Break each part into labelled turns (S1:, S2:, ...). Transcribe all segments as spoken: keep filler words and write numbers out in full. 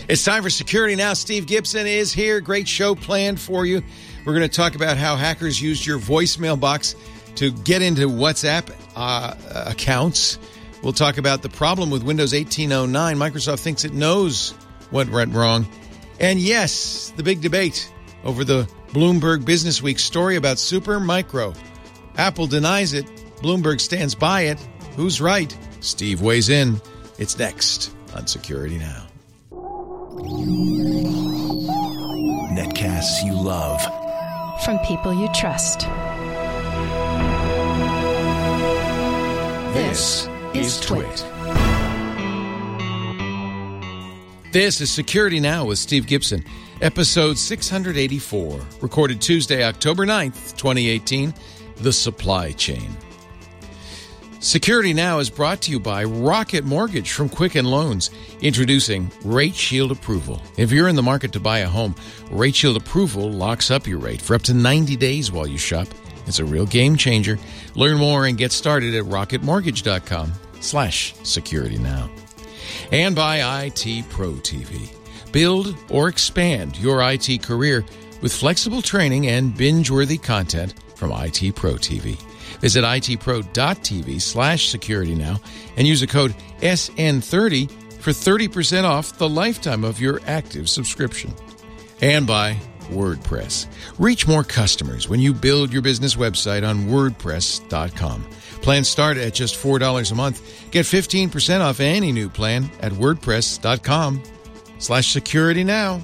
S1: It's time for Security Now. Steve Gibson is here. Great show planned for you. We're going to talk about how hackers used your voicemail box to get into WhatsApp uh, accounts. We'll talk about the problem with Windows eighteen oh nine. Microsoft thinks it knows what went wrong. And yes, the big debate over the Bloomberg Business Week story about Supermicro. Apple denies it. Bloomberg stands by it. Who's right? Steve weighs in. It's next on Security Now.
S2: Netcasts you love.
S3: From people you trust.
S2: This, this is Twit.
S1: This is Security Now with Steve Gibson, episode six eighty-four, recorded Tuesday, October ninth, twenty eighteen, The Supply Chain. Security Now is brought to you by Rocket Mortgage from Quicken Loans, introducing Rate Shield Approval. If you're in the market to buy a home, Rate Shield Approval locks up your rate for up to ninety days while you shop. It's a real game changer. Learn more and get started at rocketmortgage.com slash security now. And by I T Pro T V. Build or expand your I T career with flexible training and binge-worthy content from I T Pro T V. Visit itpro.tv slash security now and use the code S N thirty for thirty percent off the lifetime of your active subscription. And by WordPress. Reach more customers when you build your business website on WordPress dot com. Plans start at just four dollars a month. Get fifteen percent off any new plan at WordPress.com slash security now.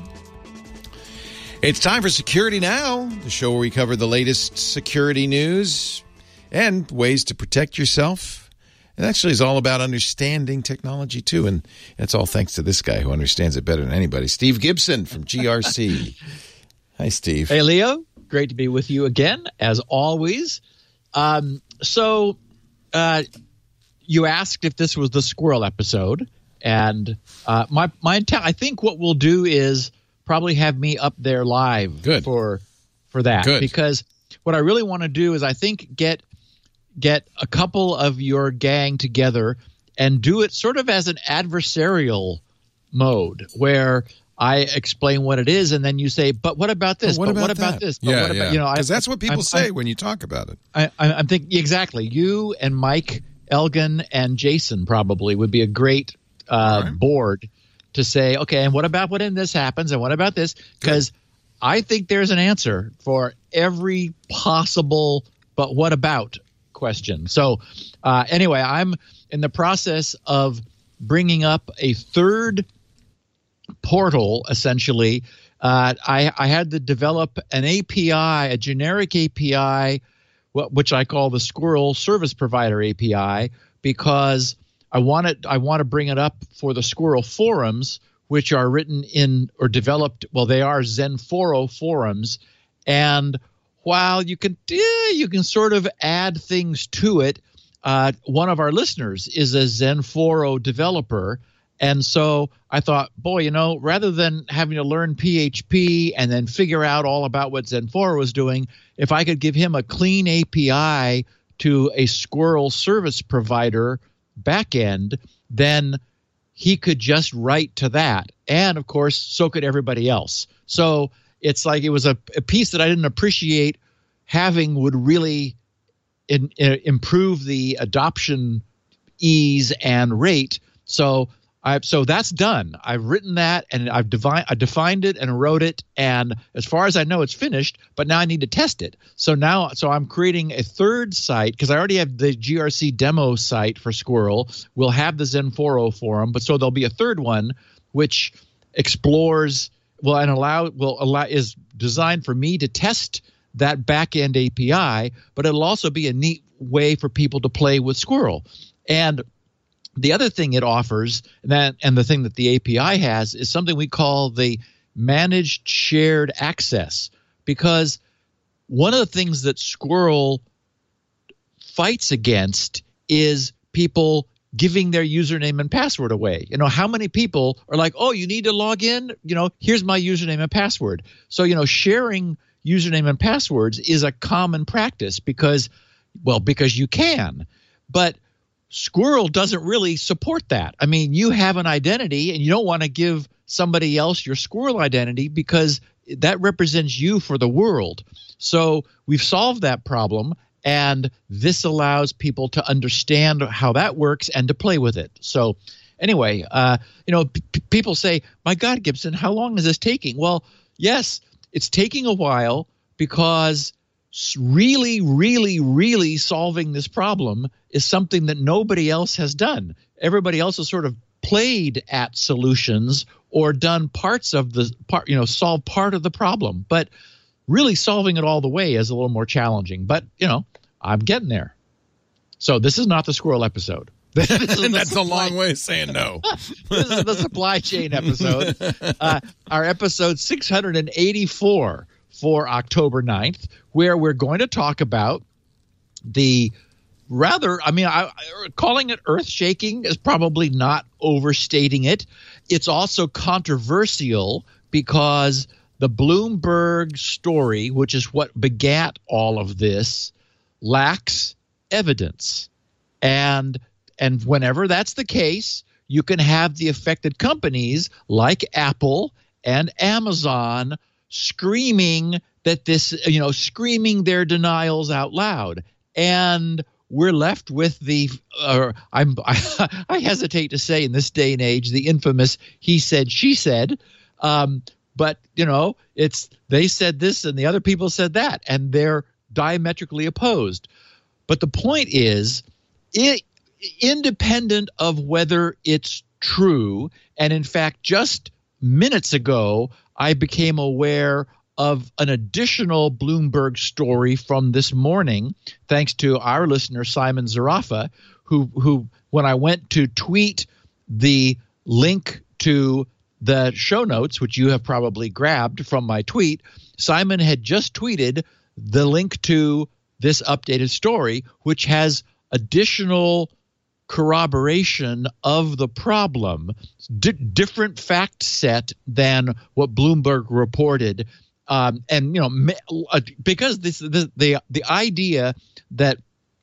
S1: It's time for Security Now, the show where we cover the latest security news and ways to protect yourself. It actually is all about understanding technology, too. And that's all thanks to this guy who understands it better than anybody, Steve Gibson from G R C. Hi, Steve.
S4: Hey, Leo. Great to be with you again, as always. Um, so uh, you asked if this was the squirrel episode. And uh, my, my intent, I think what we'll do is probably have me up there live
S1: Good.
S4: for for that.
S1: Good.
S4: Because what I really want to do is I think get – get a couple of your gang together and do it sort of as an adversarial mode where I explain what it is and then you say, but what about this?
S1: But what
S4: but
S1: about,
S4: what about this? But
S1: yeah,
S4: what about,
S1: yeah.
S4: You know,
S1: Because that's what people
S4: I'm,
S1: say
S4: I'm,
S1: when you talk about it.
S4: I, I, I'm thinking exactly. You and Mike Elgin and Jason probably would be a great uh,
S1: right.
S4: board to say, okay, and what about when this happens and what about this? Because I think there's an answer for every possible but what about question. So uh, anyway, I'm in the process of bringing up a third portal, essentially. Uh, I, I had to develop an A P I, a generic A P I, which I call the Squirrel Service Provider A P I, because I want it, I want to bring it up for the Squirrel forums, which are written in or developed, well, they are Zenforo forums. And while you can yeah, you can sort of add things to it, uh, one of our listeners is a Zenforo developer. And so I thought, boy, you know, rather than having to learn P H P and then figure out all about what Zenforo was doing, if I could give him a clean A P I to a Squirrel service provider backend, then he could just write to that. And, of course, so could everybody else. So it's like it was a, a piece that I didn't appreciate having would really in, in, improve the adoption ease and rate. So I so that's done. I've written that and I've defined I defined it and wrote it. And as far as I know, it's finished. But now I need to test it. So now so I'm creating a third site because I already have the G R C demo site for Squirrel. We'll have the Zenforo forum, but so there'll be a third one which explores. Well, and allow will allow is designed for me to test that backend A P I, but it'll also be a neat way for people to play with Squirrel. And the other thing it offers, and that and the thing that the A P I has, is something we call the managed shared access. Because one of the things that Squirrel fights against is people giving their username and password away. You know, how many people are like, oh, you need to log in? You know, here's my username and password. So, you know, sharing username and passwords is a common practice because, well, because you can. But Squirrel doesn't really support that. I mean, you have an identity and you don't want to give somebody else your squirrel identity because that represents you for the world. So we've solved that problem, and this allows people to understand how that works and to play with it. So anyway, uh, you know, p- people say, my God, Gibson, how long is this taking? Well, yes, it's taking a while because really, really, really solving this problem is something that nobody else has done. Everybody else has sort of played at solutions or done parts of the part, you know, solve part of the problem. But really solving it all the way is a little more challenging. But, you know, I'm getting there. So this is not the squirrel episode.
S1: This is That's supply- a long way of saying no.
S4: This is the supply chain episode. Uh, our episode six hundred eighty-four for October ninth, where we're going to talk about the rather, I mean, I, calling it earth-shaking is probably not overstating it. It's also controversial because the Bloomberg story, which is what begat all of this, lacks evidence. And and whenever that's the case, you can have the affected companies like Apple and Amazon screaming that this, you know, screaming their denials out loud. And we're left with the, uh, I'm, I, I hesitate to say in this day and age, the infamous he said, she said. Um, but, you know, it's they said this and the other people said that, and they're diametrically opposed. But the point is, it, independent of whether it's true, and in fact, just minutes ago, I became aware of an additional Bloomberg story from this morning, thanks to our listener, Simon Zarafa, who, who when I went to tweet the link to the show notes, which you have probably grabbed from my tweet, Simon had just tweeted the link to this updated story, which has additional corroboration of the problem, D- different fact set than what Bloomberg reported. Um, and, you know, because this, the, the the idea that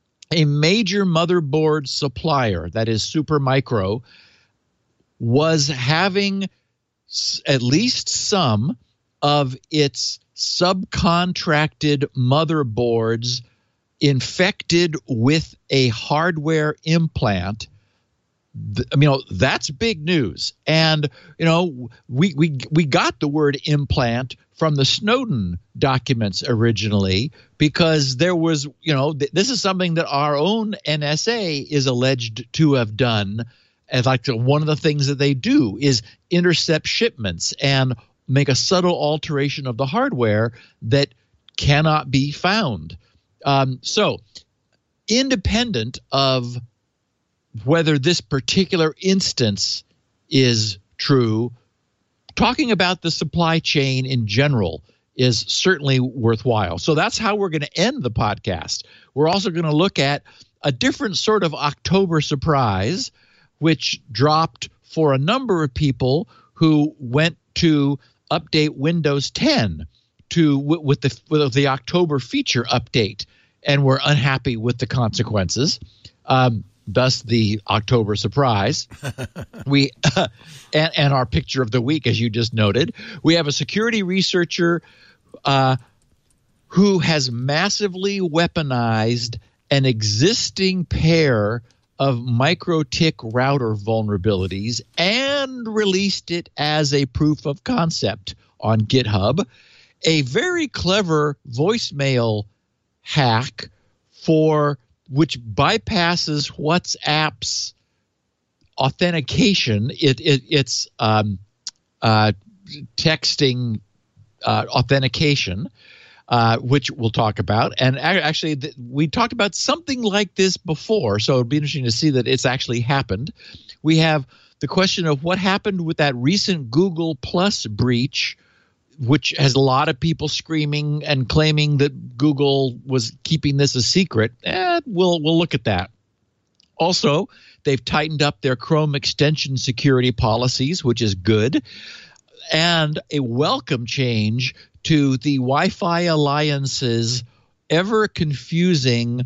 S4: a major motherboard supplier, that is Supermicro, was having s- at least some of its subcontracted motherboards infected with a hardware implant, I mean, you know, that's big news. And, you know, we, we, we got the word implant from the Snowden documents originally because there was, you know, th- this is something that our own N S A is alleged to have done. As like one of the things that they do is intercept shipments and make a subtle alteration of the hardware that cannot be found. Um, so independent of whether this particular instance is true, talking about the supply chain in general is certainly worthwhile. So that's how we're going to end the podcast. We're also going to look at a different sort of October surprise, which dropped for a number of people who went to update Windows ten to with the with the October feature update and were unhappy with the consequences. Um, thus, the October surprise. we uh, and, and our picture of the week, as you just noted, we have a security researcher uh, who has massively weaponized an existing pair of MikroTik router vulnerabilities and released it as a proof of concept on GitHub. A very clever voicemail hack for which bypasses WhatsApp's authentication. It, it it's um, uh, texting uh, authentication, uh, which we'll talk about. And actually, th- we talked about something like this before, so it'll be interesting to see that it's actually happened. We have the question of what happened with that recent Google Plus breach, which has a lot of people screaming and claiming that Google was keeping this a secret. Eh, we'll we'll look at that. Also, they've tightened up their Chrome extension security policies, which is good, and a welcome change to the Wi-Fi Alliance's ever-confusing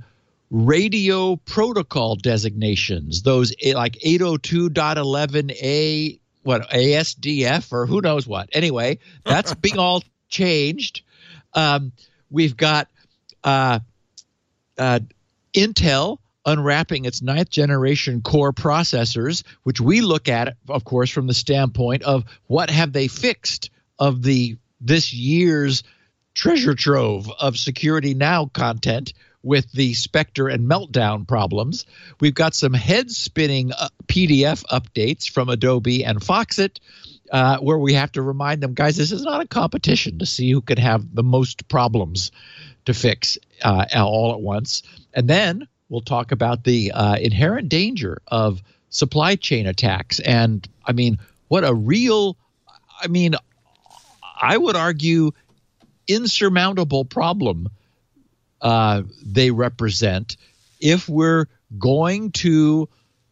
S4: radio protocol designations, those like eight oh two dot eleven A what, A S D F or who knows what. Anyway, that's being all changed. Um, we've got uh, uh, Intel unwrapping its ninth generation core processors, which we look at, of course, from the standpoint of what have they fixed of the this year's treasure trove of Security Now content with the Spectre and Meltdown problems. We've got some head-spinning uh, P D F updates from Adobe and Foxit, uh, where we have to remind them, guys, this is not a competition to see who can have the most problems to fix uh, all at once. And then we'll talk about the uh, inherent danger of supply chain attacks. And, I mean, what a real, I mean, I would argue insurmountable problem uh, they represent if we're going to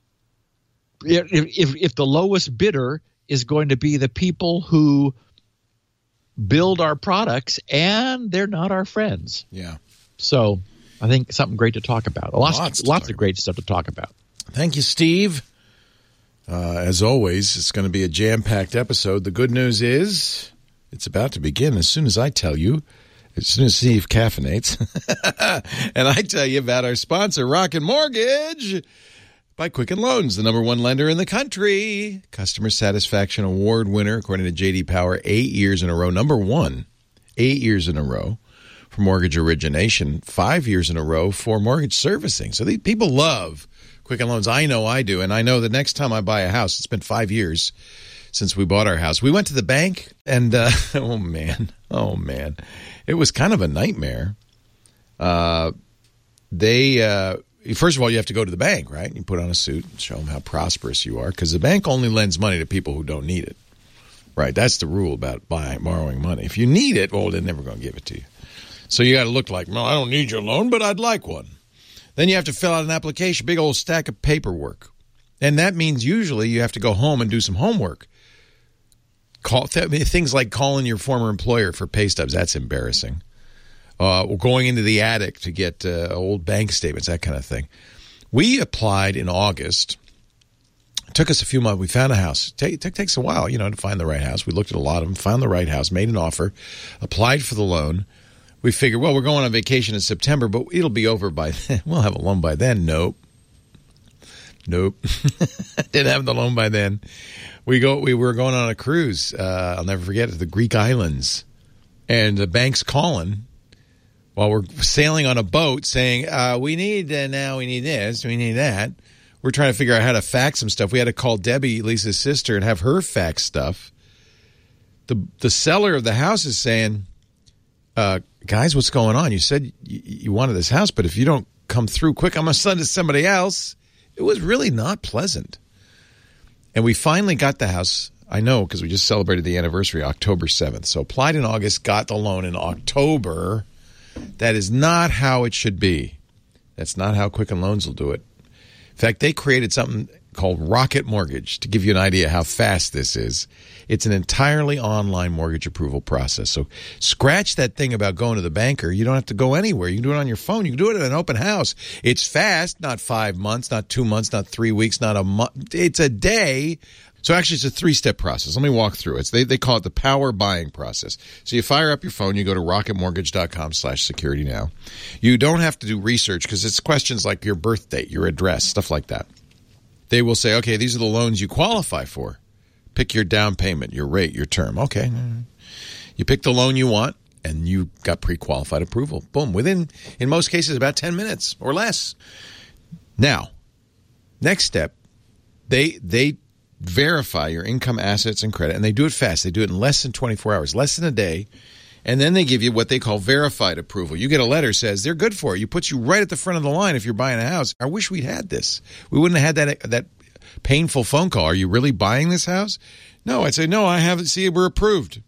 S4: if, if if the lowest bidder is going to be the people who build our products and they're not our friends.
S1: Yeah.
S4: So I think something great to talk about. Lots,
S1: Lots,
S4: lots
S1: talk
S4: of great stuff to talk about.
S1: Thank you, Steve. Uh, as always, it's going to be a jam-packed episode. The good news is it's about to begin as soon as I tell you, as soon as Steve caffeinates, and I tell you about our sponsor, Rocket Mortgage by Quicken Loans, the number one lender in the country. Customer Satisfaction Award winner, according to J D Power, eight years in a row. Number one, eight years in a row for mortgage origination, five years in a row for mortgage servicing. So these people love Quicken Loans. I know I do, and I know the next time I buy a house, it's been five years since we bought our house. We went to the bank, and uh, oh, man, oh, man. It was kind of a nightmare. Uh, they, uh, first of all, you have to go to the bank, right? You put on a suit and show them how prosperous you are, because the bank only lends money to people who don't need it, right? That's the rule about buying, borrowing money. If you need it, well, they're never going to give it to you. So you got to look like, no, I don't need your loan, but I'd like one. Then you have to fill out an application, big old stack of paperwork. And that means usually you have to go home and do some homework. Call th- things like calling your former employer for pay stubs. That's embarrassing. Uh, going into the attic to get uh, old bank statements, that kind of thing. We applied in August. It took us a few months. We found a house. It t- takes a while, you know, to find the right house. We looked at a lot of them, found the right house, made an offer, applied for the loan. We figured, well, we're going on vacation in September, but it'll be over by then. We'll have a loan by then. Nope. Nope. Didn't have the loan by then. We go. We were going on a cruise. Uh, I'll never forget it, the Greek islands, and the bank's calling while we're sailing on a boat, saying, uh, "We need uh, now. We need this. We need that." We're trying to figure out how to fax some stuff. We had to call Debbie, Lisa's sister, and have her fax stuff. The the seller of the house is saying, uh, "Guys, what's going on? You said you, you wanted this house, but if you don't come through quick, I'm going to send it to somebody else." It was really not pleasant. And we finally got the house, I know, because we just celebrated the anniversary, October seventh. So applied in August, got the loan in October. That is not how it should be. That's not how Quicken Loans will do it. In fact, they created something called Rocket Mortgage to give you an idea how fast this is. It's an entirely online mortgage approval process. So scratch that thing about going to the banker. You don't have to go anywhere. You can do it on your phone. You can do it at an open house. It's fast, not five months, not two months, not three weeks, not a month. It's a day. So actually, it's a three-step process. Let me walk through it. They they call it the power buying process. So you fire up your phone. You go to rocketmortgage.com slash security now. You don't have to do research because it's questions like your birth date, your address, stuff like that. They will say, okay, these are the loans you qualify for. Pick your down payment, your rate, your term. Okay. You pick the loan you want, and you got pre-qualified approval. Boom. Within, in most cases, about ten minutes or less. Now, next step, they they verify your income, assets, and credit, and they do it fast. They do it in less than twenty-four hours, less than a day, and then they give you what they call verified approval. You get a letter that says they're good for it. You put you right at the front of the line if you're buying a house. I wish we'd had this. We wouldn't have had that that painful phone call. Are you really buying this house? No, I'd say, no, I haven't. See, we're approved.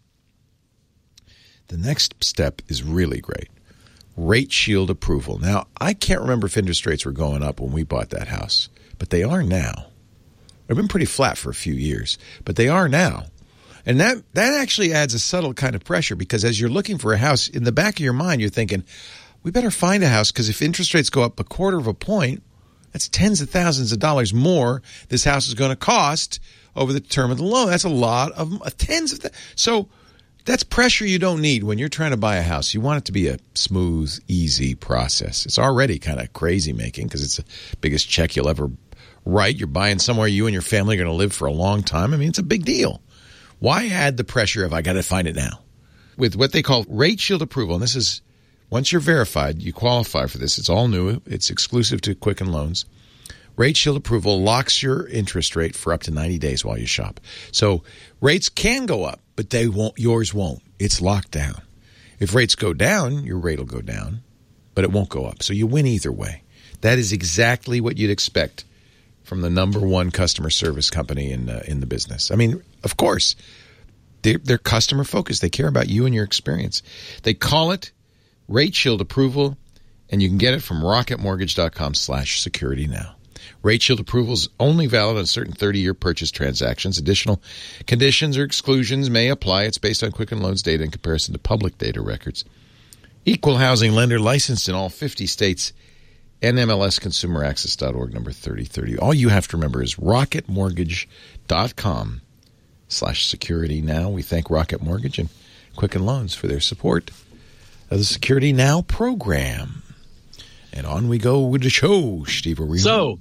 S1: The next step is really great. Rate Shield approval. Now, I can't remember if interest rates were going up when we bought that house, but they are now. They've been pretty flat for a few years, but they are now. And that, that actually adds a subtle kind of pressure because as you're looking for a house, in the back of your mind, you're thinking, we better find a house because if interest rates go up a quarter of a point, that's tens of thousands of dollars more this house is going to cost over the term of the loan. That's a lot of tens of th- so that's pressure you don't need when you're trying to buy a house. You want it to be a smooth, easy process. It's already kind of crazy making because it's the biggest check you'll ever write. You're buying somewhere you and your family are going to live for a long time. I mean, it's a big deal. Why add the pressure of I got to find it now? With what they call Rate Shield approval, and this is once you're verified, you qualify for this. It's all new. It's exclusive to Quicken Loans. Rate Shield approval locks your interest rate for up to ninety days while you shop. So rates can go up, but they won't. Yours won't. It's locked down. If rates go down, your rate will go down, but it won't go up. So you win either way. That is exactly what you'd expect from the number one customer service company in uh, in the business. I mean, of course, they're, they're customer focused. They care about you and your experience. They call it Rate Shield approval, and you can get it from rocketmortgage.com slash security now. Rate Shield approval is only valid on certain thirty-year purchase transactions. Additional conditions or exclusions may apply. It's based on Quicken Loans data in comparison to public data records. Equal housing lender licensed in all fifty states. N M L S consumer access dot org, number thirty thirty. All you have to remember is rocketmortgage.com slash security now. We thank Rocket Mortgage and Quicken Loans for their support of the Security Now program. And on we go with the show, Steve Arena.
S4: So,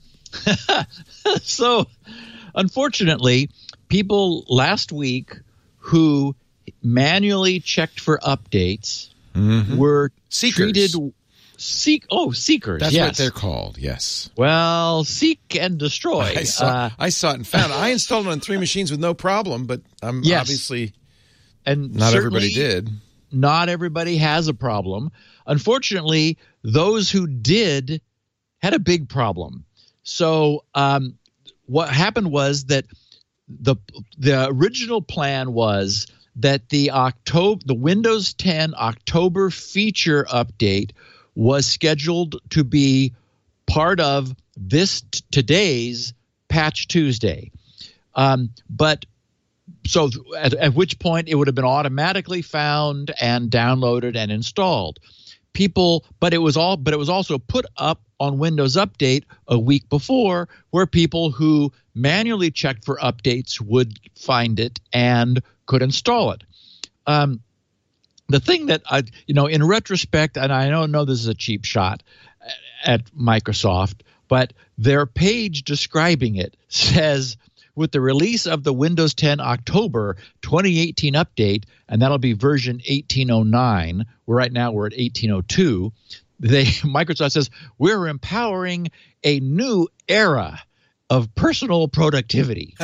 S4: so, unfortunately, people last week who manually checked for updates mm-hmm. were
S1: Seekers.
S4: treated seek. Oh, seekers.
S1: That's
S4: yes.
S1: what they're called. Yes.
S4: Well, seek and destroy.
S1: I saw, uh, I saw it and found it. I installed it on three machines with no problem, but I'm
S4: yes.
S1: obviously
S4: and
S1: not everybody did.
S4: Not everybody has a problem. Unfortunately, those who did had a big problem. So um, what happened was that the the original plan was that the October the Windows ten October feature update was scheduled to be part of this t- today's Patch Tuesday. Um, but so at, at which point it would have been automatically found and downloaded and installed. People, but it was all, but it was also put up on Windows Update a week before, where people who manually checked for updates would find it and could install it. Um, the thing that I, you know, in retrospect, and I don't know this is a cheap shot at Microsoft, but their page describing it says, with the release of the Windows ten October twenty eighteen update, and that'll be version eighteen oh nine. Where right now we're at eighteen oh two. They Microsoft says we're empowering a new era of personal productivity.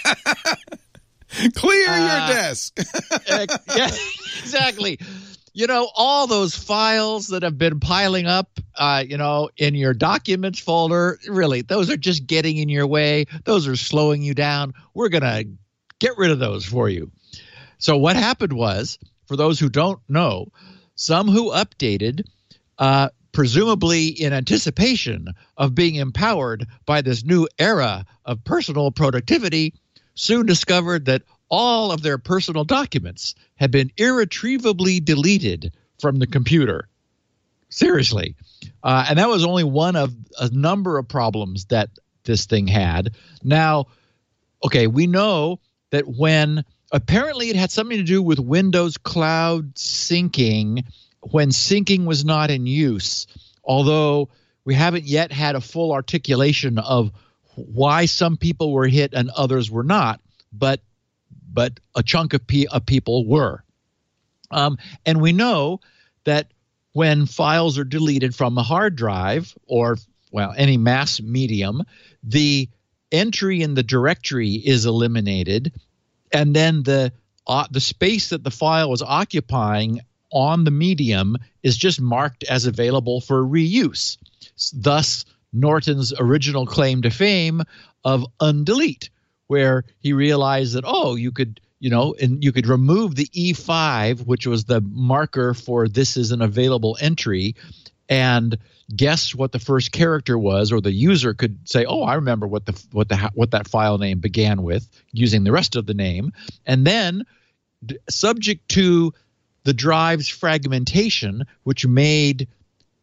S1: Clear
S4: uh,
S1: your desk.
S4: uh, yeah, exactly. You know, all those files that have been piling up, uh, you know, in your documents folder, really, those are just getting in your way. Those are slowing you down. We're going to get rid of those for you. So what happened was, for those who don't know, some who updated, uh, presumably in anticipation of being empowered by this new era of personal productivity, soon discovered that all of their personal documents had been irretrievably deleted from the computer. Seriously. Uh, and that was only one of a number of problems that this thing had. Now, okay, we know that when apparently it had something to do with Windows Cloud syncing when syncing was not in use, although we haven't yet had a full articulation of why some people were hit and others were not, but but a chunk of, pe- of people were. Um, and we know that when files are deleted from a hard drive or, well, any mass medium, the entry in the directory is eliminated, and then the uh, the space that the file was occupying on the medium is just marked as available for reuse. Thus, Norton's original claim to fame of undelete, where he realized that, oh, you could, you know, and you could remove the E five, which was the marker for this is an available entry, and guess what the first character was, or the user could say, oh, I remember what the what the what that file name began with, using the rest of the name, and then d- subject to the drive's fragmentation, which made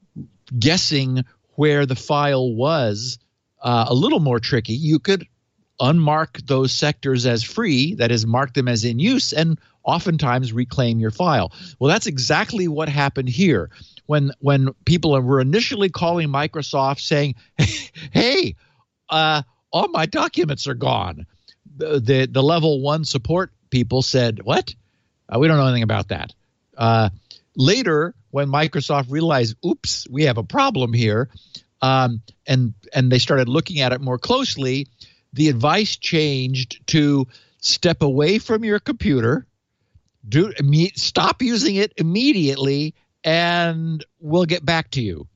S4: guessing where the file was uh, a little more tricky, you could unmark those sectors as free, that is, mark them as in use, and oftentimes reclaim your file. Well, that's exactly what happened here. When when people were initially calling Microsoft saying, hey, uh, all my documents are gone, the, the, the level one support people said, what? Uh, we don't know anything about that. Uh, later, when Microsoft realized, oops, we have a problem here, um, and and they started looking at it more closely, the advice changed to step away from your computer, do stop using it immediately, and we'll get back to you.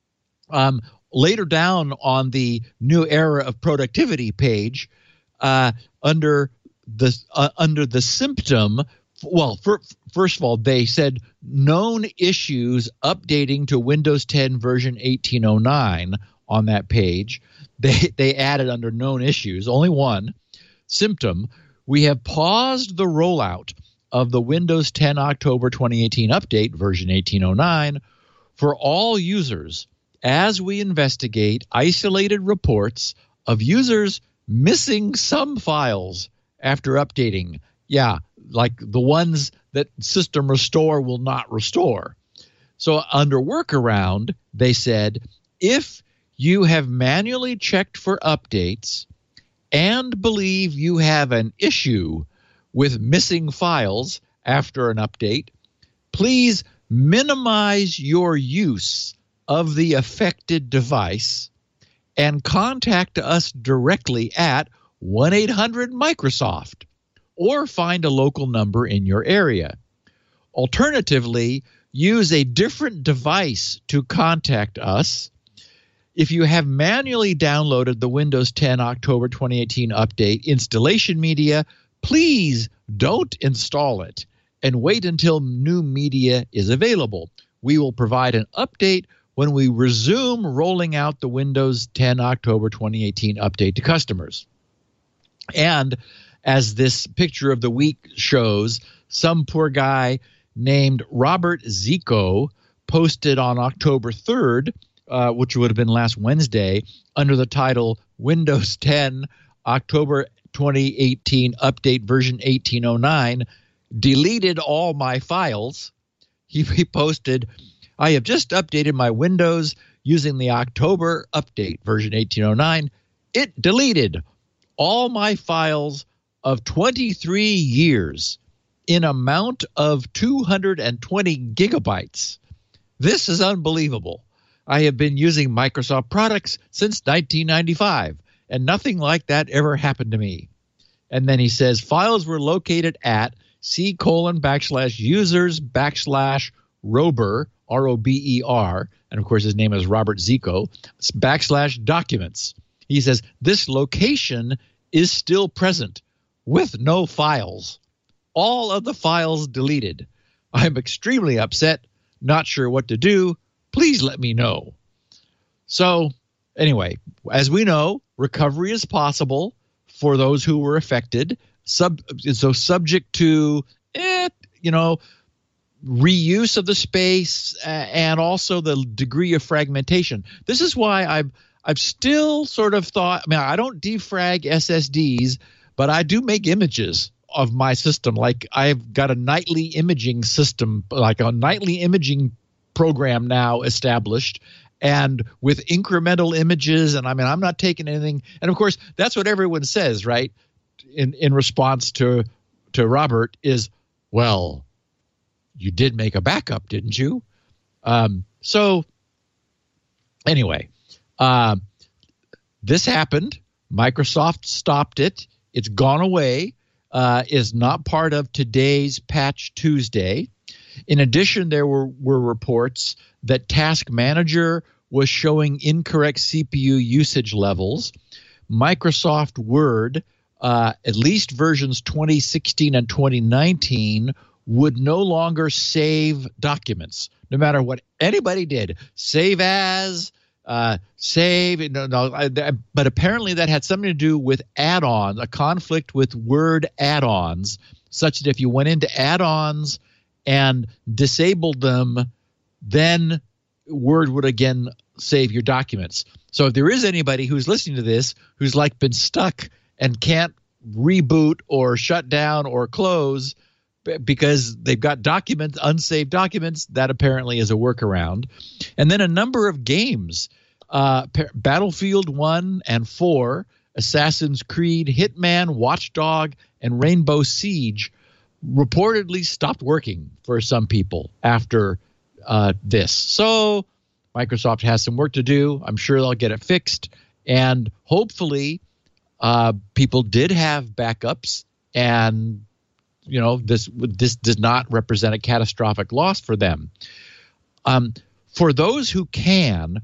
S4: Um, later down on the new era of productivity page, uh, under the uh, under the symptom, well, for, first of all, they said known issues updating to Windows ten version eighteen oh nine on that page. They they added under known issues, only one symptom. We have paused the rollout of the Windows ten October twenty eighteen update version eighteen oh nine for all users as we investigate isolated reports of users missing some files after updating. Yeah, like the ones that System Restore will not restore. So under workaround, they said, if you have manually checked for updates and believe you have an issue with missing files after an update, please minimize your use of the affected device and contact us directly at one eight hundred Microsoft or find a local number in your area. Alternatively, use a different device to contact us. If you have manually downloaded the Windows ten October twenty eighteen update installation media, please don't install it and wait until new media is available. We will provide an update when we resume rolling out the Windows ten October twenty eighteen update to customers. And as this picture of the week shows, some poor guy named Robert Zico posted on October third, uh, which would have been last Wednesday, under the title Windows ten October twenty eighteen update version eighteen oh nine, deleted all my files. He, he posted, I have just updated my Windows using the October update version eighteen oh nine. It deleted all my files of twenty-three years in amount of two hundred twenty gigabytes. This is unbelievable. I have been using Microsoft products since nineteen ninety-five, and nothing like that ever happened to me. And then he says, files were located at C colon backslash users backslash Rober, R O B E R, and of course his name is Robert Zico, backslash documents. He says, this location is still present with no files. All of the files deleted. I'm extremely upset, not sure what to do. Please let me know. So anyway, as we know, recovery is possible for those who were affected. Sub, so subject to, eh, you know, reuse of the space uh, and also the degree of fragmentation. This is why I've I've still sort of thought, I mean, I don't defrag S S Ds, but I do make images of my system. Like I've got a nightly imaging system, like a nightly imaging program now established, and with incremental images. And I mean, I'm not taking anything. And of course, that's what everyone says, right? In in response to to Robert is, well, you did make a backup, didn't you? Um, so anyway, uh, this happened. Microsoft stopped it. It's gone away. Uh, is not part of today's Patch Tuesday. In addition, there were, were reports that Task Manager was showing incorrect C P U usage levels. Microsoft Word, uh, at least versions twenty sixteen and twenty nineteen, would no longer save documents, no matter what anybody did. Save as, uh, save, no, no, I, but apparently that had something to do with add-ons, a conflict with Word add-ons, such that if you went into add-ons and disabled them, then Word would again save your documents. So if there is anybody who's listening to this who's like been stuck and can't reboot or shut down or close because they've got documents, unsaved documents. That apparently is a workaround. And then a number of games, uh, Battlefield one and four, Assassin's Creed, Hitman, Watchdog, and Rainbow Siege reportedly stopped working for some people after uh, this. So Microsoft has some work to do. I'm sure they'll get it fixed. And hopefully uh, people did have backups, and you know this this does not represent a catastrophic loss for them. Um, for those who can,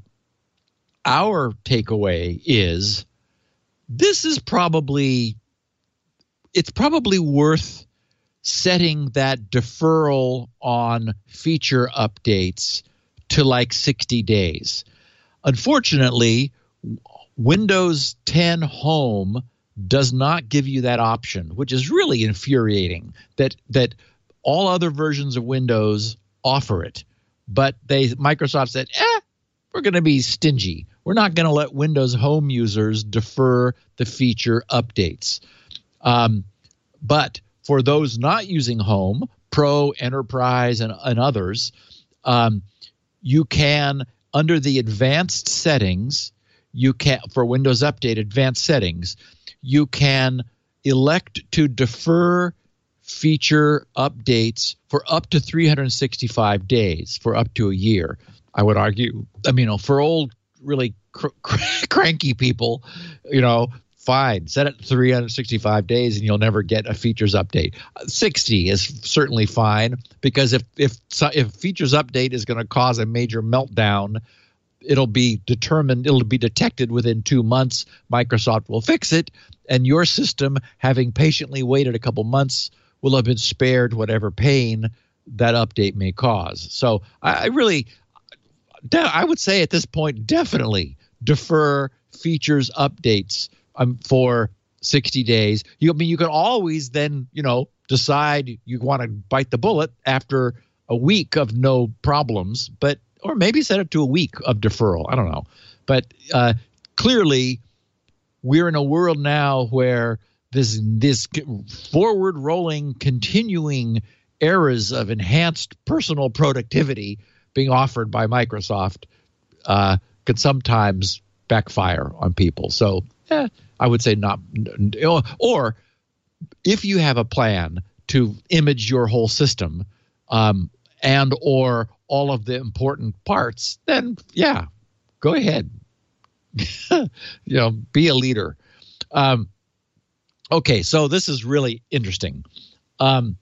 S4: our takeaway is this is probably it's probably worth setting that deferral on feature updates to like sixty days. Unfortunately, Windows ten Home does not give you that option, which is really infuriating that that all other versions of Windows offer it. But they Microsoft said, eh, we're going to be stingy. We're not going to let Windows Home users defer the feature updates. Um, but for those not using Home, Pro, Enterprise, and, and others, um, you can, under the advanced settings, you can for Windows Update advanced settings, you can elect to defer feature updates for up to three hundred sixty-five days, for up to a year. I would argue, I mean, you know, for old, really cr- cr- cranky people, you know, fine, set it three hundred sixty-five days and you'll never get a features update. sixty is certainly fine, because if if if features update is going to cause a major meltdown, it'll be determined, it'll be detected within two months. Microsoft will fix it, and your system, having patiently waited a couple months, will have been spared whatever pain that update may cause. So I, I really, I would say at this point, definitely defer features updates um, for sixty days. You, I mean, you can always then, you know, decide you want to bite the bullet after a week of no problems, but or maybe set it to a week of deferral. I don't know. But uh, clearly, we're in a world now where this this forward-rolling, continuing eras of enhanced personal productivity being offered by Microsoft uh, can sometimes backfire on people. So eh, I would say not. Or if you have a plan to image your whole system um, and or all of the important parts, then yeah, go ahead. you know, be a leader. Um, okay, so this is really interesting. Um,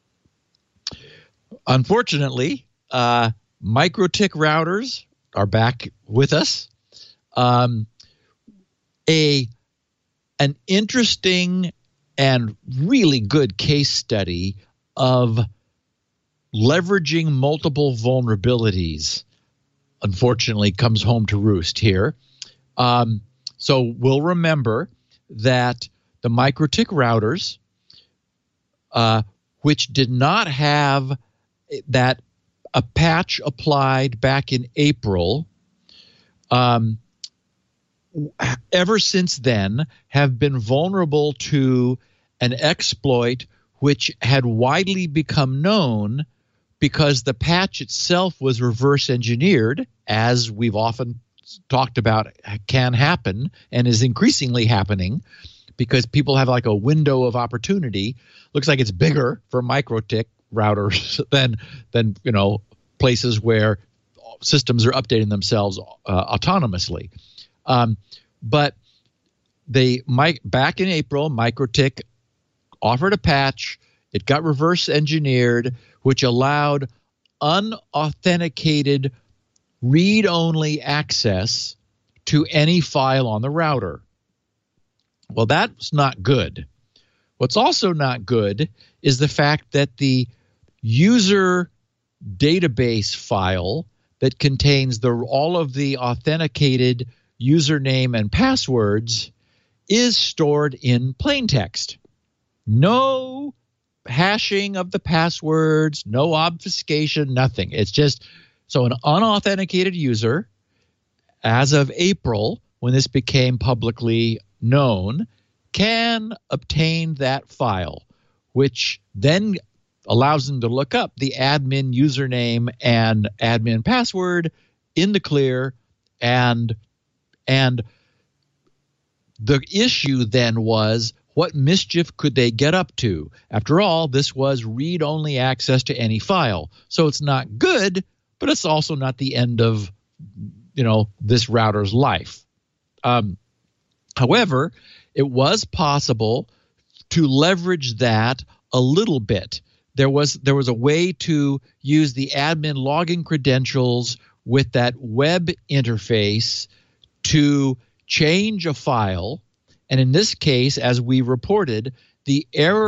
S4: unfortunately, uh, MikroTik routers are back with us. Um, a an interesting and really good case study of leveraging multiple vulnerabilities, unfortunately, comes home to roost here. Um, so we'll remember that the MikroTik routers, uh, which did not have that a patch applied back in April, um, ever since then have been vulnerable to an exploit which had widely become known because the patch itself was reverse engineered, as we've often talked about can happen and is increasingly happening, because people have like a window of opportunity. Looks like it's bigger for MikroTik routers than than you know places where systems are updating themselves uh, autonomously. Um, but they might back in April, MikroTik offered a patch. It got reverse engineered, which allowed unauthenticated read-only access to any file on the router. Well, that's not good. What's also not good is the fact that the user database file that contains the all of the authenticated username and passwords is stored in plain text. No hashing of the passwords, no obfuscation, nothing. It's just so an unauthenticated user, as of April, when this became publicly known, can obtain that file, which then allows them to look up the admin username and admin password in the clear. And, and the issue then was, what mischief could they get up to? After all, this was read-only access to any file. So it's not good, but it's also not the end of, you know, this router's life. Um, however, it was possible to leverage that a little bit. There was there was a way to use the admin login credentials with that web interface to change a file. And in this case, as we reported, the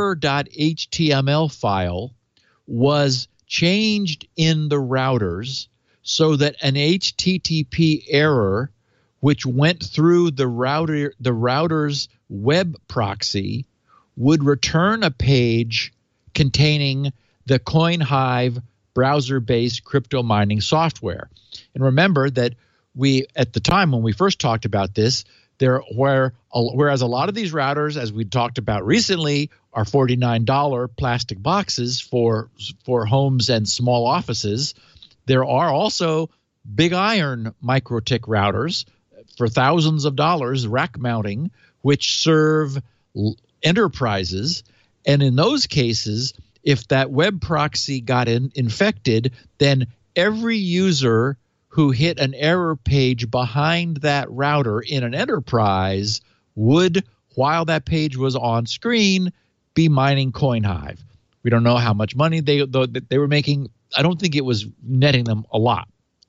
S4: error.html file was changed in the routers so that an H T T P error, which went through the router, the router's web proxy, would return a page containing the CoinHive browser-based crypto mining software. And remember that we, at the time when we first talked about this, there where whereas a lot of these routers, as we talked about recently, are forty-nine dollars plastic boxes for for homes and small offices, there are also big iron MikroTik routers for thousands of dollars, rack mounting, which serve enterprises. And in those cases, if that web proxy got in, infected, then every user who hit an error page behind that router in an enterprise would, while that page was on screen, be mining CoinHive. We don't know how much money they they were making. I don't think it was netting them a lot.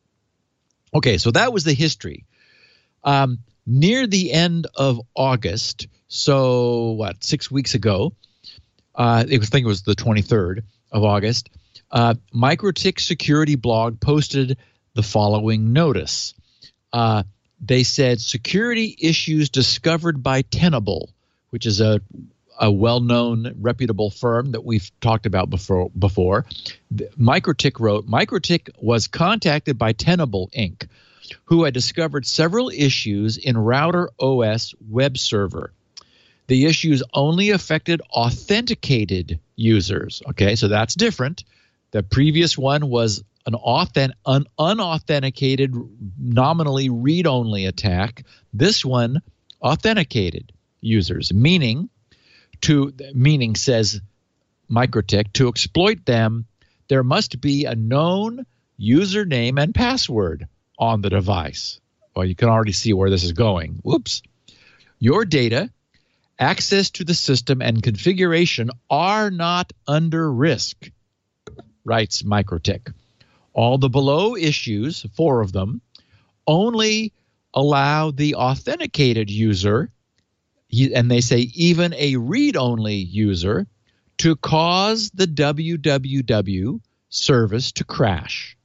S4: Okay, so that was the history. Um, near the end of August, so what, six weeks ago, uh, I think it was the twenty-third of August, uh, MikroTik Security Blog posted the following notice. Uh, they said, security issues discovered by Tenable, which is a, a well-known, reputable firm that we've talked about before. before. MikroTik wrote, MikroTik was contacted by Tenable, Incorporated, who had discovered several issues in Router O S web server. The issues only affected authenticated users. Okay, so that's different. The previous one was an, authent, an unauthenticated, nominally read-only attack. This one, authenticated users, meaning, to meaning says MikroTik, to exploit them, there must be a known username and password on the device. Well, you can already see where this is going. Whoops. Your data, access to the system, and configuration are not under risk, writes MikroTik. All the below issues, four of them, only allow the authenticated user, and they say even a read-only user, to cause the W W W service to crash.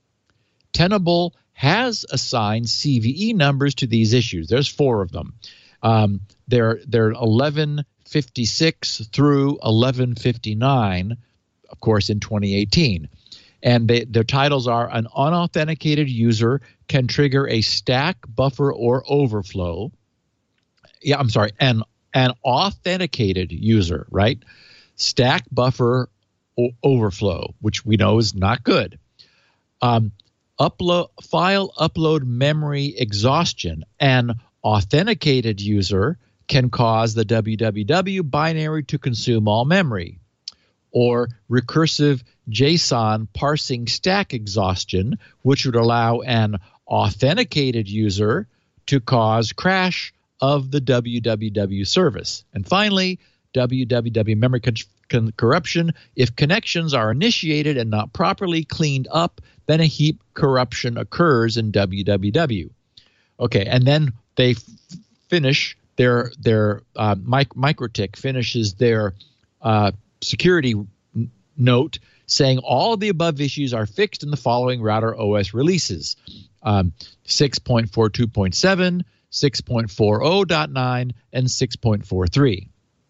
S4: Tenable has assigned C V E numbers to these issues. There's four of them. Um, they're they're eleven fifty-six through eleven fifty-nine, of course, in twenty eighteen. And they, their titles are: an unauthenticated user can trigger a stack, buffer, or overflow. Yeah, I'm sorry, an an authenticated user, right? Stack, buffer, or overflow, which we know is not good. Um, upload file upload memory exhaustion. An authenticated user can cause the W W W binary to consume all memory. Or recursive JSON parsing stack exhaustion, which would allow an authenticated user to cause crash of the W W W service. And finally, W W W memory con- con- corruption. If connections are initiated and not properly cleaned up, then a heap corruption occurs in W W W. Okay, and then they f- finish their their uh, mic- MikroTik finishes their uh, security n- note saying all of the above issues are fixed in the following Router O S releases: um, six point forty-two point seven, six point forty point nine, and six point forty-three.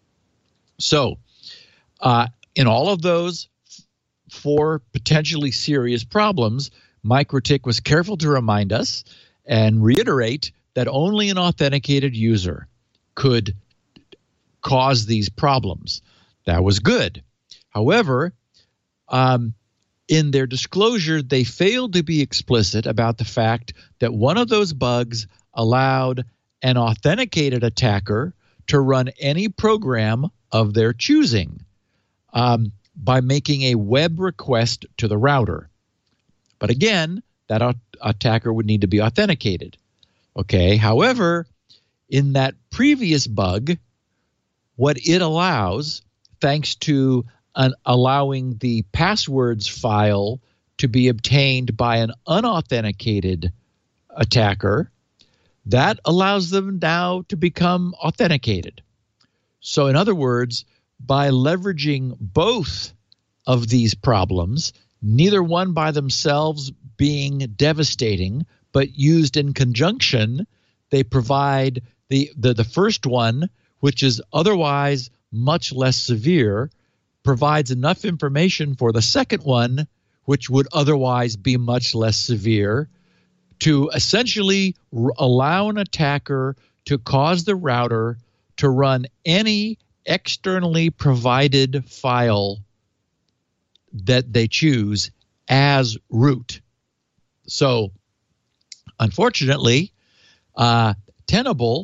S4: So, uh, in all of those f- four potentially serious problems, MikroTik was careful to remind us and reiterate that only an authenticated user could cause these problems. That was good. However, um, in their disclosure, they failed to be explicit about the fact that one of those bugs allowed an authenticated attacker to run any program of their choosing um, by making a web request to the router. But again, that a- attacker would need to be authenticated. Okay. However, in that previous bug, what it allows, thanks to an allowing the passwords file to be obtained by an unauthenticated attacker, that allows them now to become authenticated. So in other words, by leveraging both of these problems, neither one by themselves being devastating, but used in conjunction, they provide the, the, the first one, which is otherwise much less severe, provides enough information for the second one, which would otherwise be much less severe, to essentially r- allow an attacker to cause the router to run any externally provided file that they choose as root. So, unfortunately, uh, Tenable,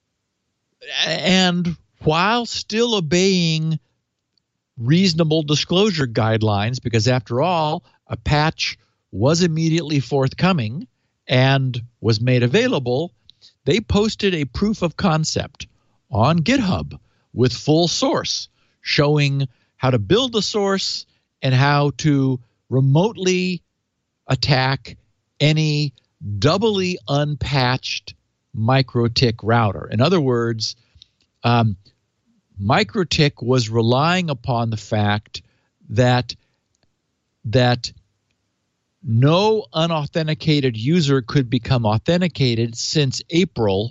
S4: and while still obeying reasonable disclosure guidelines, because after all, a patch was immediately forthcoming and was made available, they posted a proof of concept on GitHub with full source showing how to build the source and how to remotely attack any doubly unpatched MikroTik router. In other words, um, MikroTik was relying upon the fact that that no unauthenticated user could become authenticated since April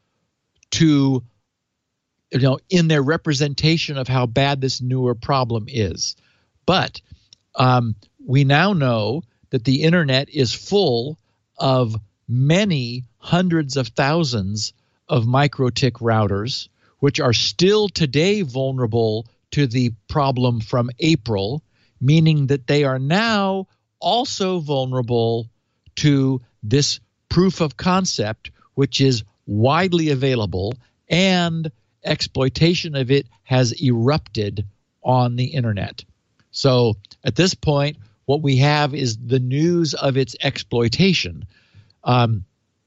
S4: to, you know, in their representation of how bad this newer problem is. But um, we now know that the internet is full of many hundreds of thousands of MikroTik routers, which are still today vulnerable to the problem from April, meaning that they are now also vulnerable to this proof of concept, which is widely available, and exploitation of it has erupted on the internet. So at this point, what we have is the news of its exploitation, um,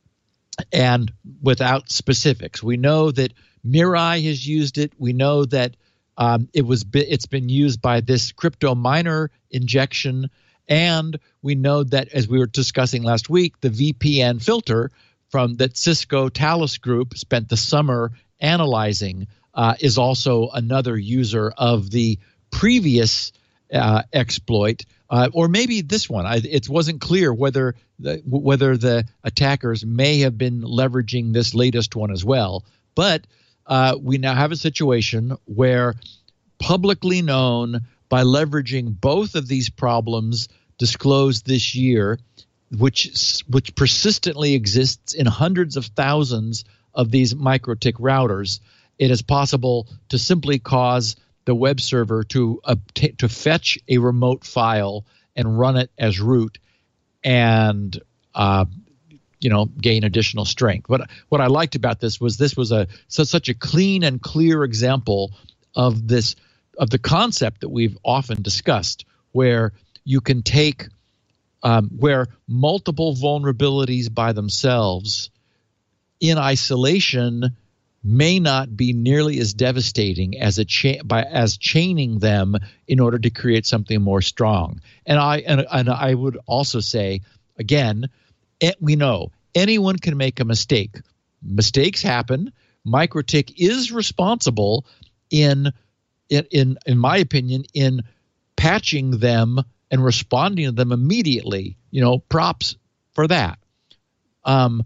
S4: and without specifics. We know that Mirai has used it. We know that um, it was it's been used by this crypto miner injection, and we know that, as we were discussing last week, the V P N filter from that Cisco Talos group spent the summer analyzing uh, is also another user of the previous uh, exploit, uh, or maybe this one. I, it wasn't clear whether the, whether the attackers may have been leveraging this latest one as well. But uh, we now have a situation where publicly known, by leveraging both of these problems disclosed this year, which which persistently exists in hundreds of thousands of these MikroTik routers, it is possible to simply cause the web server to obta- to fetch a remote file and run it as root, and uh, you know gain additional strength. What what I liked about this was this was a so, such a clean and clear example of this of the concept that we've often discussed, where you can take um, where multiple vulnerabilities by themselves in isolation may not be nearly as devastating as a cha- by as chaining them in order to create something more strong. And I and, and I would also say again, it, we know anyone can make a mistake. Mistakes happen. MikroTik is responsible in in in, in my opinion in patching them and responding to them immediately. You know, props for that. Um,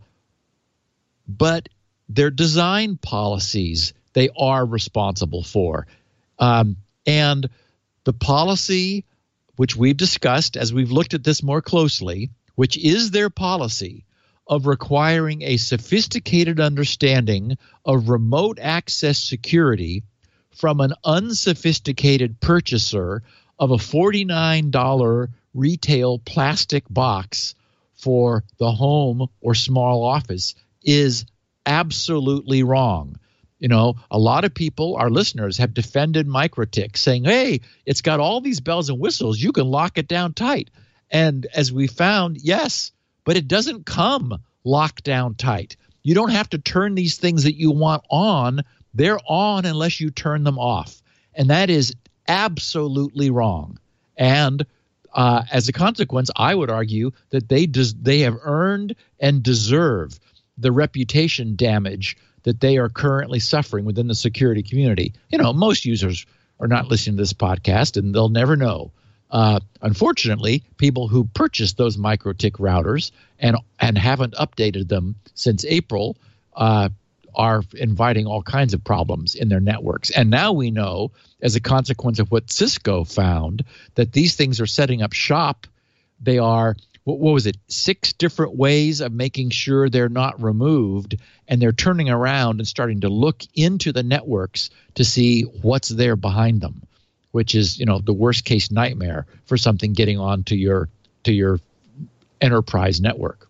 S4: but their design policies they are responsible for. Um, and the policy, which we've discussed as we've looked at this more closely, which is their policy of requiring a sophisticated understanding of remote access security from an unsophisticated purchaser of a forty-nine dollars retail plastic box for the home or small office is absolutely wrong. You know, a lot of people, our listeners, have defended MikroTik, saying, hey, it's got all these bells and whistles. You can lock it down tight. And as we found, yes, but it doesn't come locked down tight. You don't have to turn these things that you want on. They're on unless you turn them off. And that is absolutely wrong. And uh, as a consequence, I would argue that they des- they have earned and deserve the reputation damage that they are currently suffering within the security community. You know, most users are not listening to this podcast, and they'll never know. Uh, unfortunately, people who purchased those MikroTik routers and and haven't updated them since April uh, are inviting all kinds of problems in their networks. And now we know, as a consequence of what Cisco found, that these things are setting up shop. They are, what, what was it, six different ways of making sure they're not removed, and they're turning around and starting to look into the networks to see what's there behind them, which is, you know, the worst case nightmare for something getting onto your to your enterprise network.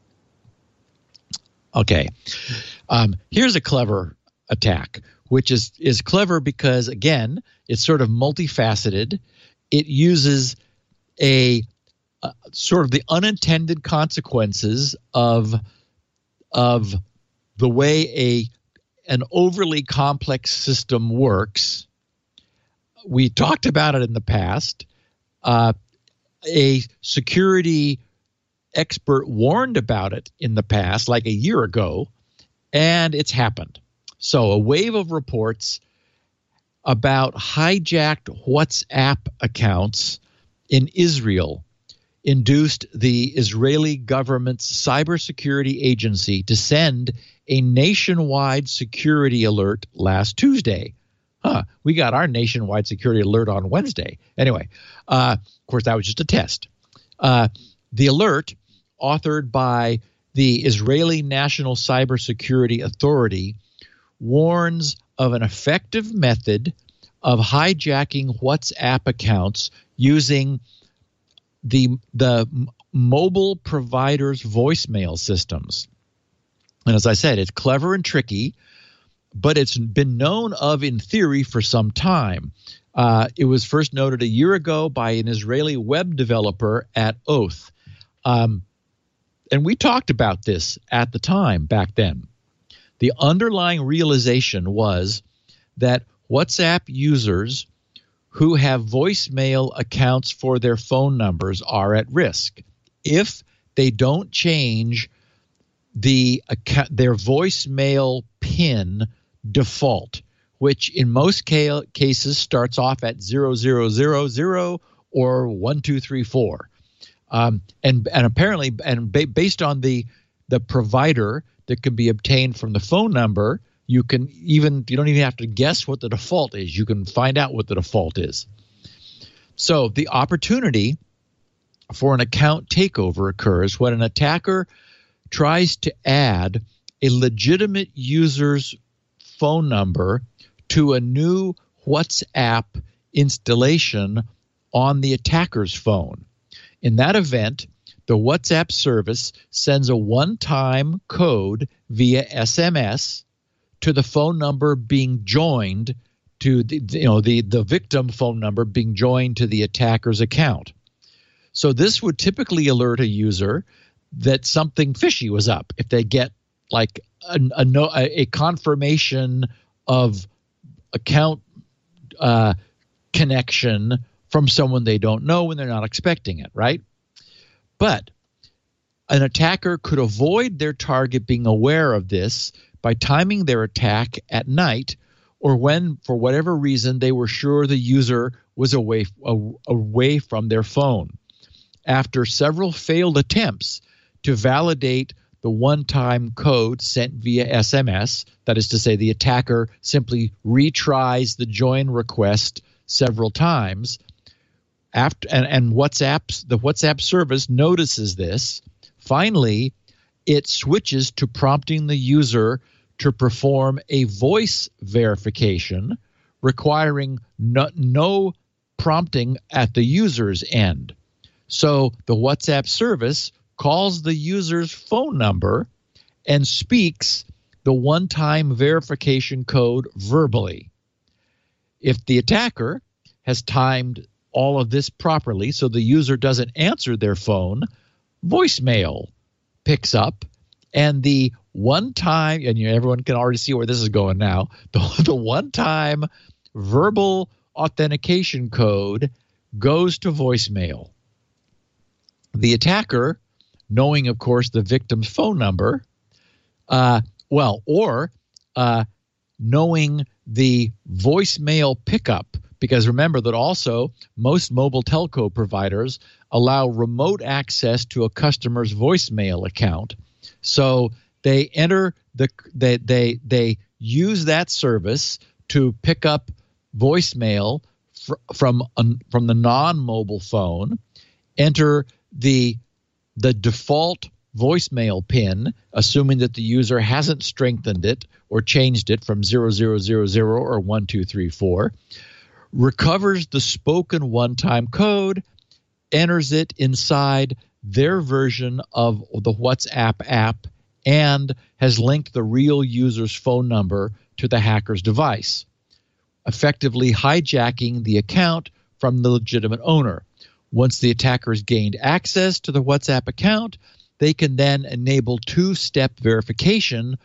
S4: Okay, um, here's a clever attack, which is is clever because, again, it's sort of multifaceted. It uses a uh, sort of the unintended consequences of of the way a an overly complex system works. We talked about it in the past. Uh, a security expert warned about it in the past, like a year ago, and it's happened. So a wave of reports about hijacked WhatsApp accounts in Israel induced the Israeli government's cybersecurity agency to send a nationwide security alert last Tuesday. Huh, we got our nationwide security alert on Wednesday. Anyway, uh, of course, that was just a test. Uh, the alert, authored by the Israeli National Cybersecurity Authority, warns of an effective method of hijacking WhatsApp accounts using the, the mobile providers' voicemail systems. And as I said, it's clever and tricky, but it's been known of in theory for some time. Uh, it was first noted a year ago by an Israeli web developer at Oath. Um, and we talked about this at the time back then. The underlying realization was that WhatsApp users who have voicemail accounts for their phone numbers are at risk if they don't change the account, their voicemail PIN default, which in most ca- cases starts off at zero zero zero zero or one two three four, um, and and apparently and ba- based on the the provider that can be obtained from the phone number, you can even you don't even have to guess what the default is. You can find out what the default is. So the opportunity for an account takeover occurs when an attacker tries to add a legitimate user's phone number to a new WhatsApp installation on the attacker's phone. In that event, the WhatsApp service sends a one-time code via S M S to the phone number being joined to the, you know, the, the victim phone number being joined to the attacker's account. So this would typically alert a user that something fishy was up if they get like a, a, a confirmation of account uh, connection from someone they don't know when they're not expecting it, right? But an attacker could avoid their target being aware of this by timing their attack at night or when, for whatever reason, they were sure the user was away, away from their phone. After several failed attempts to validate the one-time code sent via S M S, that is to say the attacker simply retries the join request several times, after and, and WhatsApp's the WhatsApp service notices this. Finally, it switches to prompting the user to perform a voice verification requiring no, no prompting at the user's end. So the WhatsApp service calls the user's phone number and speaks the one-time verification code verbally. If the attacker has timed all of this properly so the user doesn't answer their phone, voicemail picks up, and the one-time, and you, everyone can already see where this is going now, the, the one-time verbal authentication code goes to voicemail. The attacker, knowing, of course, the victim's phone number, uh, well, or uh, knowing the voicemail pickup, because remember that also most mobile telco providers allow remote access to a customer's voicemail account. So they enter the they they they use that service to pick up voicemail fr- from um, from the non-mobile phone, enter the the default voicemail pin, assuming that the user hasn't strengthened it or changed it from zero zero zero zero or one two three four, recovers the spoken one-time code, enters it inside their version of the WhatsApp app, and has linked the real user's phone number to the hacker's device, effectively hijacking the account from the legitimate owner. Once the attackers gained access to the WhatsApp account, they can then enable two-step verification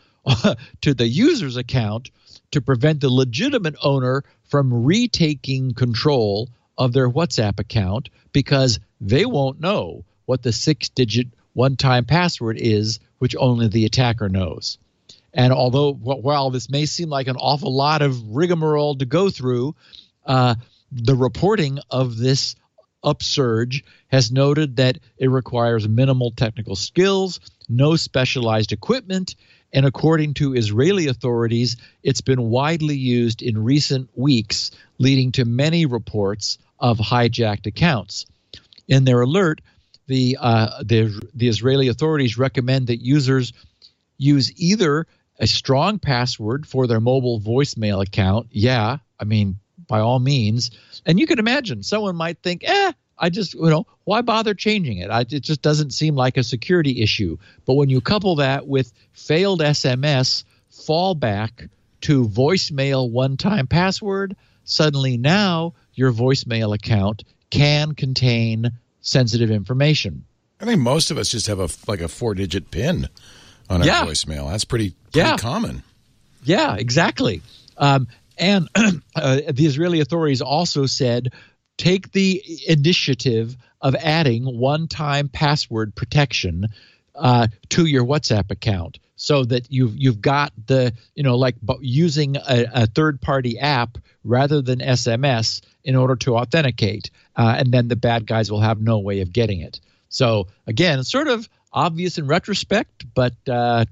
S4: to the user's account to prevent the legitimate owner from retaking control of their WhatsApp account, because they won't know what the six-digit one-time password is, which only the attacker knows. And although, while this may seem like an awful lot of rigmarole to go through, uh, the reporting of this upsurge has noted that it requires minimal technical skills, no specialized equipment, and according to Israeli authorities, it's been widely used in recent weeks, leading to many reports of hijacked accounts. In their alert, the uh, the, the Israeli authorities recommend that users use either a strong password for their mobile voicemail account. Yeah, I mean, by all means. And you can imagine someone might think, eh, I just, you know, why bother changing it? I, it just doesn't seem like a security issue. But when you couple that with failed S M S, fallback to voicemail one-time password, suddenly now your voicemail account can contain sensitive information.
S1: I think most of us just have a like a four-digit PIN on our
S4: yeah.
S1: voicemail. That's pretty, pretty
S4: yeah.
S1: common.
S4: Yeah, exactly. Um, and uh, the Israeli authorities also said, take the initiative of adding one-time password protection uh, to your WhatsApp account, so that you've you've got the, you know, like using a, a third-party app rather than S M S in order to authenticate, uh, and then the bad guys will have no way of getting it. So again, sort of obvious in retrospect, but uh,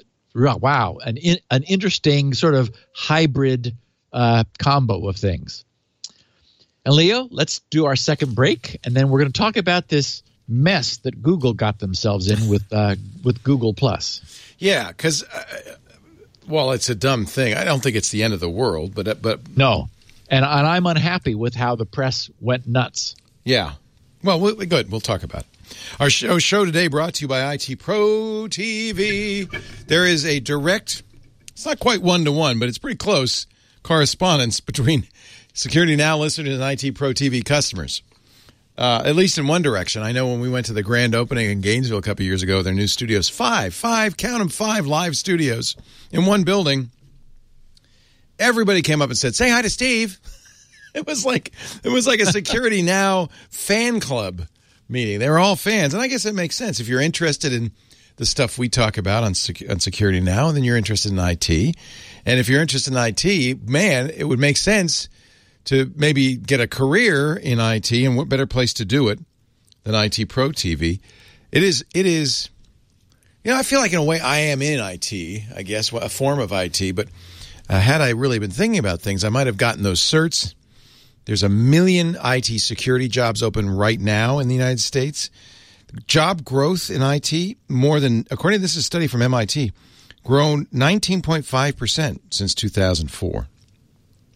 S4: wow, an in, an interesting sort of hybrid uh, combo of things. And Leo, let's do our second break, and then we're going to talk about this mess that Google got themselves in with uh, with Google Plus.
S1: Yeah, because uh, well, it's a dumb thing. I don't think it's the end of the world, but but
S4: no, and and I'm unhappy with how the press went nuts.
S1: Yeah, well, we, good. We'll talk about it. Our show show today brought to you by I T Pro T V. There is a direct, it's not quite one to one, but it's pretty close correspondence between Security Now listeners and I T Pro T V customers. Uh, at least in one direction. I know when we went to the grand opening in Gainesville a couple years ago, their new studios, five, five, count them, five live studios in one building. Everybody came up and said, "Say hi to Steve." It was like it was like a Security Now fan club meeting. They were all fans, and I guess it makes sense if you're interested in the stuff we talk about on, sec- on Security Now, then you're interested in I T. And if you're interested in I T, man, it would make sense to maybe get a career in I T, and what better place to do it than I T Pro T V. It is, it is, you know, I feel like in a way I am in I T, I guess, a form of I T, but uh, had I really been thinking about things, I might have gotten those certs. There's a million I T security jobs open right now in the United States. Job growth in I T, more than, according to this is a study from M I T, grown nineteen point five percent since two thousand four.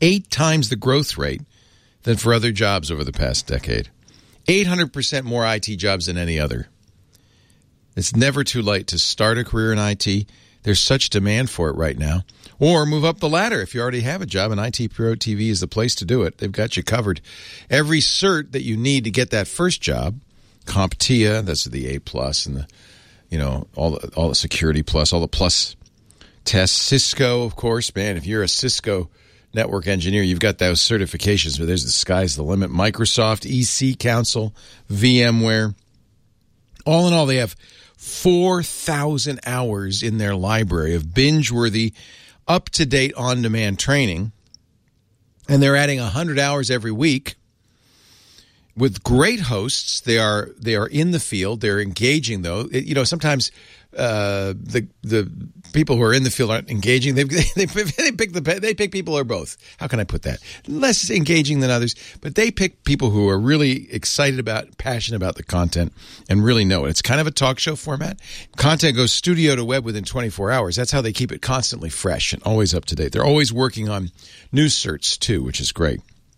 S1: eight times the growth rate than for other jobs over the past decade. eight hundred percent more I T jobs than any other. It's never too late to start a career in I T. There's such demand for it right now. Or move up the ladder if you already have a job, and I T Pro T V is the place to do it. They've got you covered. Every cert that you need to get that first job, CompTIA, that's the A plus, and the, you know, all the, all the Security Plus, all the plus tests. Cisco, of course, man, if you're a Cisco network engineer, you've got those certifications, but there's the sky's the limit. Microsoft, E C Council, VMware. All in all, they have four thousand hours in their library of binge-worthy, up-to-date, on-demand training. And they're adding one hundred hours every week with great hosts. They are they are in the field. They're engaging, though. It, you know, sometimes uh, the the people who are in the field aren't engaging. They they, they pick the they pick people who are both. How can I put that? Less engaging than others, but they pick people who are really excited about, passionate about the content, and really know it. It's kind of a talk show format. Content goes studio to web within twenty-four hours. That's how they keep it constantly fresh and always up to date. They're always working on new certs too, which is great.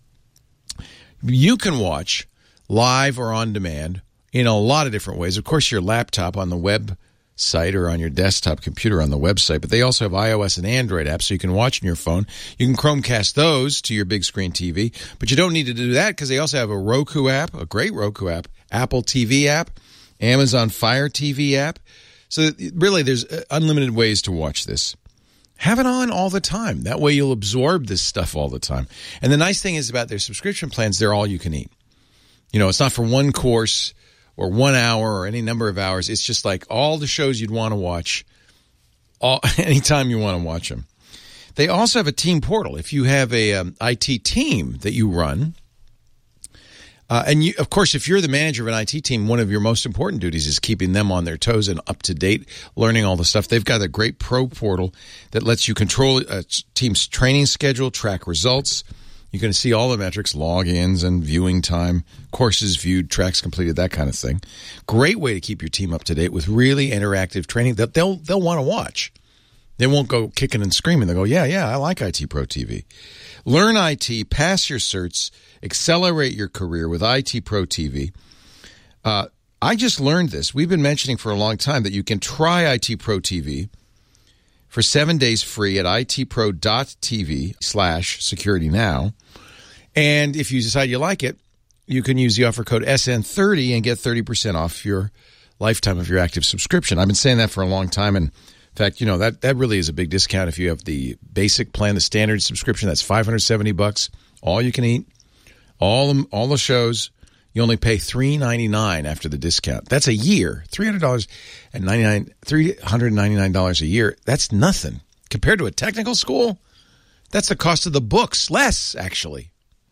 S1: You can watch live or on demand in a lot of different ways. Of course, your laptop on the web site or on your desktop computer on the website, but they also have iOS and Android apps, so you can watch on your phone. You can Chromecast those to your big screen T V, but you don't need to do that because they also have a Roku app, a great Roku app, Apple T V app, Amazon Fire T V app. So really, there's unlimited ways to watch this. Have it on all the time. That way you'll absorb this stuff all the time. And the nice thing is about their subscription plans, they're all you can eat. You know, it's not for one course or one hour or any number of hours. It's just like all the shows you'd want to watch all, anytime you want to watch them. They also have a team portal. If you have a um, I T team that you run, uh, and you, of course, if you're the manager of an I T team, one of your most important duties is keeping them on their toes and up to date, learning all the stuff. They've got a great pro portal that lets you control a team's training schedule, track results. You can see all the metrics, logins and viewing time, courses viewed, tracks completed, that kind of thing. Great way to keep your team up to date with really interactive training that they'll they'll want to watch. They won't go kicking and screaming. They'll go, yeah, yeah, I like I T Pro T V. Learn I T, pass your certs, accelerate your career with I T Pro T V. Uh, I just learned this. We've been mentioning for a long time that you can try I T Pro T V for seven days free at itpro.tv slash security now. And if you decide you like it, you can use the offer code S N thirty and get thirty percent off your lifetime of your active subscription. I've been saying that for a long time. And in fact, you know, that, that really is a big discount. If you have the basic plan, the standard subscription, that's five hundred seventy bucks, all you can eat, all, all the shows. You only pay three ninety-nine after the discount. That's a year, three hundred dollars and ninety-nine three hundred ninety-nine dollars a year. That's nothing compared to a technical school. That's the cost of the books, less actually.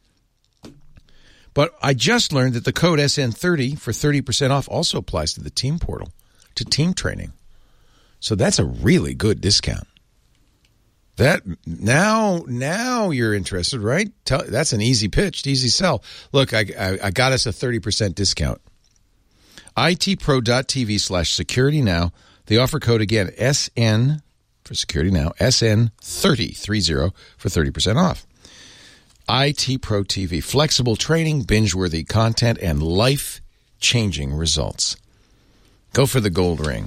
S1: But I just learned that the code S N thirty for thirty percent off also applies to the team portal, to team training. So that's a really good discount. That now, now you're interested, right? Tell, that's an easy pitch, easy sell. Look, I, I, I got us a thirty percent discount. itpro.tv slash security now. The offer code again, S N for security now, S N thirty, three zero for thirty percent off. I T Pro T V, flexible training, binge-worthy content, and life-changing results. Go for the gold ring.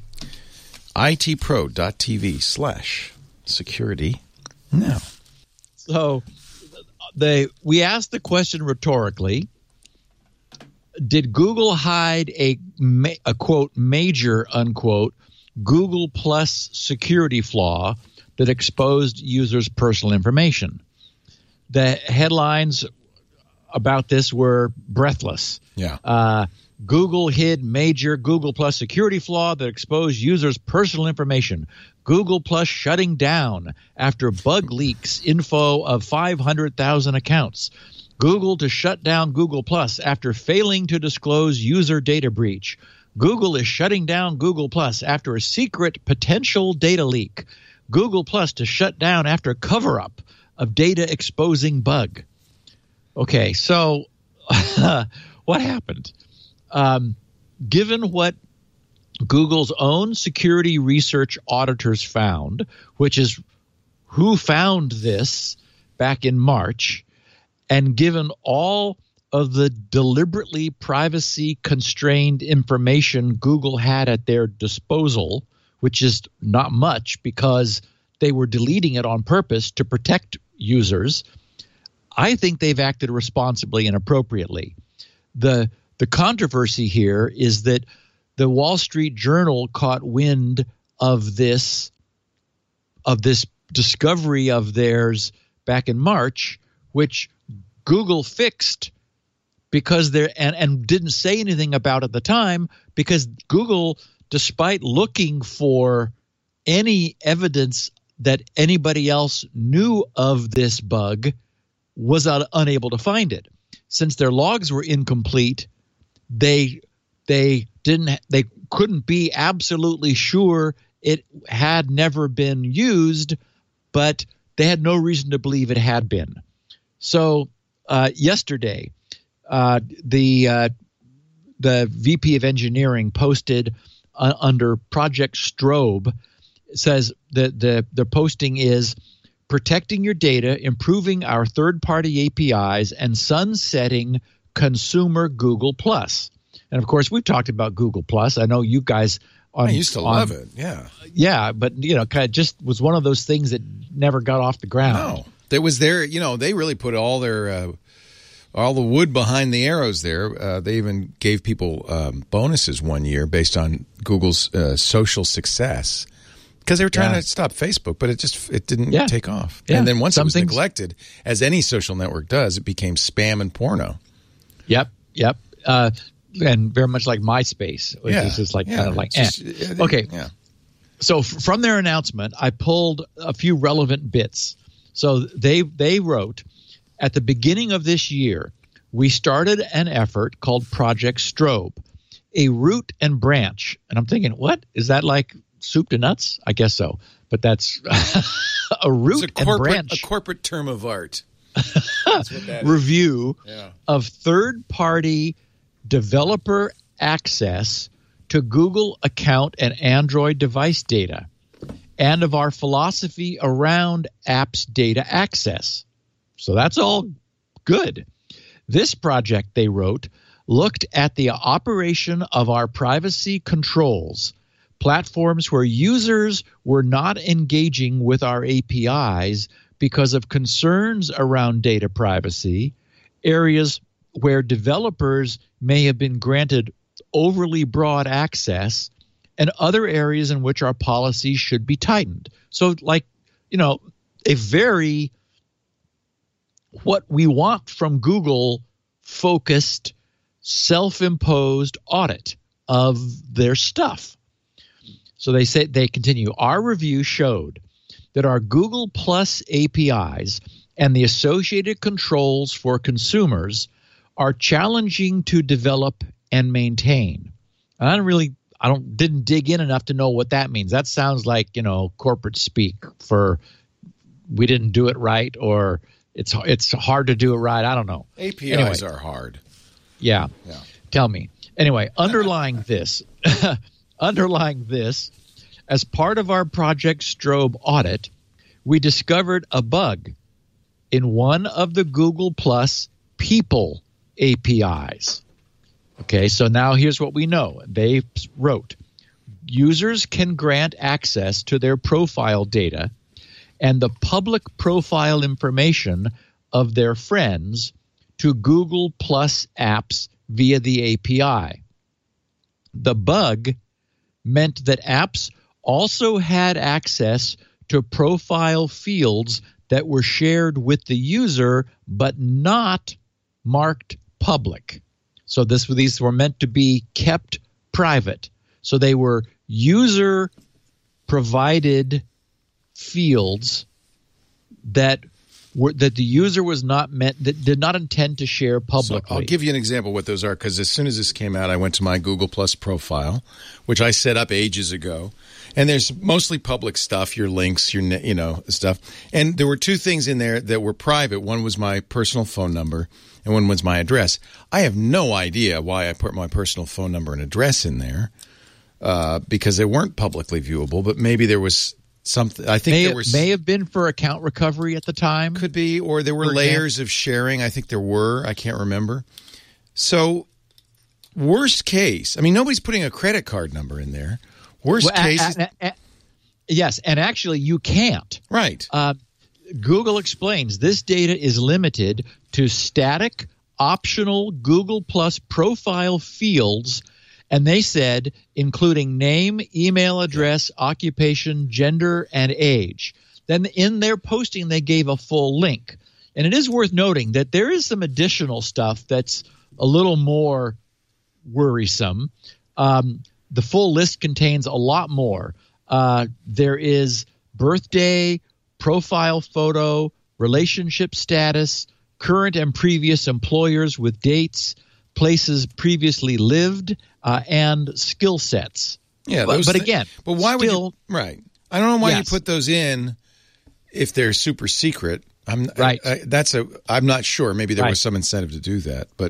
S1: itpro.tv slash security now.
S4: So they we asked the question rhetorically, did Google hide a, a quote, major, unquote, Google Plus security flaw that exposed users' personal information? The headlines about this were breathless.
S1: Yeah.
S4: Uh, Google hid major Google Plus security flaw that exposed users' personal information. Google Plus shutting down after bug leaks info of five hundred thousand accounts. Google to shut down Google Plus after failing to disclose user data breach. Google is shutting down Google Plus after a secret potential data leak. Google Plus to shut down after cover-up of data exposing bug. Okay, so what happened? Um, given what Google's own security research auditors found, which is who found this, back in March, and given all of the deliberately privacy-constrained information Google had at their disposal, which is not much because they were deleting it on purpose to protect users, I think they've acted responsibly and appropriately. The the controversy here is that the Wall Street Journal caught wind of this of this discovery of theirs back in March, which Google fixed because they're and, and didn't say anything about at the time, because Google, despite looking for any evidence that anybody else knew of this bug, was un- unable to find it. Since their logs were incomplete, they they didn't they couldn't be absolutely sure it had never been used, but they had no reason to believe it had been. So uh, yesterday, uh, the uh, the V P of engineering posted uh, under Project Strobe, says that the the posting is protecting your data, improving our third-party A P Is, and sunsetting consumer Google Plus. And of course, we've talked about Google Plus. I know you guys on,
S1: I used to
S4: on,
S1: love it. Yeah,
S4: yeah, but you know, kind of just was one of those things that never got off the ground.
S1: No, there was there. You know, they really put all their uh, all the wood behind the arrows there. Uh, they even gave people um, bonuses one year based on Google's uh, social success. Because they were trying
S4: Yeah.
S1: to stop Facebook, but it just it didn't
S4: Yeah.
S1: take off.
S4: Yeah.
S1: And then once
S4: Some
S1: it was
S4: things-
S1: neglected, as any social network does, it became spam and porno.
S4: Yep, yep, uh, and very much like MySpace, which
S1: Yeah.
S4: is just like
S1: Yeah.
S4: kind of like
S1: Just-
S4: eh.
S1: it-
S4: Okay.
S1: Yeah.
S4: So f- from their announcement, I pulled a few relevant bits. So they they wrote, at the beginning of this year, we started an effort called Project Strobe, a root and branch. And I'm thinking, what? Is that like soup to nuts? I guess so. But that's a root
S1: It's a
S4: and
S1: corporate,
S4: branch
S1: a corporate term of art. That's what that is.
S4: review
S1: Yeah.
S4: of third-party developer access to Google account and Android device data, and of our philosophy around apps data access. So that's all good. This project, they wrote, looked at the operation of our privacy controls, platforms where users were not engaging with our A P Is because of concerns around data privacy, areas where developers may have been granted overly broad access, and other areas in which our policies should be tightened. So, like, you know, a very what we want from Google focused, self-imposed audit of their stuff. So they say they continue, our review showed that our Google Plus A P Is and the associated controls for consumers are challenging to develop and maintain. And I don't really, I don't, didn't dig in enough to know what that means. That sounds like, you know, corporate speak for we didn't do it right, or it's it's hard to do it right. I don't know.
S1: A P Is
S4: Anyway.
S1: are hard.
S4: Yeah.
S1: Yeah.
S4: Tell me. Anyway, underlying this, underlying this, as part of our Project Strobe audit, we discovered a bug in one of the Google Plus people A P Is. Okay, so now here's what we know. They wrote, users can grant access to their profile data and the public profile information of their friends to Google Plus apps via the A P I. The bug meant that apps also had access to profile fields that were shared with the user but not marked public. So this these were meant to be kept private. So they were user provided fields that were that the user was not meant that did not intend to share publicly.
S1: So I'll give you an example of what those are, because as soon as this came out, I went to my Google Plus profile, which I set up ages ago, and there's mostly public stuff, your links, your you know stuff, and there were two things in there that were private. One was my personal phone number, and one was my address. I have no idea why I put my personal phone number and address in there, uh, because they weren't publicly viewable, but maybe there was something. I think
S4: may,
S1: there was
S4: may have been for account recovery at the time.
S1: Could be, or there were layers of sharing. I think there were. I can't remember. So, worst case. I mean, nobody's putting a credit card number in there. Worst
S4: well,
S1: case.
S4: A, a, a, a, yes, and actually, you can't.
S1: Right.
S4: Uh, Google explains this data is limited to static, optional Google Plus profile fields, and they said including name, email address, occupation, gender, and age. Then in their posting, they gave a full link. And it is worth noting that there is some additional stuff that's a little more worrisome. Um, the full list contains a lot more. Uh, there is birthday, profile photo, relationship status, current and previous employers with dates, places previously lived, uh, and skill sets.
S1: Yeah,
S4: but,
S1: those
S4: but
S1: th-
S4: again,
S1: but why
S4: still,
S1: would you? Right, I don't know why
S4: yes.
S1: you put those in if they're super secret. I'm
S4: right.
S1: I, I, that's a. I'm not sure. Maybe there
S4: right.
S1: was some incentive to do that, but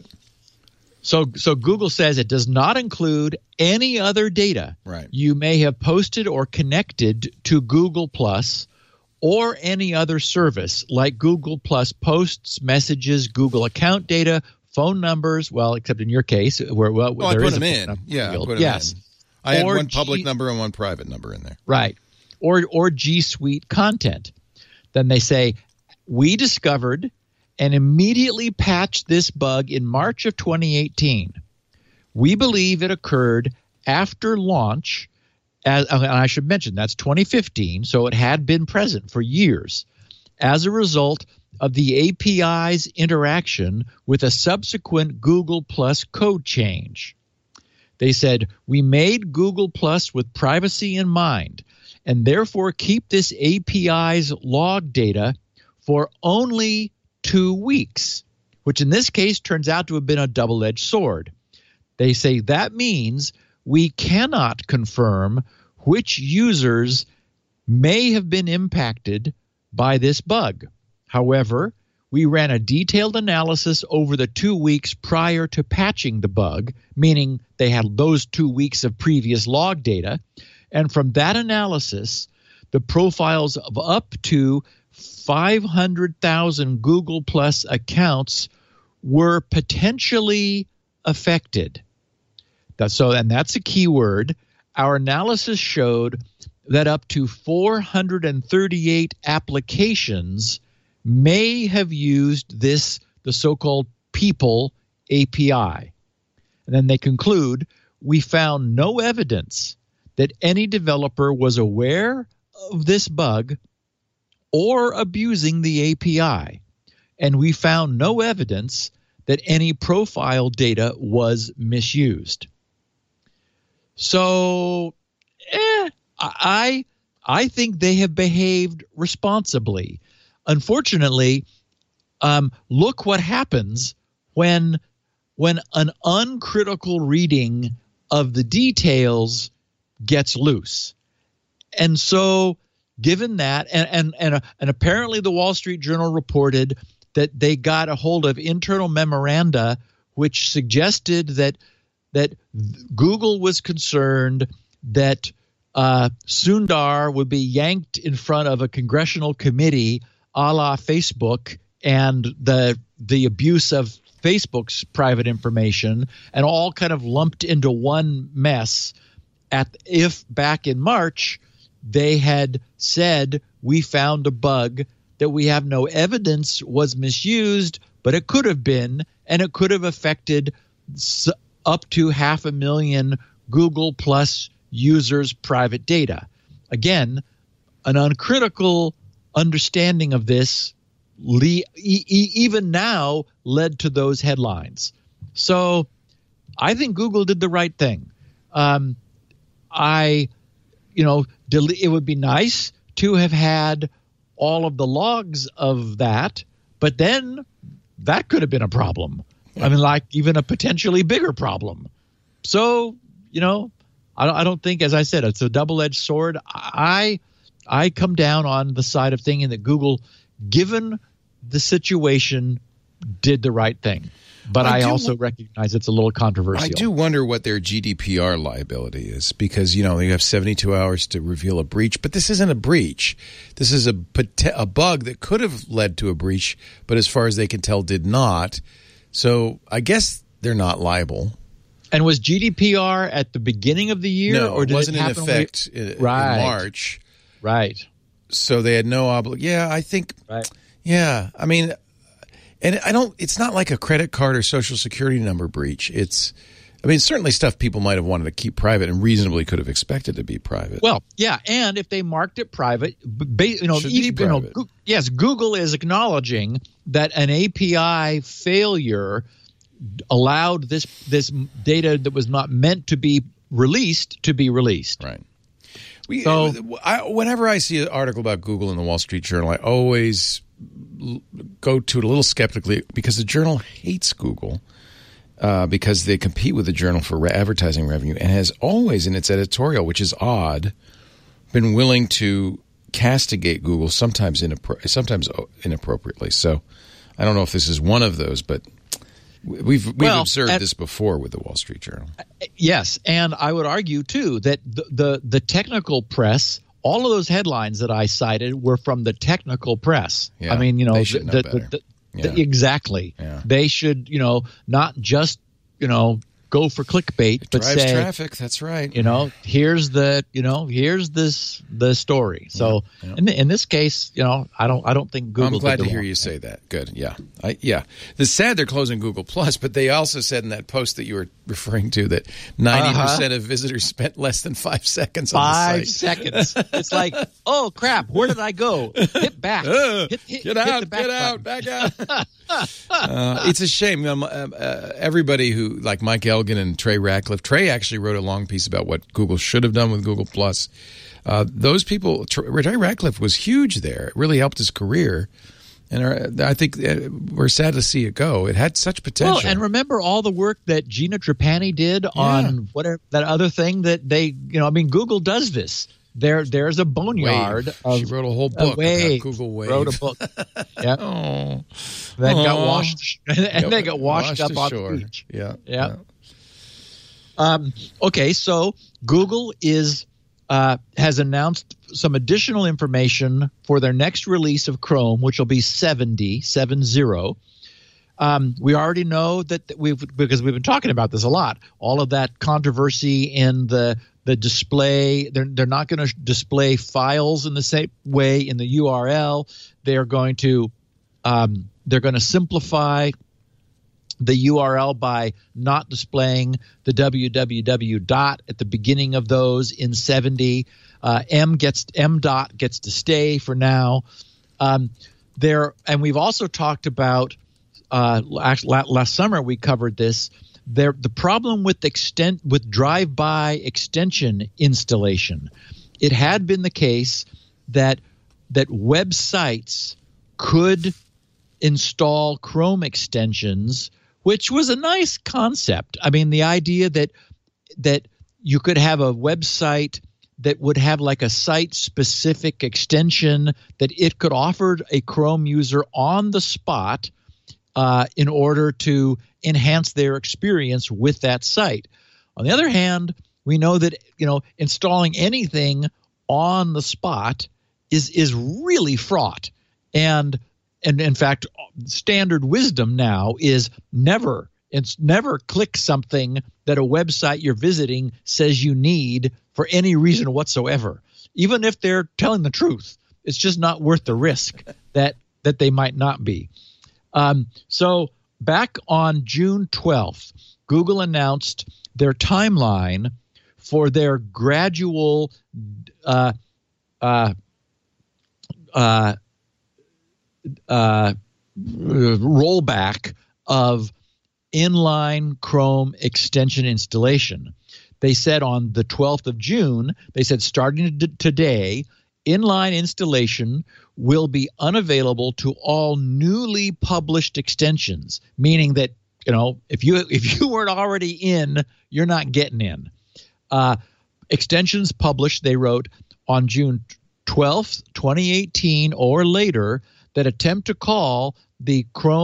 S4: so so Google says it does not include any other data
S1: right.
S4: you may have posted or connected to Google Plus or any other service like Google Plus posts, messages, Google account data, phone numbers. Well, except in your case, where well,
S1: well
S4: there
S1: I put
S4: is
S1: them
S4: a
S1: in. Yeah, I put them
S4: yes.
S1: in. I had
S4: or
S1: one public
S4: G-
S1: number and one private number in there.
S4: Right, or or G Suite content. Then they say we discovered and immediately patched this bug in March of twenty eighteen. We believe it occurred after launch. As, and I should mention, that's twenty fifteen, so it had been present for years. As a result of the A P I's interaction with a subsequent Google Plus code change. They said, we made Google Plus with privacy in mind, and therefore keep this A P I's log data for only two weeks, which in this case turns out to have been a double-edged sword. They say that means we cannot confirm which users may have been impacted by this bug. However, we ran a detailed analysis over the two weeks prior to patching the bug, meaning they had those two weeks of previous log data. And from that analysis, the profiles of up to five hundred thousand Google Plus accounts were potentially affected. That's so, and that's a key word. Our analysis showed that up to four hundred thirty-eight applications may have used this, the so-called people A P I. And then they conclude, we found no evidence that any developer was aware of this bug or abusing the A P I. And we found no evidence that any profile data was misused. So, eh, I I think they have behaved responsibly. Unfortunately, um, look what happens when when an uncritical reading of the details gets loose. And so, given that, and and and, uh, and apparently the Wall Street Journal reported that they got a hold of internal memoranda which suggested that that Google was concerned that uh, Sundar would be yanked in front of a congressional committee a la Facebook and the the abuse of Facebook's private information, and all kind of lumped into one mess. At if back in March they had said, we found a bug that we have no evidence was misused, but it could have been, and it could have affected s- up to half a million Google Plus users' private data. Again, an uncritical understanding of this le- e- e- even now led to those headlines. So I think Google did the right thing. Um, I, you know, del- it would be nice to have had all of the logs of that, but then that could have been a problem. I mean, like even a potentially bigger problem. So, you know, I, I don't think, as I said, it's a double-edged sword. I I come down on the side of thinking that Google, given the situation, did the right thing. But I,
S1: I do,
S4: also recognize it's a little controversial.
S1: I do wonder what their G D P R liability is because, you know, you have seventy-two hours to reveal a breach. But this isn't a breach. This is a, a bug that could have led to a breach, but as far as they can tell, did not. So I guess they're not liable.
S4: And was G D P R at the beginning of the year?
S1: No,
S4: or did
S1: it wasn't
S4: it
S1: in
S4: happen
S1: effect
S4: when we,
S1: in,
S4: right.
S1: in March.
S4: Right.
S1: So they had no obligation. Yeah, I think.
S4: Right.
S1: Yeah, I mean, and I don't. It's not like a credit card or social security number breach. It's, I mean, certainly stuff people might have wanted to keep private and reasonably could have expected to be private.
S4: Well, yeah, and if they marked it private, ba- you know,
S1: Should
S4: even,
S1: be
S4: you know,
S1: private.
S4: Go- yes, Google is acknowledging that an A P I failure allowed this this data that was not meant to be released to be released.
S1: Right. We,
S4: So-
S1: I, whenever I see an article about Google in the Wall Street Journal, I always l- go to it a little skeptically because the Journal hates Google uh, because they compete with the Journal for re- advertising revenue and has always in its editorial, which is odd, been willing to castigate Google sometimes inappro- sometimes inappropriately. So I don't know if this is one of those, but we've we've
S4: Well,
S1: observed
S4: at-
S1: this before with the Wall Street Journal.
S4: Yes, and I would argue too that the, the the technical press, all of those headlines that I cited were from the technical press.
S1: Yeah,
S4: I mean, you know,
S1: they should
S4: the,
S1: know
S4: the,
S1: better.
S4: the,
S1: Yeah.
S4: the, exactly.
S1: Yeah.
S4: They should, you know, not just, you know, go for clickbait, but
S1: Drives
S4: say,
S1: traffic. That's right.
S4: you know, here's the, you know, here's this the story. So
S1: Yeah, yeah.
S4: in in this case, you know, I don't I don't think Google.
S1: I'm glad
S4: did the
S1: to hear
S4: wrong
S1: you
S4: thing.
S1: say that. Good. Yeah. I, yeah. It's sad they're closing Google Plus, but they also said in that post that you were referring to that ninety percent of visitors spent less than five seconds on
S4: Five
S1: the site.
S4: seconds. It's like, oh crap, where did I go? Hit back.
S1: Uh,
S4: hit, hit,
S1: get
S4: hit
S1: out!
S4: the back
S1: Get out!
S4: button.
S1: Back out! uh, it's a shame. Um, uh, uh, everybody who, like Mike Elgin and Trey Ratcliffe, Trey actually wrote a long piece about what Google should have done with Google Plus. Uh, those people, Trey Ratcliffe was huge there. It really helped his career. And uh, I think uh, we're sad to see it go. It had such potential.
S4: Well, and remember all the work that Gina Trapani did on whatever that other thing that they, you know, I mean, Google does this. There, there's a boneyard.
S1: Wave.
S4: Of,
S1: She wrote a whole
S4: uh,
S1: book
S4: Wave.
S1: about Google Wave.
S4: Wrote a book. Yeah.
S1: Oh,
S4: That got
S1: Aw.
S4: washed, and they got washed, up on
S1: ashore.
S4: the beach.
S1: Yeah,
S4: Yeah. Um, okay, so Google is uh, has announced some additional information for their next release of Chrome, which will be seventy, seven zero. Um, we already know that that we've because we've been talking about this a lot. All of that controversy in the the display. They're they're not going to display files in the same way in the U R L. They are going to um, they're going to simplify the U R L by not displaying the www dot at the beginning of those in seventy. Uh, M gets M dot gets to stay for now. Um, there, and we've also talked about uh, last, last summer we covered this. There, the problem with extent with drive-by extension installation. It had been the case that that websites could install Chrome extensions, which was a nice concept. I mean, the idea that that you could have a website that would have like a site-specific extension that it could offer a Chrome user on the spot uh, in order to enhance their experience with that site. On the other hand, we know that, you know, installing anything on the spot is is really fraught. And and in fact, standard wisdom now is never it's never click something that a website you're visiting says you need for any reason whatsoever. Even if they're telling the truth, it's just not worth the risk that that they might not be. Um, so back on June twelfth, Google announced their timeline for their gradual uh, uh, uh, uh, rollback of inline Chrome extension installation. They said on the twelfth of June, they said starting t- today, inline installation will be unavailable to all newly published extensions, meaning that, you know, if you if you weren't already in, you're not getting in. Uh, extensions published, they wrote, on June twelfth, twenty eighteen or later that attempt to call the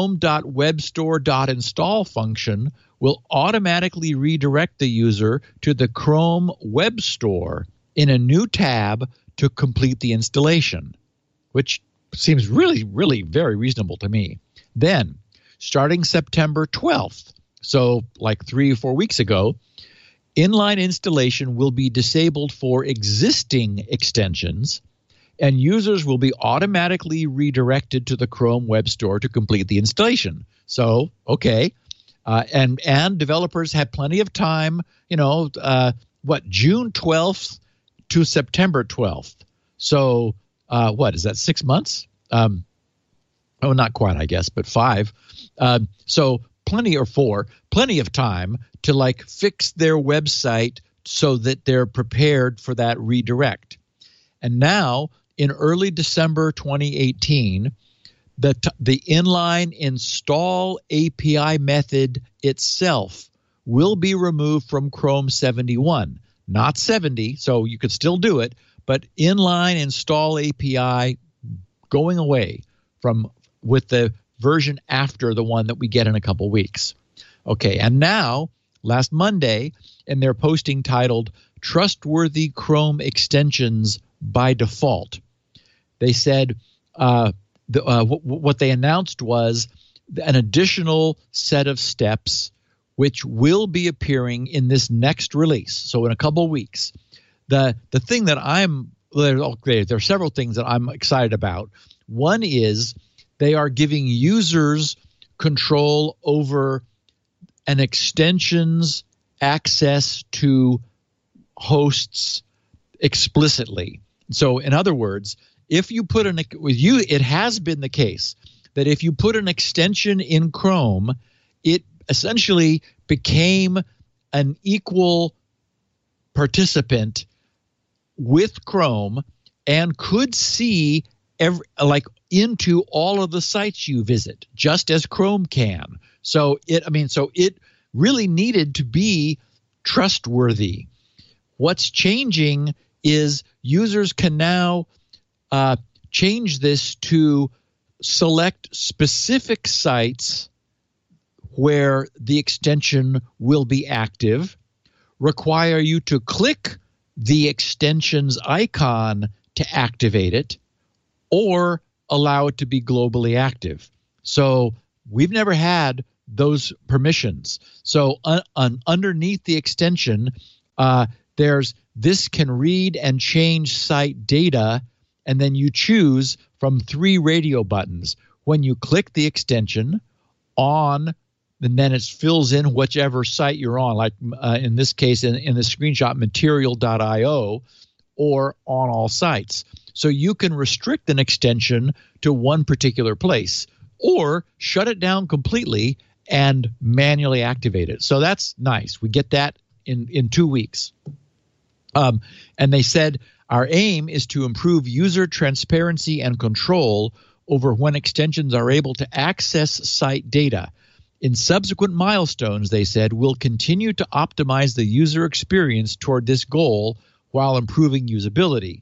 S4: chrome.webstore.install function will automatically redirect the user to the Chrome Web Store in a new tab to complete the installation, which seems really, really very reasonable to me. Then, starting September twelfth, so like three or four weeks ago, inline installation will be disabled for existing extensions, and users will be automatically redirected to the Chrome Web Store to complete the installation. So, okay, uh, and and developers have plenty of time, you know, uh, what, June twelfth to September twelfth. So, uh, what, is that six months? Um, oh, not quite, I guess, but five. Uh, so plenty, or four, plenty of time to like fix their website so that they're prepared for that redirect. And now, in early December twenty eighteen, the t- the inline install A P I method itself will be removed from Chrome seventy-one, not seventy, so you could still do it, but inline install A P I going away from with the version after the one that we get in a couple weeks. Okay, and now, last Monday, in their posting titled Trustworthy Chrome Extensions by Default, they said uh, the, uh, w- what they announced was an additional set of steps which will be appearing in this next release, so in a couple weeks. The the thing that I'm there, okay, there are several things that I'm excited about. One is they are giving users control over an extension's access to hosts explicitly. So, in other words, if you put an with you, it has been the case that if you put an extension in Chrome, it essentially became an equal participant with Chrome and could see every, like into all of the sites you visit, just as Chrome can. So it, I mean, so it really needed to be trustworthy. What's changing is users can now uh, change this to select specific sites where the extension will be active, require you to click the extension's icon to activate it, or allow it to be globally active. So we've never had those permissions. So un- un- underneath the extension, uh, there's this can read and change site data, and then you choose from three radio buttons. When you click the extension on, and then it fills in whichever site you're on, like uh, in this case, in, in the screenshot, material dot io, or on all sites. So you can restrict an extension to one particular place or shut it down completely and manually activate it. So that's nice. We get that in, in two weeks. Um, and they said, our aim is to improve user transparency and control over when extensions are able to access site data. In subsequent milestones, they said, we'll continue to optimize the user experience toward this goal while improving usability.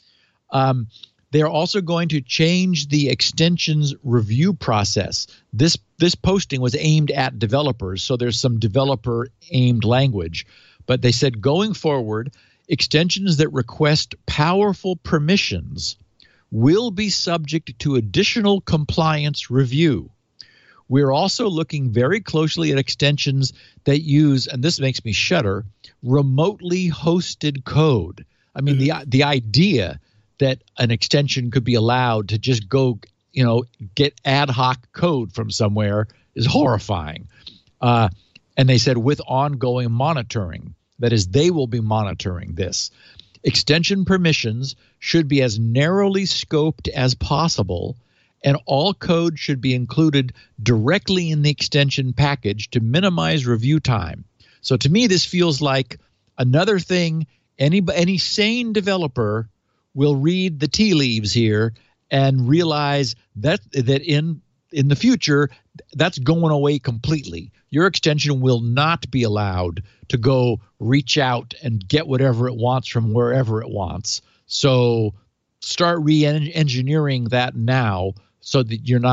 S4: Um, they're also going to change the extensions review process. This this posting was aimed at developers, so there's some developer-aimed language. But they said going forward, extensions that request powerful permissions will be subject to additional compliance review. We're also looking very closely at extensions that use, and this makes me shudder, remotely hosted code. I mean, mm-hmm. the the idea that an extension could be allowed to just go, you know, get ad hoc code from somewhere is horrifying. Uh, and they said with ongoing monitoring, that is, they will be monitoring this. Extension permissions should be as narrowly scoped as possible, and all code should be included directly in the extension package to minimize review time. So to me, this feels like another thing any any sane developer will read the tea leaves here and realize that that in in the future, that's going away completely. Your extension will not be allowed to go reach out and get whatever it wants from wherever it wants. So start re-engineering that now so that you're not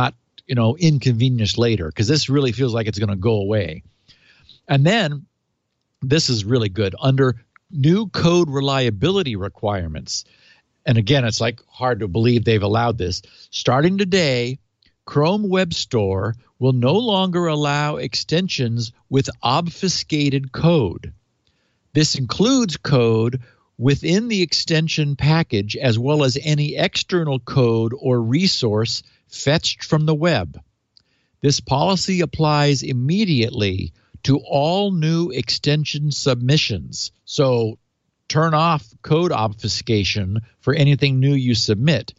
S4: you know, inconvenience later, because this really feels like it's going to go away. And then this is really good. Under new code reliability requirements, and again, it's like hard to believe they've allowed this. Starting today, Chrome Web Store will no longer allow extensions with obfuscated code. This includes code within the extension package, as well as any external code or resource fetched from the web. This policy applies immediately to all new extension submissions. So turn off code obfuscation for anything new you submit.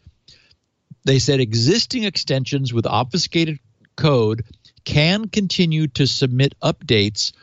S4: They said existing extensions with obfuscated code can continue to submit updates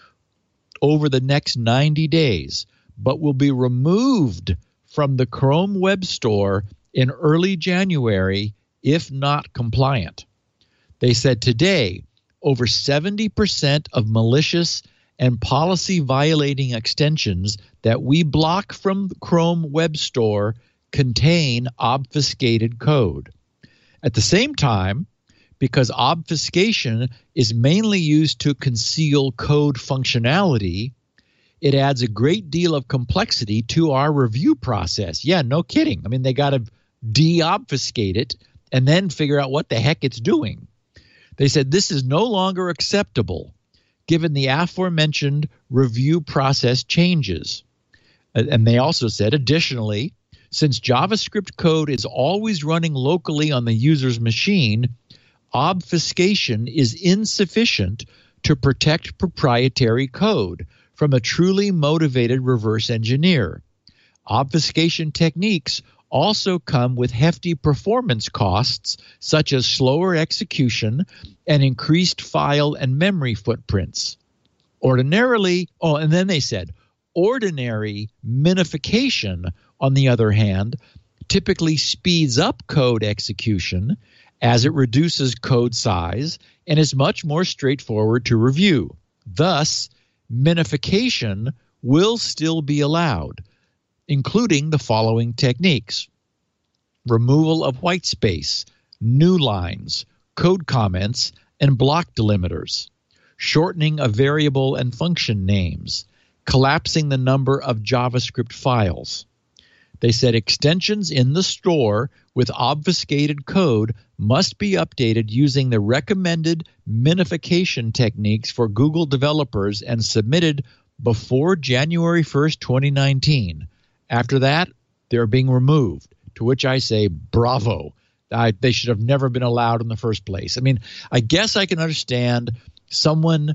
S4: over the next ninety days, but will be removed from the Chrome Web Store in early January if not compliant. They said today, over seventy percent of malicious and policy-violating extensions that we block from the Chrome Web Store contain obfuscated code. At the same time, because obfuscation is mainly used to conceal code functionality, it adds a great deal of complexity to our review process. Yeah, no kidding. I mean, they got to de-obfuscate it and then figure out what the heck it's doing. They said this is no longer acceptable given the aforementioned review process changes. And they also said, additionally, since JavaScript code is always running locally on the user's machine, obfuscation is insufficient to protect proprietary code from a truly motivated reverse engineer. Obfuscation techniques also come with hefty performance costs, such as slower execution and increased file and memory footprints. Ordinarily, oh, and then they said, ordinary minification, on the other hand, typically speeds up code execution as it reduces code size and is much more straightforward to review. Thus, minification will still be allowed, including the following techniques: removal of white space, new lines, code comments, and block delimiters, shortening of variable and function names, collapsing the number of JavaScript files. They said extensions in the store with obfuscated code must be updated using the recommended minification techniques for Google developers and submitted before January first, twenty nineteen. After that, they're being removed, to which I say bravo. I, they should have never been allowed in the first place. I mean, I guess I can understand someone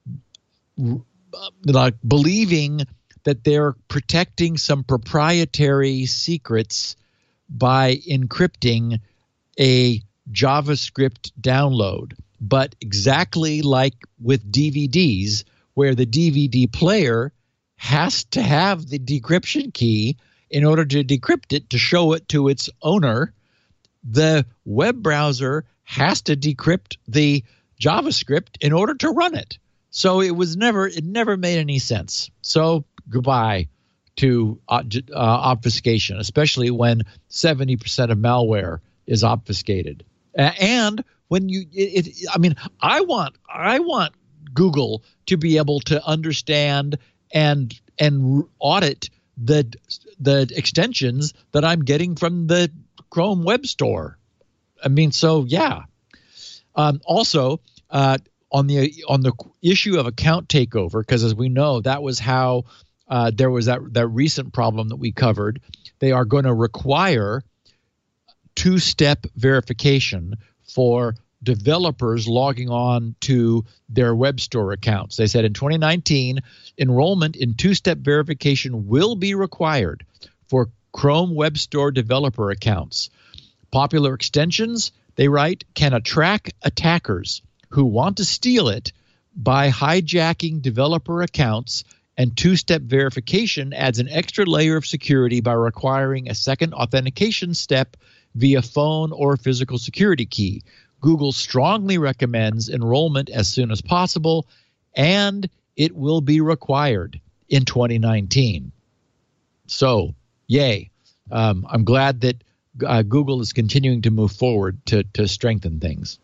S4: like believing that they're protecting some proprietary secrets by encrypting a JavaScript download. But exactly like with D V Ds, where the D V D player has to have the decryption key in order to decrypt it to show it to its owner, the web browser has to decrypt the JavaScript in order to run it. So it was never, it never made any sense. So goodbye to uh, uh, obfuscation, especially when seventy percent of malware is obfuscated. Uh, and when you, it, it, I mean, I want, I want Google to be able to understand and and audit the the extensions that I'm getting from the Chrome Web Store. I mean, so yeah. Um, also, uh, on the on the issue of account takeover, because as we know, that was how uh, there was that that recent problem that we covered. They are going to require two-step verification for developers logging on to their web store accounts. They said in twenty nineteen, enrollment in two-step verification will be required for Chrome Web Store developer accounts. Popular extensions, they write, can attract attackers who want to steal it by hijacking developer accounts, and two-step verification adds an extra layer of security by requiring a second authentication step via phone or physical security key. Google strongly recommends enrollment as soon as possible, and it will be required in twenty nineteen. So, yay. Um, I'm glad that uh, Google is continuing to move forward to, to strengthen things.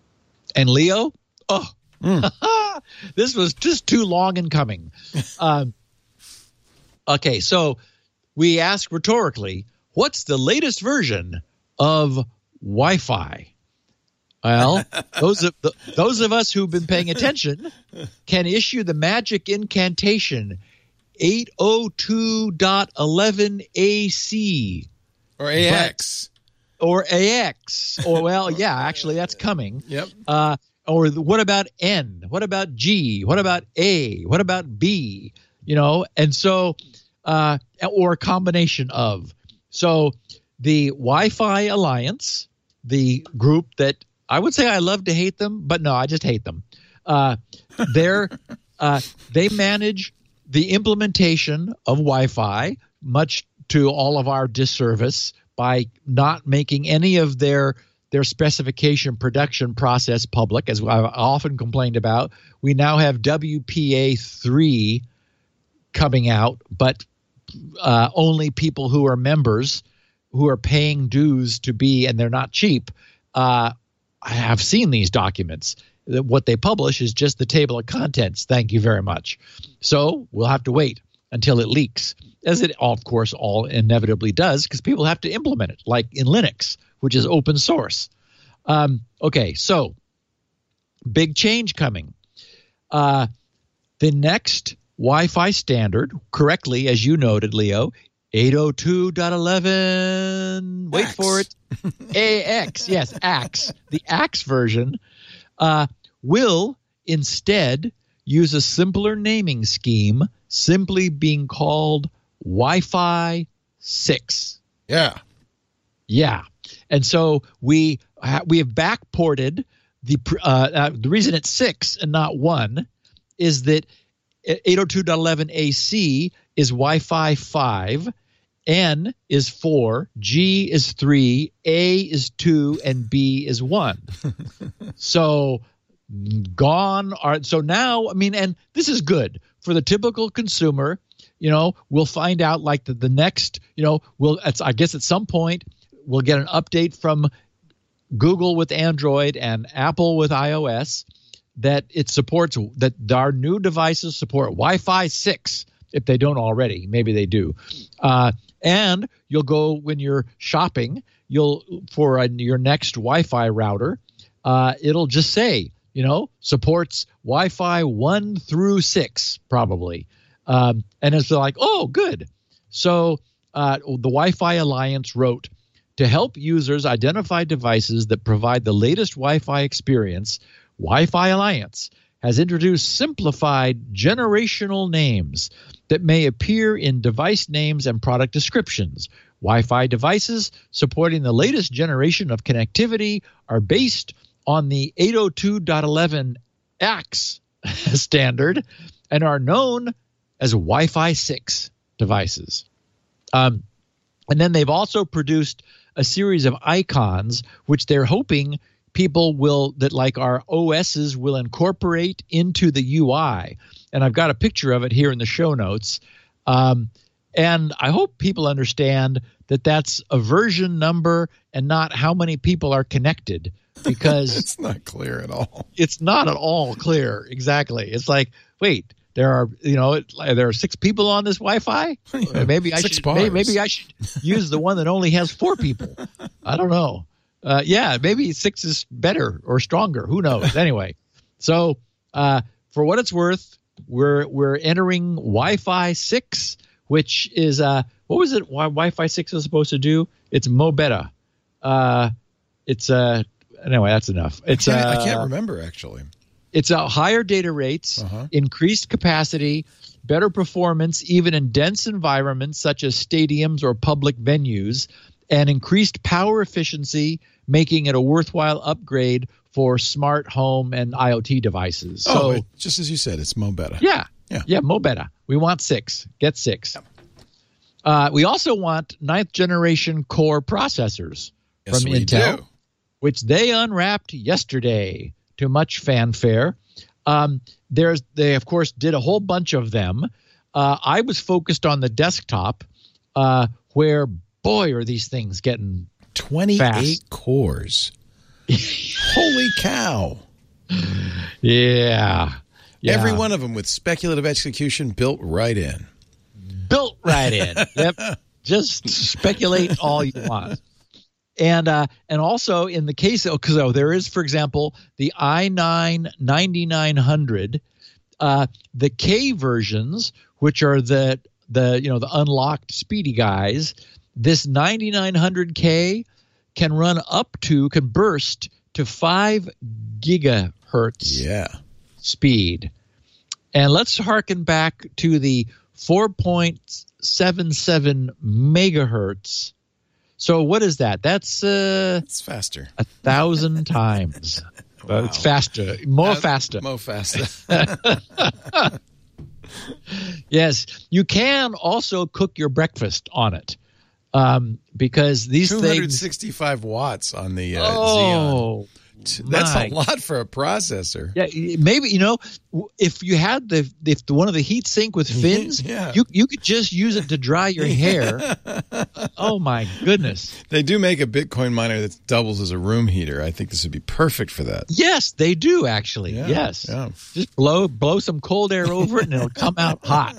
S4: And Leo, oh,
S1: Mm.
S4: this was just too long in coming. Um, okay, so we ask rhetorically, what's the latest version of Wi-Fi? Well, those of the, those of us who've been paying attention can issue the magic incantation eight oh two dot eleven A C.
S1: Or A X.
S4: But, or A X. Or, well, yeah, actually, that's coming.
S1: Yep.
S4: Uh, or the, what about N? What about G? What about A? What about B? You know, and so, uh, or a combination of. So the Wi-Fi Alliance, the group that I would say I love to hate them, but no, I just hate them. Uh, they're, uh, they manage the implementation of Wi-Fi, much to all of our disservice, by not making any of their their specification production process public, as I've often complained about. We now have W P A three coming out, but uh, only people who are members, who are paying dues to be, and they're not cheap, uh, I have seen these documents. What they publish is just the table of contents. Thank you very much. So we'll have to wait until it leaks, as it, of course, all inevitably does, because people have to implement it, like in Linux, which is open source. Um, okay, so big change coming. Uh, the next Wi-Fi standard, correctly, as you noted, Leo, eight oh two dot eleven, wait
S1: Axe.
S4: for it, A X, yes, Axe, the Axe version, uh, will instead use a simpler naming scheme, simply being called Wi-Fi six.
S1: Yeah.
S4: Yeah. And so we ha- we have backported the pr- uh, uh, the reason it's six and not one is that eight oh two dot eleven A C is Wi-Fi five, N is four, G is three, A is two, and B is one. So gone are so now. I mean, and this is good for the typical consumer. You know, we'll find out like the, the next. You know, we'll. It's, I guess at some point we'll get an update from Google with Android and Apple with iOS that it supports, that our new devices support Wi-Fi six, if they don't already. Maybe they do. Uh, and you'll go, when you're shopping, you'll for a, your next Wi-Fi router, uh, it'll just say, you know, supports Wi-Fi one through six, probably. Um, and it's like, oh, good. So uh, the Wi-Fi Alliance wrote, to help users identify devices that provide the latest Wi-Fi experience, Wi-Fi Alliance has introduced simplified generational names that may appear in device names and product descriptions. Wi-Fi devices supporting the latest generation of connectivity are based on the eight oh two dot eleven Axe standard and are known as Wi-Fi six devices. Um, and then they've also produced a series of icons, which they're hoping people will, that like our O Ss will incorporate into the U I. And I've got a picture of it here in the show notes. Um, and I hope people understand that that's a version number and not how many people are connected, because
S1: it's not clear at all.
S4: It's not at all clear. Exactly. It's like, wait, there are, you know, there are six people on this Wi-Fi.
S1: Yeah,
S4: maybe I
S1: six
S4: should,
S1: bars.
S4: maybe, maybe I should use the one that only has four people. I don't know. Uh, yeah, maybe six is better or stronger. Who knows? Anyway, so uh, for what it's worth, we're we're entering Wi-Fi six, which is uh, what was it? Why Wi-Fi six is supposed to do? It's mo better. Uh, it's uh, anyway. That's enough. It's
S1: I can't,
S4: uh,
S1: I can't remember actually.
S4: It's a higher data rates,
S1: Uh-huh.
S4: increased capacity, better performance, even in dense environments such as stadiums or public venues, and increased power efficiency, making it a worthwhile upgrade for smart home and IoT devices.
S1: Oh,
S4: So,
S1: it- just as you said, it's mo better.
S4: yeah,
S1: Yeah.
S4: yeah, mo better. We want six. Get six. Uh, we also want ninth generation core processors
S1: Yes,
S4: from
S1: we
S4: Intel,
S1: do.
S4: which they unwrapped yesterday to much fanfare. Um, there's they of course did a whole bunch of them. Uh, I was focused on the desktop, uh, where boy are these things getting
S1: twenty-eight
S4: fast.
S1: cores. Holy cow.
S4: Yeah. yeah.
S1: Every one of them with speculative execution built right in.
S4: Built right in. Yep. Just speculate all you want. And uh, and also in the case of, because oh, there is, for example, the i nine ninety-nine hundred, uh, the K versions, which are the the you know the unlocked speedy guys. This ninety-nine hundred K can run up to can burst to five gigahertz
S1: yeah.
S4: speed. And let's harken back to the four point seven seven megahertz. So what is that? That's uh,
S1: it's faster.
S4: A thousand times.
S1: Wow.
S4: Uh, it's faster, more
S1: That's
S4: faster.
S1: More faster.
S4: Yes, you can also cook your breakfast on it, um, because these
S1: two hundred
S4: things.
S1: sixty-five watts on the uh,
S4: Oh,
S1: Xeon. That's
S4: my.
S1: a lot for a processor.
S4: Yeah, maybe you know if you had the if the, one of the heat sink with fins,
S1: Yeah.
S4: you you could just use it to dry your hair. Oh my goodness!
S1: They do make a Bitcoin miner that doubles as a room heater. I think this would be perfect for that.
S4: Yes, they do actually.
S1: Yeah,
S4: yes,
S1: yeah.
S4: just blow blow some cold air over it, and it'll come out hot.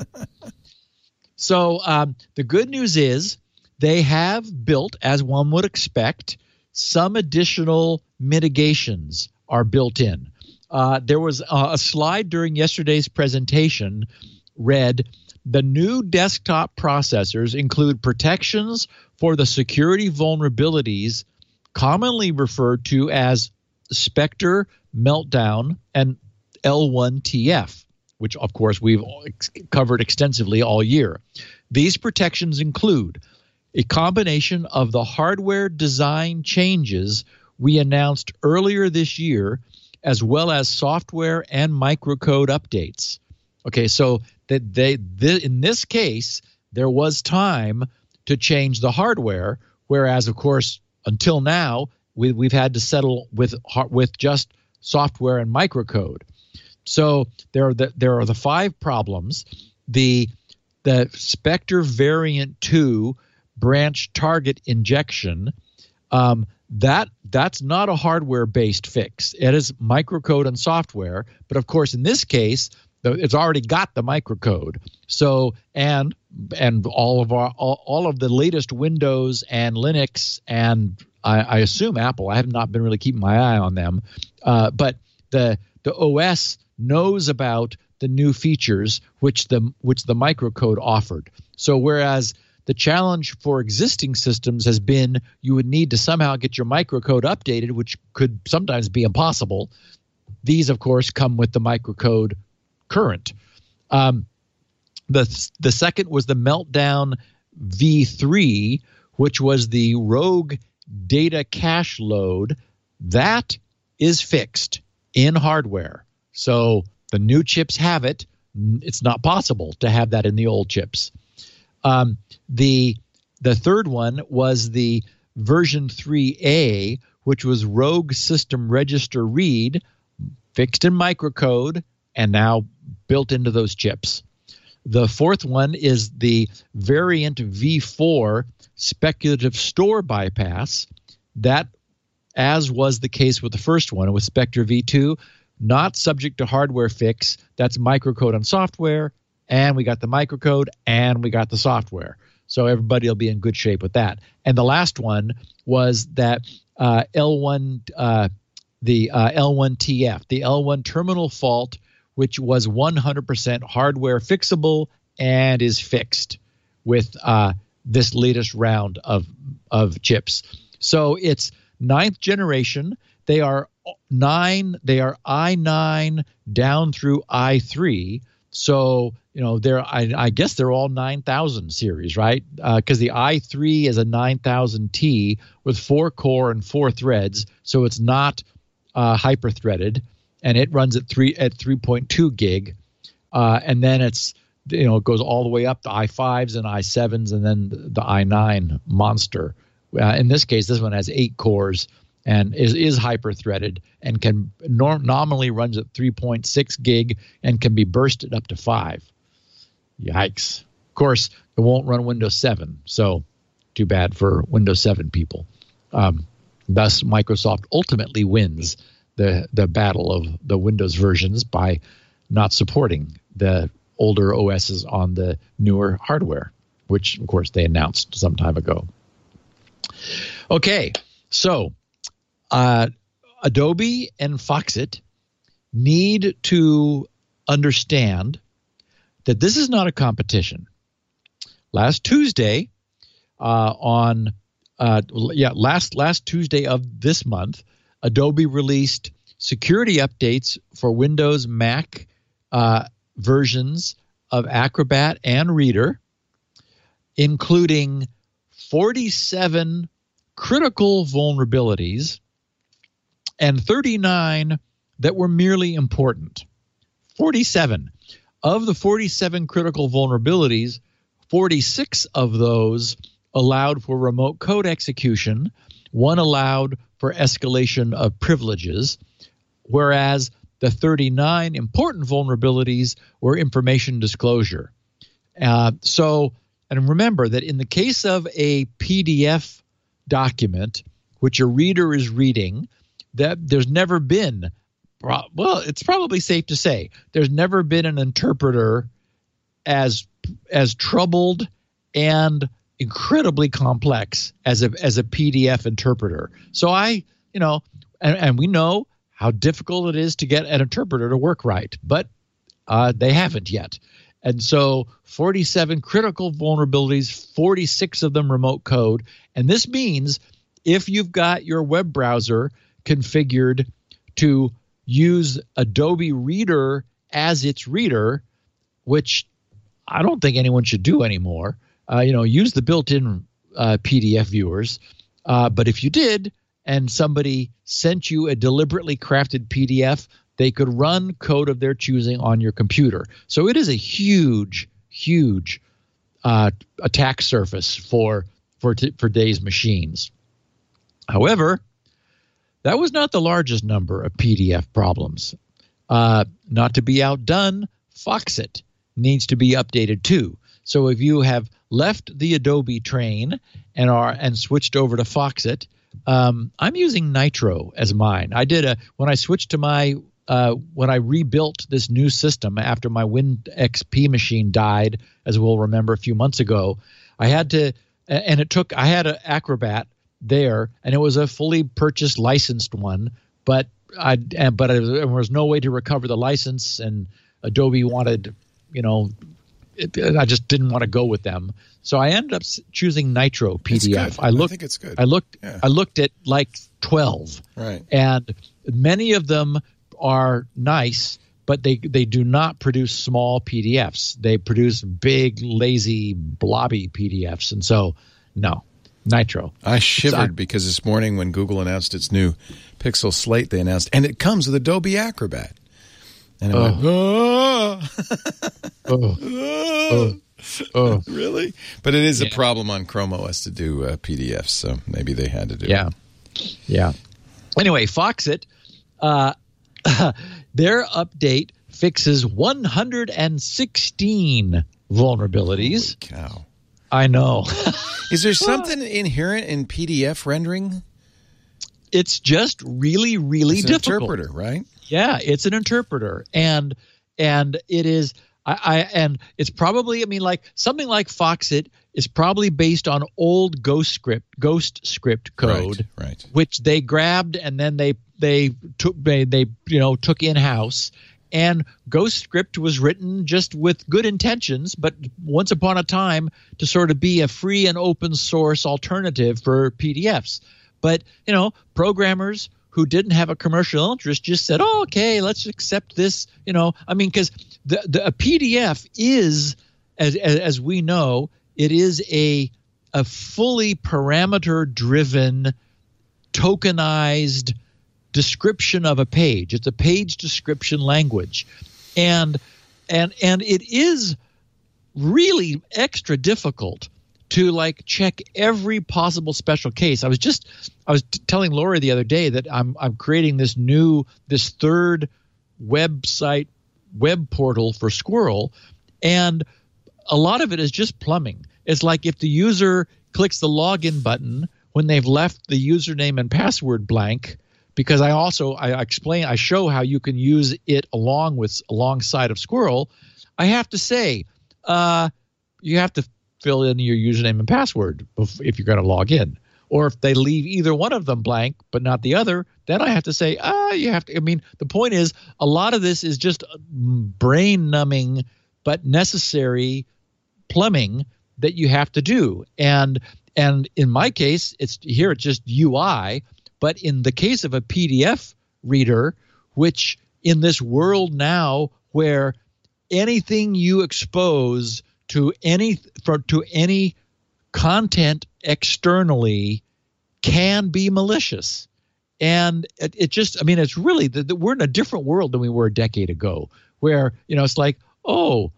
S4: So um, the good news is they have built, as one would expect, some additional mitigations are built in. Uh, there was uh, a slide during yesterday's presentation read, the new desktop processors include protections for the security vulnerabilities commonly referred to as Spectre, Meltdown, and L one T F, which of course we've ex- covered extensively all year. These protections include a combination of the hardware design changes we announced earlier this year, as well as software and microcode updates. Okay, so that they th- in this case, there was time to change the hardware, whereas, of course, until now, we, we've had to settle with with just software and microcode. So there are the there are the five problems. The the Spectre Variant two branch target injection, um, that that's not a hardware-based fix. It is microcode and software, but of course, in this case, the, it's already got the microcode. So and and all of our all, all of the latest Windows and Linux and I, I assume Apple. I have not been really keeping my eye on them, uh, but the the O S knows about the new features which the which the microcode offered. So whereas the challenge for existing systems has been you would need to somehow get your microcode updated, which could sometimes be impossible. These, of course, come with the microcode current. Um, the the second was the Meltdown V three, which was the rogue data cache load. That is fixed in hardware. So the new chips have it. It's not possible to have that in the old chips. Um, the the third one was the version three A, which was rogue system register read, fixed in microcode, and now built into those chips. The fourth one is the variant V four speculative store bypass. That, as was the case with the first one, with Spectre V two, not subject to hardware fix. That's microcode and software. And we got the microcode, and we got the software. So everybody will be in good shape with that. And the last one was that uh, L one, uh, the uh, L one T F, the L one terminal fault, which was one hundred percent hardware fixable and is fixed with uh, this latest round of of chips. So it's ninth generation. They are nine. They are i nine down through i three. So, you know, they're I, I guess they're all nine thousand series, right? Because uh, the i three is a nine thousand T with four core and four threads, so it's not uh, hyper-threaded, and it runs at three at three point two gig, uh, and then it's you know it goes all the way up to i fives and i sevens, and then the i nine monster. Uh, in this case, this one has eight cores and is, is hyper-threaded and can norm, nominally runs at three point six gig and can be bursted up to five. Yikes. Of course, it won't run Windows seven, so too bad for Windows seven people. Um, thus, Microsoft ultimately wins the the battle of the Windows versions by not supporting the older O Ss on the newer hardware, which, of course, they announced some time ago. Okay, so uh, Adobe and Foxit need to understand that this is not a competition. Last Tuesday, uh, on uh, yeah, last last Tuesday of this month, Adobe released security updates for Windows, Mac uh, versions of Acrobat and Reader, including forty-seven critical vulnerabilities and thirty-nine that were merely important. forty-seven. Of the forty-seven critical vulnerabilities, forty-six of those allowed for remote code execution, one allowed for escalation of privileges, whereas the thirty-nine important vulnerabilities were information disclosure. Uh, so, and remember that in the case of a P D F document, which a reader is reading, that there's never been, well, it's probably safe to say, there's never been an interpreter as as troubled and incredibly complex as a as a P D F interpreter. So I, you know, and, and we know how difficult it is to get an interpreter to work right, but uh, they haven't yet. And so forty-seven critical vulnerabilities, forty-six of them remote code. And this means if you've got your web browser configured to use Adobe Reader as its reader, which I don't think anyone should do anymore, uh, you know, use the built-in uh, P D F viewers. Uh, but if you did and somebody sent you a deliberately crafted P D F, they could run code of their choosing on your computer. So it is a huge, huge uh, attack surface for for t- for today's machines. However, that was not the largest number of P D F problems. Uh, not to be outdone, Foxit needs to be updated too. So if you have left the Adobe train and are and switched over to Foxit, um, I'm using Nitro as mine. I did a when I switched to my Uh, when I rebuilt this new system after my WinXP machine died, as we'll remember a few months ago, I had to, and it took, I had an Acrobat there, and it was a fully purchased licensed one, but I, but there was no way to recover the license, and Adobe wanted, you know, it, I just didn't want to go with them. So I ended up choosing Nitro P D F. I looked,
S1: I think it's good.
S4: I looked,
S1: yeah.
S4: I looked at like twelve,
S1: right,
S4: and many of them are nice, but they they do not produce small P D Fs. They produce big, lazy, blobby P D Fs. And so, no, Nitro.
S1: I shivered because this morning when Google announced its new Pixel Slate, they announced, and it comes with Adobe Acrobat. And I
S4: oh.
S1: went, oh.
S4: oh. oh. oh.
S1: Really? But it is
S4: yeah.
S1: a problem on Chrome O S to do uh, P D Fs, so maybe they had to do
S4: yeah.
S1: it.
S4: Yeah. Anyway, Foxit, uh, their update fixes one hundred sixteen vulnerabilities.
S1: Holy cow.
S4: I know.
S1: Is there something inherent in P D F rendering?
S4: It's just really, really
S1: it's an
S4: difficult.
S1: Interpreter, right?
S4: Yeah, it's an interpreter, and and it is. I, I and it's probably. I mean, like something like Foxit is probably based on old Ghost script, Ghost script code,
S1: right, right.
S4: which they grabbed and then they they took they, they you know took in house. And Ghost script was written just with good intentions, but once upon a time to sort of be a free and open source alternative for P D Fs. But you know, programmers who didn't have a commercial interest just said, "Oh, okay, let's accept this." You know, I mean, because the, the a P D F is, as as we know, it is a a fully parameter-driven, tokenized description of a page. It's a page description language, and and and it is really extra difficult to like check every possible special case. I was just I was t- telling Lori the other day that I'm I'm creating this new this third website web portal for Squirrel, and a lot of it is just plumbing. It's like if the user clicks the login button when they've left the username and password blank because I also I explain I show how you can use it along with alongside of Squirrel. I have to say, uh, you have to fill in your username and password if you're going to log in. Or if they leave either one of them blank but not the other, then I have to say, ah, you have to. I mean, the point is, a lot of this is just brain numbing but necessary plumbing that you have to do. And and in my case, it's here it's just U I. But in the case of a P D F reader, which in this world now where anything you expose to any for to any content externally can be malicious. And it, it just, I mean, it's really, the, the, we're in a different world than we were a decade ago, where, you know, it's like, oh,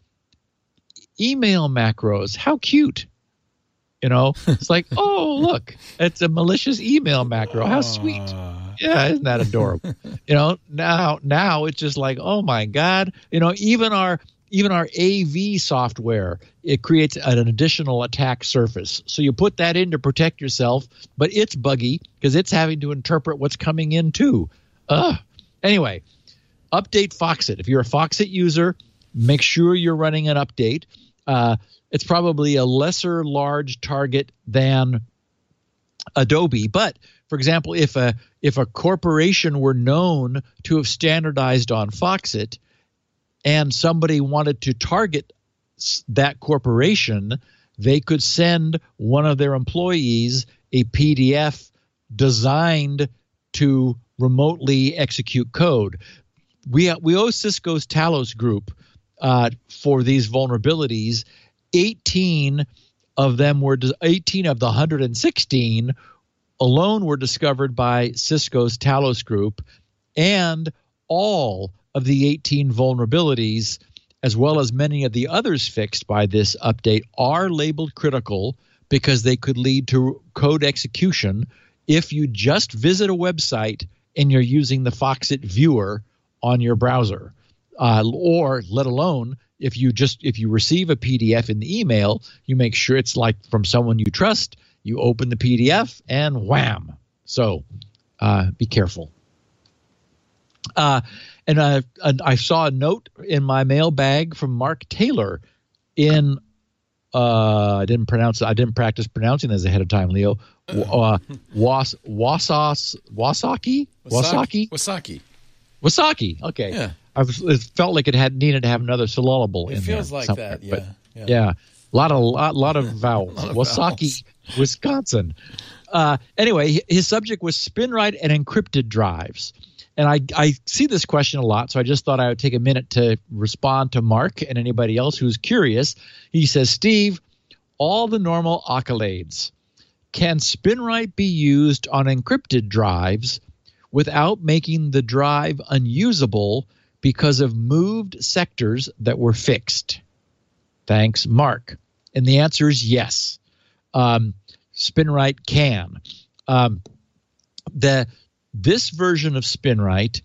S4: email macros, how cute. You know, it's like, oh, look, it's a malicious email macro. How sweet. Yeah, isn't that adorable? You know, now, now it's just like, oh my God, you know, even our, Even our A V software, it creates an additional attack surface. So you put that in to protect yourself, but it's buggy because it's having to interpret what's coming in too. Ugh. Anyway, update Foxit. If you're a Foxit user, make sure you're running an update. Uh, it's probably a lesser large target than Adobe. But, for example, if a, if a corporation were known to have standardized on Foxit, and somebody wanted to target that corporation, they could send one of their employees a P D F designed to remotely execute code. We we owe Cisco's Talos Group uh, for these vulnerabilities. eighteen of them were eighteen of the one hundred sixteen alone were discovered by Cisco's Talos Group, and all of the eighteen vulnerabilities, as well as many of the others fixed by this update, are labeled critical because they could lead to code execution if you just visit a website and you're using the Foxit viewer on your browser, uh, or let alone if you just if you receive a P D F in the email, you make sure it's like from someone you trust. You open the P D F and wham. So uh, be careful. Uh, and I, I saw a note in my mailbag from Mark Taylor in uh, I didn't pronounce I didn't practice pronouncing this ahead of time, Leo. Uh, Was Wasas Wasaki Wasaki
S1: Wasaki
S4: Wasaki. Okay,
S1: yeah.
S4: I was, it felt like it had needed to have another syllable
S1: it
S4: in there.
S1: It feels like
S4: somewhere.
S1: that. Yeah,
S4: but,
S1: yeah.
S4: Yeah, a lot of lot, lot of vowels.
S1: lot of
S4: Wasaki,
S1: vowels.
S4: Wisconsin. Uh, anyway, his subject was SpinRite and encrypted drives. And I, I see this question a lot, so I just thought I would take a minute to respond to Mark and anybody else who's curious. He says, Steve, all the normal accolades. Can SpinRite be used on encrypted drives without making the drive unusable because of moved sectors that were fixed? Thanks, Mark. And the answer is yes. Um, SpinRite can. Um, the This version of SpinRite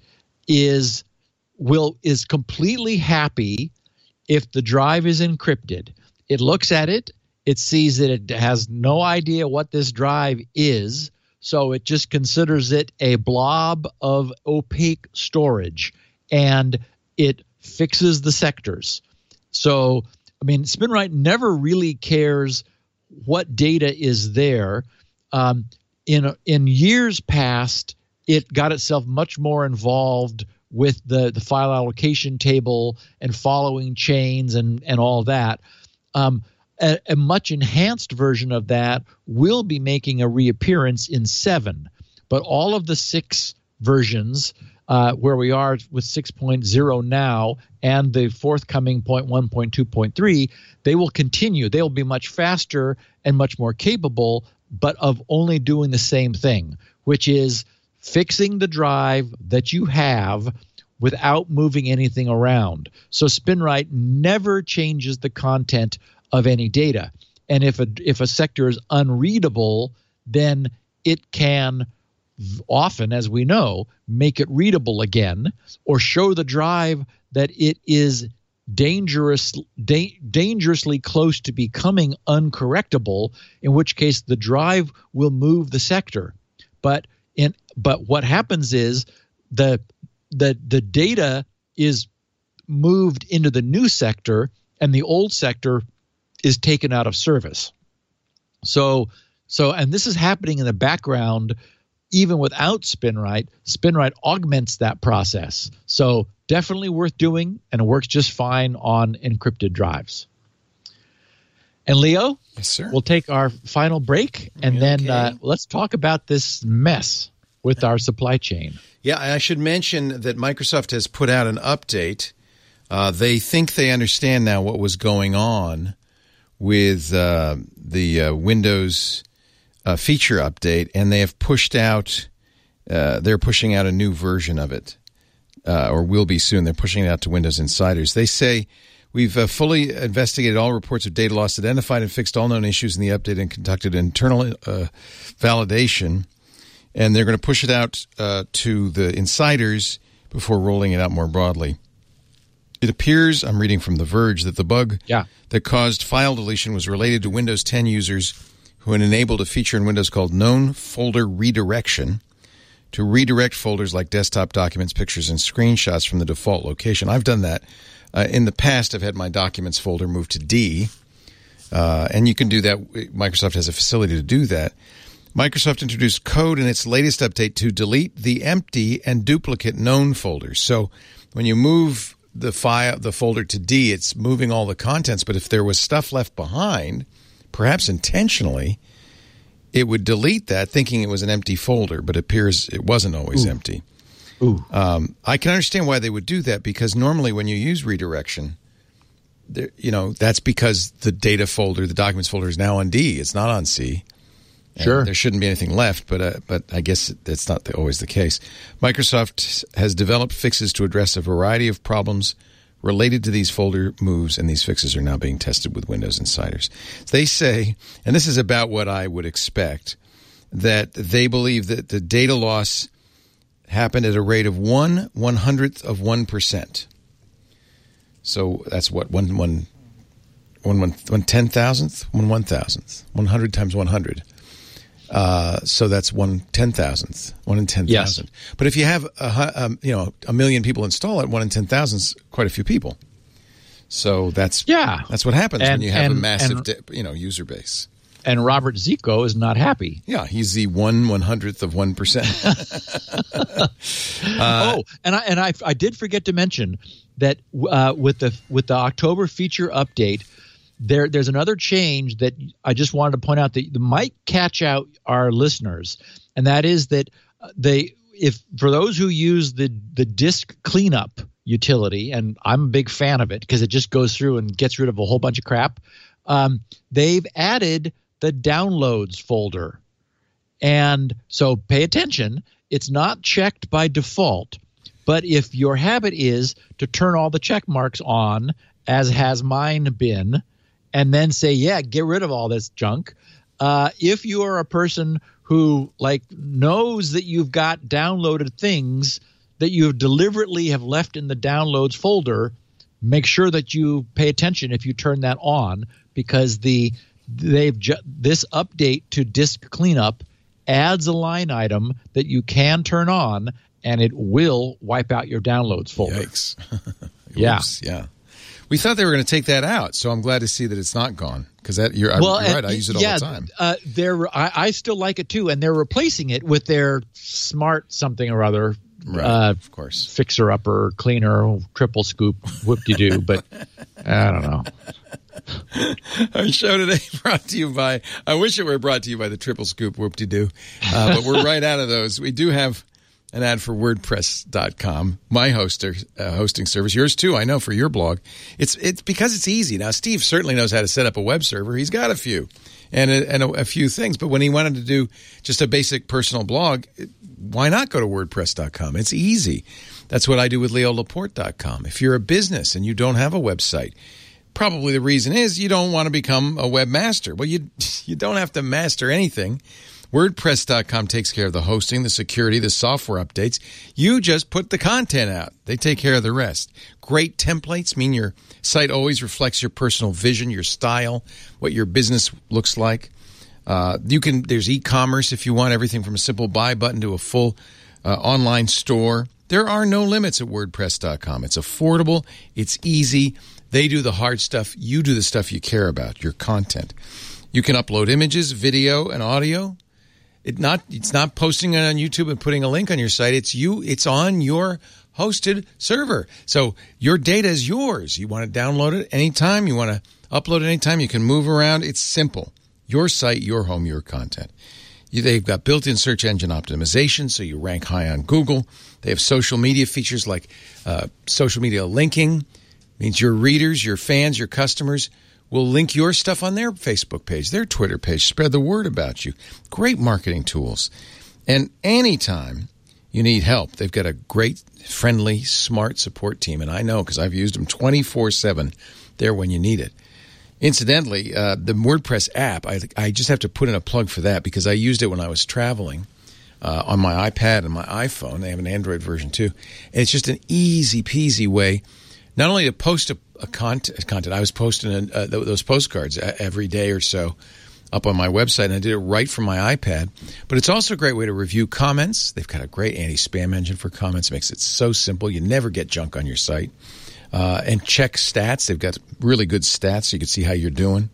S4: is will is completely happy if the drive is encrypted. It looks at it, it sees that it has no idea what this drive is, so it just considers it a blob of opaque storage, and it fixes the sectors. So, I mean, SpinRite never really cares what data is there. Um, in in years past, it got itself much more involved with the, the file allocation table and following chains and, and all that. Um, a, a much enhanced version of that will be making a reappearance in seven. But all of the six versions, uh, where we are with six point oh now and the forthcoming point one, point two, point three, they will continue. They will be much faster and much more capable, but of only doing the same thing, which is fixing the drive that you have without moving anything around. So SpinRite never changes the content of any data. And if a if a sector is unreadable, then it can often, as we know, make it readable again, or show the drive that it is dangerous, da- dangerously close to becoming uncorrectable, in which case the drive will move the sector. But In but what happens is the the the data is moved into the new sector, and the old sector is taken out of service. So so and this is happening in the background even without SpinRite. SpinRite augments that process. So definitely worth doing, and it works just fine on encrypted drives. And Leo,
S1: yes, sir.
S4: We'll take our final break, and then
S1: Okay.
S4: uh, let's talk about this mess with our supply chain.
S1: Yeah, I should mention that Microsoft has put out an update. Uh, they think they understand now what was going on with uh, the uh, Windows uh, feature update, and they have pushed out, uh, they're pushing out a new version of it, uh, or will be soon. They're pushing it out to Windows insiders. They say, we've uh, fully investigated all reports of data loss, identified and fixed all known issues in the update, and conducted internal uh, validation. And they're going to push it out uh, to the insiders before rolling it out more broadly. It appears, I'm reading from The Verge, that the bug
S4: Yeah.
S1: that caused file deletion was related to Windows ten users who had enabled a feature in Windows called known folder redirection to redirect folders like desktop documents, pictures, and screenshots from the default location. I've done that. Uh, in the past, I've had my documents folder moved to D, uh, and you can do that. Microsoft has a facility to do that. Microsoft introduced code in its latest update to delete the empty and duplicate known folders. So when you move the file, the folder to D, it's moving all the contents. But if there was stuff left behind, perhaps intentionally, it would delete that, thinking it was an empty folder. But it appears it wasn't always
S4: Ooh.
S1: empty.
S4: Ooh.
S1: Um, I can understand why they would do that, because normally when you use redirection, there, you know, that's because the data folder, the documents folder, is now on D. It's not on C.
S4: Sure.
S1: And there shouldn't be anything left, but uh, but I guess that's not the, always the case. Microsoft has developed fixes to address a variety of problems related to these folder moves, and these fixes are now being tested with Windows insiders. They say, and this is about what I would expect, that they believe that the data loss happened at a rate of one one hundredth of one percent. So that's what one one one one one ten thousandth, one one thousandth, one hundred times one hundred. Uh, so that's one ten thousandth, one in ten thousand.
S4: Yes.
S1: But if you have a, um, you know a million people install it, one in ten thousand is quite a few people. So that's
S4: Yeah.
S1: that's what happens
S4: And-
S1: when you have
S4: and-
S1: a massive
S4: and-
S1: di- you know user base.
S4: And Robert Zico is not happy.
S1: Yeah, he's the one one hundredth of one percent. uh,
S4: oh, and I and I I did forget to mention that uh, with the with the October feature update, there there's another change that I just wanted to point out that might catch out our listeners, and that is that they if for those who use the the disk cleanup utility, and I'm a big fan of it because it just goes through and gets rid of a whole bunch of crap. Um, they've added the downloads folder. And so pay attention. It's not checked by default. But if your habit is to turn all the check marks on, as has mine been, and then say, yeah, get rid of all this junk. Uh, if you are a person who like knows that you've got downloaded things that you have deliberately have left in the downloads folder, make sure that you pay attention if you turn that on, because the they've ju- this update to disk cleanup adds a line item that you can turn on, and it will wipe out your downloads folder.
S1: Yikes.
S4: Yeah.
S1: Oops, yeah. We thought they were going to take that out, so I'm glad to see that it's not gone, because that you're,
S4: Well,
S1: you're right.
S4: and-
S1: I use it all
S4: yeah,
S1: the time.
S4: Uh, they're I, I still like it too, and they're replacing it with their smart something or other.
S1: Right,
S4: uh,
S1: of course.
S4: Fixer upper, cleaner, triple scoop, whoop de doo. But I don't know.
S1: Our show today brought to you by, I wish it were brought to you by the Triple Scoop Whoop-de-Doo, uh, but we're right out of those. We do have an ad for WordPress dot com, my hoster, uh, hosting service. Yours too, I know, for your blog. It's it's because it's easy. Now, Steve certainly knows how to set up a web server. He's got a few and a, and a, a few things, but when he wanted to do just a basic personal blog, it, why not go to WordPress dot com? It's easy. That's what I do with Leo Laporte dot com. If you're a business and you don't have a website, probably the reason is you don't want to become a webmaster. Well, you you don't have to master anything. WordPress dot com takes care of the hosting, the security, the software updates. You just put the content out. They take care of the rest. Great templates mean your site always reflects your personal vision, your style, what your business looks like. Uh, you can. There's e-commerce if you want everything from a simple buy button to a full uh, online store. There are no limits at WordPress dot com. It's affordable. It's easy. They do the hard stuff. You do the stuff you care about, your content. You can upload images, video, and audio. It not. It's not posting it on YouTube and putting a link on your site. It's you. It's on your hosted server. So your data is yours. You want to download it anytime. You want to upload it anytime. You can move around. It's simple. Your site, your home, your content. You, they've got built-in search engine optimization, so you rank high on Google. They have social media features like uh, social media linking. Means your readers, your fans, your customers will link your stuff on their Facebook page, their Twitter page, spread the word about you. Great marketing tools. And anytime you need help, they've got a great, friendly, smart support team. And I know because I've used them twenty-four seven there when you need it. Incidentally, uh, the WordPress app, I, I just have to put in a plug for that because I used it when I was traveling uh, on my iPad and my iPhone. They have an Android version too. And it's just an easy-peasy way not only to post a, a content, content. I was posting a, uh, those postcards every day or so up on my website, and I did it right from my iPad. But it's also a great way to review comments. They've got a great anti-spam engine for comments. It makes it so simple. You never get junk on your site. Uh, and check stats. They've got really good stats so you can see how you're doing.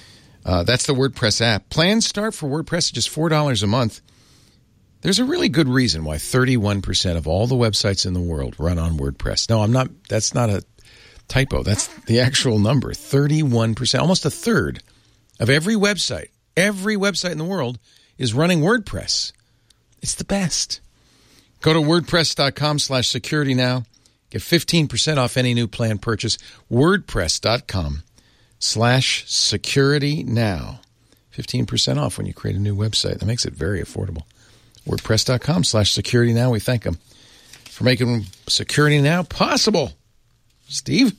S1: Uh, that's the WordPress app. Plans start for WordPress at just four dollars a month. There's a really good reason why thirty-one percent of all the websites in the world run on WordPress. No, I'm not. That's not a typo. That's the actual number. thirty-one percent, almost a third of every website, every website in the world is running WordPress. It's the best. Go to WordPress.com slash security now. Get fifteen percent off any new plan purchase. WordPress.com slash security now. fifteen percent off when you create a new website. That makes it very affordable. WordPress.com slash security now. We thank them for making security now possible. Steve?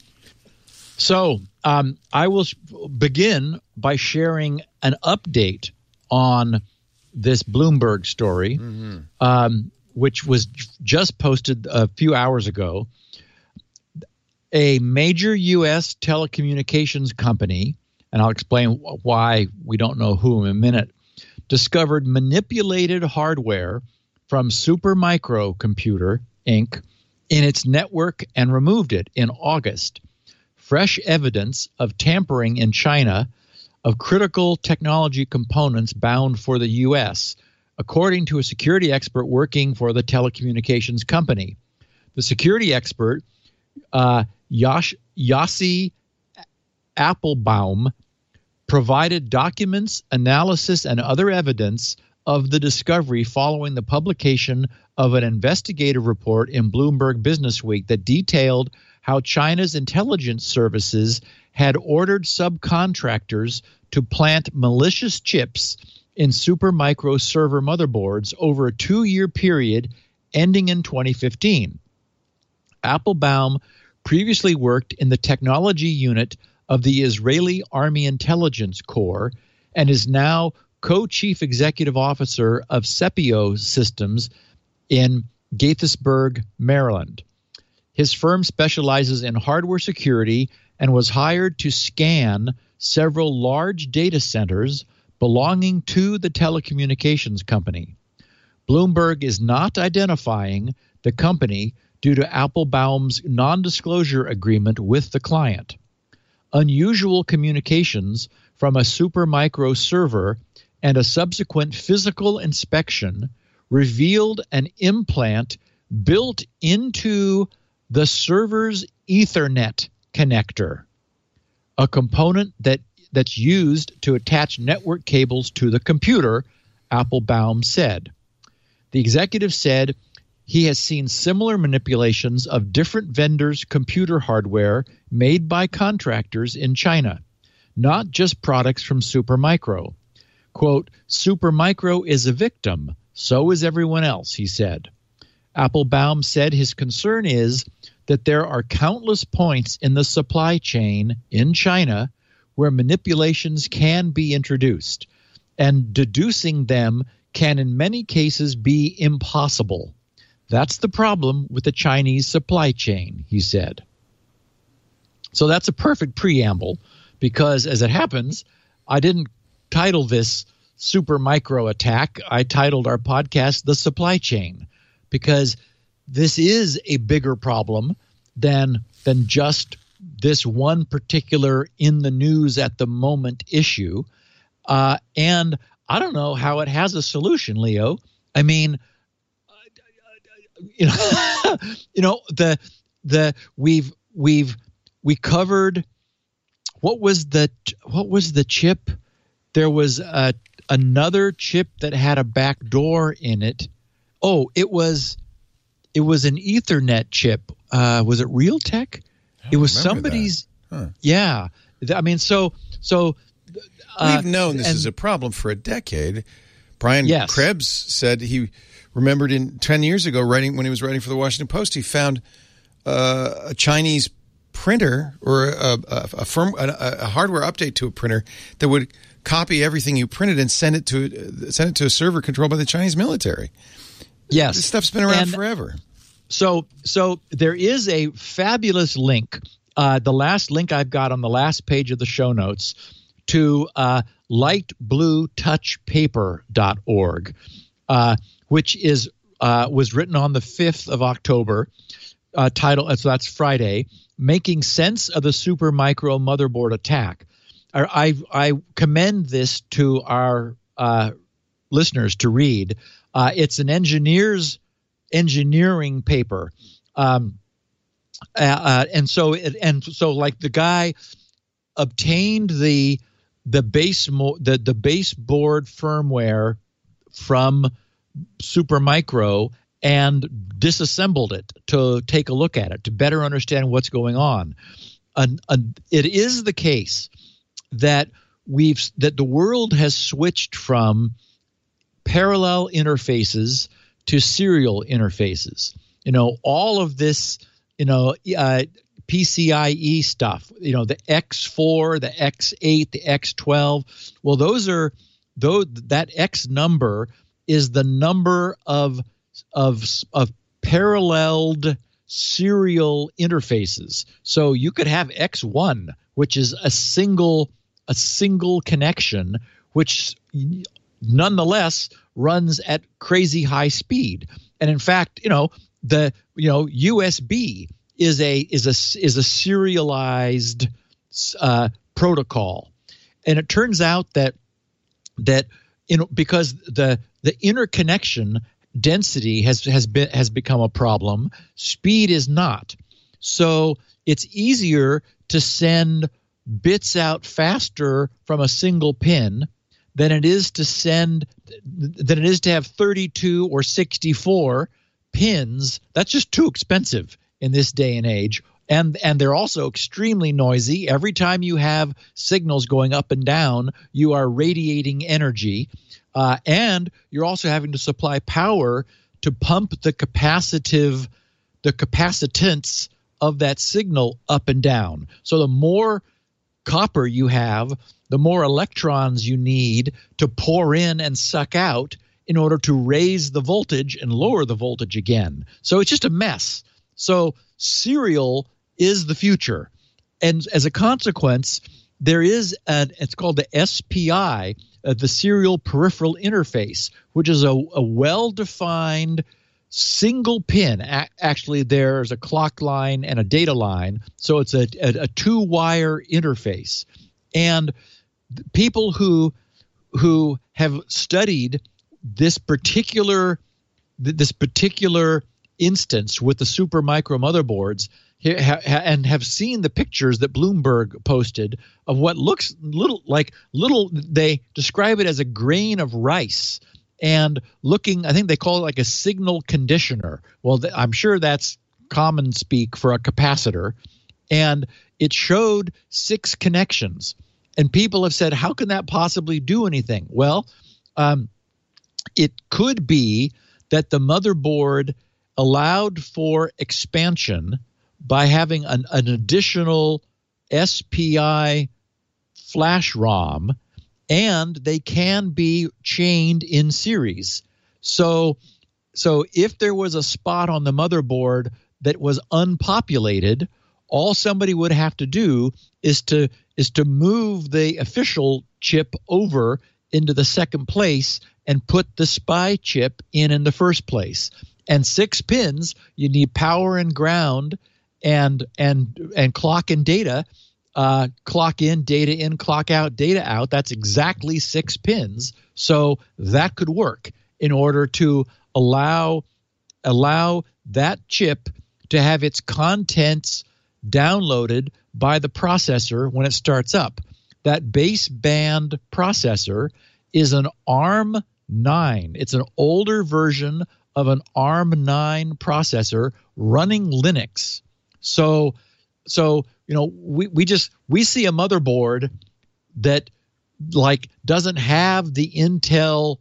S4: So um, I will begin by sharing an update on this Bloomberg story, mm-hmm. um, which was just posted a few hours ago. A major U S telecommunications company, and I'll explain why we don't know who in a minute, discovered manipulated hardware from Supermicro Computer, Incorporated in its network and removed it in August. Fresh evidence of tampering in China of critical technology components bound for the U S, according to a security expert working for the telecommunications company. The security expert, uh, Yash, Yossi Applebaum, provided documents, analysis, and other evidence of the discovery following the publication of an investigative report in Bloomberg Businessweek that detailed how China's intelligence services had ordered subcontractors to plant malicious chips in Supermicro server motherboards over a two-year period ending in twenty fifteen. Applebaum previously worked in the technology unit of the Israeli Army Intelligence Corps and is now co-chief executive officer of Sepio Systems in Gaithersburg, Maryland. His firm specializes in hardware security and was hired to scan several large data centers belonging to the telecommunications company. Bloomberg is not identifying the company due to Applebaum's non-disclosure agreement with the client. Unusual communications from a Supermicro server and a subsequent physical inspection revealed an implant built into the server's Ethernet connector, a component that, that's used to attach network cables to the computer, Applebaum said. The executive said he has seen similar manipulations of different vendors' computer hardware made by contractors in China, not just products from Supermicro. Quote, Supermicro is a victim, so is everyone else, he said. Applebaum said his concern is that there are countless points in the supply chain in China where manipulations can be introduced, and deducing them can in many cases be impossible. That's the problem with the Chinese supply chain, he said. So that's a perfect preamble because, as it happens, I didn't title this super micro attack, I titled our podcast The Supply Chain, because this is a bigger problem than than just this one particular in the news at the moment issue. Uh, and I don't know how it has a solution, Leo. I mean, you know, you know, the the we've we've we covered what was the what was the chip? There was a, another chip that had a back door in it. Oh, it was it was an Ethernet chip. Uh, was it Realtek? It was somebody's. Huh. Yeah, I mean, so so. Uh,
S1: We've known this
S4: and,
S1: is a problem for a decade. Brian
S4: yes.
S1: Krebs said he remembered in ten years ago, writing when he was writing for the Washington Post, he found uh, a Chinese printer or a, a, a firm a, a hardware update to a printer that would copy everything you printed and send it to send it to a server controlled by the Chinese military.
S4: Yes,
S1: this stuff's been around
S4: and
S1: forever.
S4: So, so there is a fabulous link. Uh, the last link I've got on the last page of the show notes to uh, light blue touch paper dot org, uh, which is uh, was written on the fifth of October. Uh, title, so that's Friday. Making sense of the super micro motherboard attack. I I, I commend this to our uh, listeners to read. Uh, it's an engineer's engineering paper, um, uh, uh, and so it, and so like the guy obtained the the base mo- the the baseboard firmware from Supermicro and disassembled it to take a look at it to better understand what's going on. And, and it is the case that we've that the world has switched from parallel interfaces to serial interfaces. You know, all of this, you know, uh, P C I E stuff, you know, the X four, the X eight, the X twelve. Well, those are those that X number is the number of of of paralleled serial interfaces. So you could have X one, which is a single a single connection, which nonetheless runs at crazy high speed. And in fact, you know, the you know U S B is a is a is a serialized uh, protocol, and it turns out that that you know because the the interconnection density has has been has become a problem, speed is not. So it's easier to send bits out faster from a single pin than it is to send than it is to have thirty-two or sixty-four pins. That's just too expensive in this day and age, and and they're also extremely noisy. Every time you have signals going up and down, you are radiating energy, uh, and you're also having to supply power to pump the capacitive, the capacitance of that signal up and down. So the more copper you have, the more electrons you need to pour in and suck out in order to raise the voltage and lower the voltage again. So it's just a mess. So serial is the future. And as a consequence, there is an, it's called the S P I, uh, the Serial Peripheral Interface, which is a, a well-defined single pin. A- actually, there's a clock line and a data line. So it's a, a, a two-wire interface. And people who who have studied this particular this particular instance with the super micro motherboards ha, ha, and have seen the pictures that Bloomberg posted of what looks little like little they describe it as a grain of rice and looking, I think they call it like a signal conditioner. Well, th- I'm sure that's common speak for a capacitor. And it showed six connections. And people have said, how can that possibly do anything? Well, um, it could be that the motherboard allowed for expansion by having an, an additional S P I flash ROM, and they can be chained in series. So, so if there was a spot on the motherboard that was unpopulated, all somebody would have to do is to is to move the official chip over into the second place and put the spy chip in in the first place. And six pins, you need power and ground and and and clock and data. Uh, clock in, data in, clock out, data out. That's exactly six pins. So that could work in order to allow allow that chip to have its contents downloaded by the processor when it starts up. That baseband processor is an ARM nine. It's an older version of an ARM nine processor running Linux. So, so you know, we, we just we see a motherboard that like doesn't have the Intel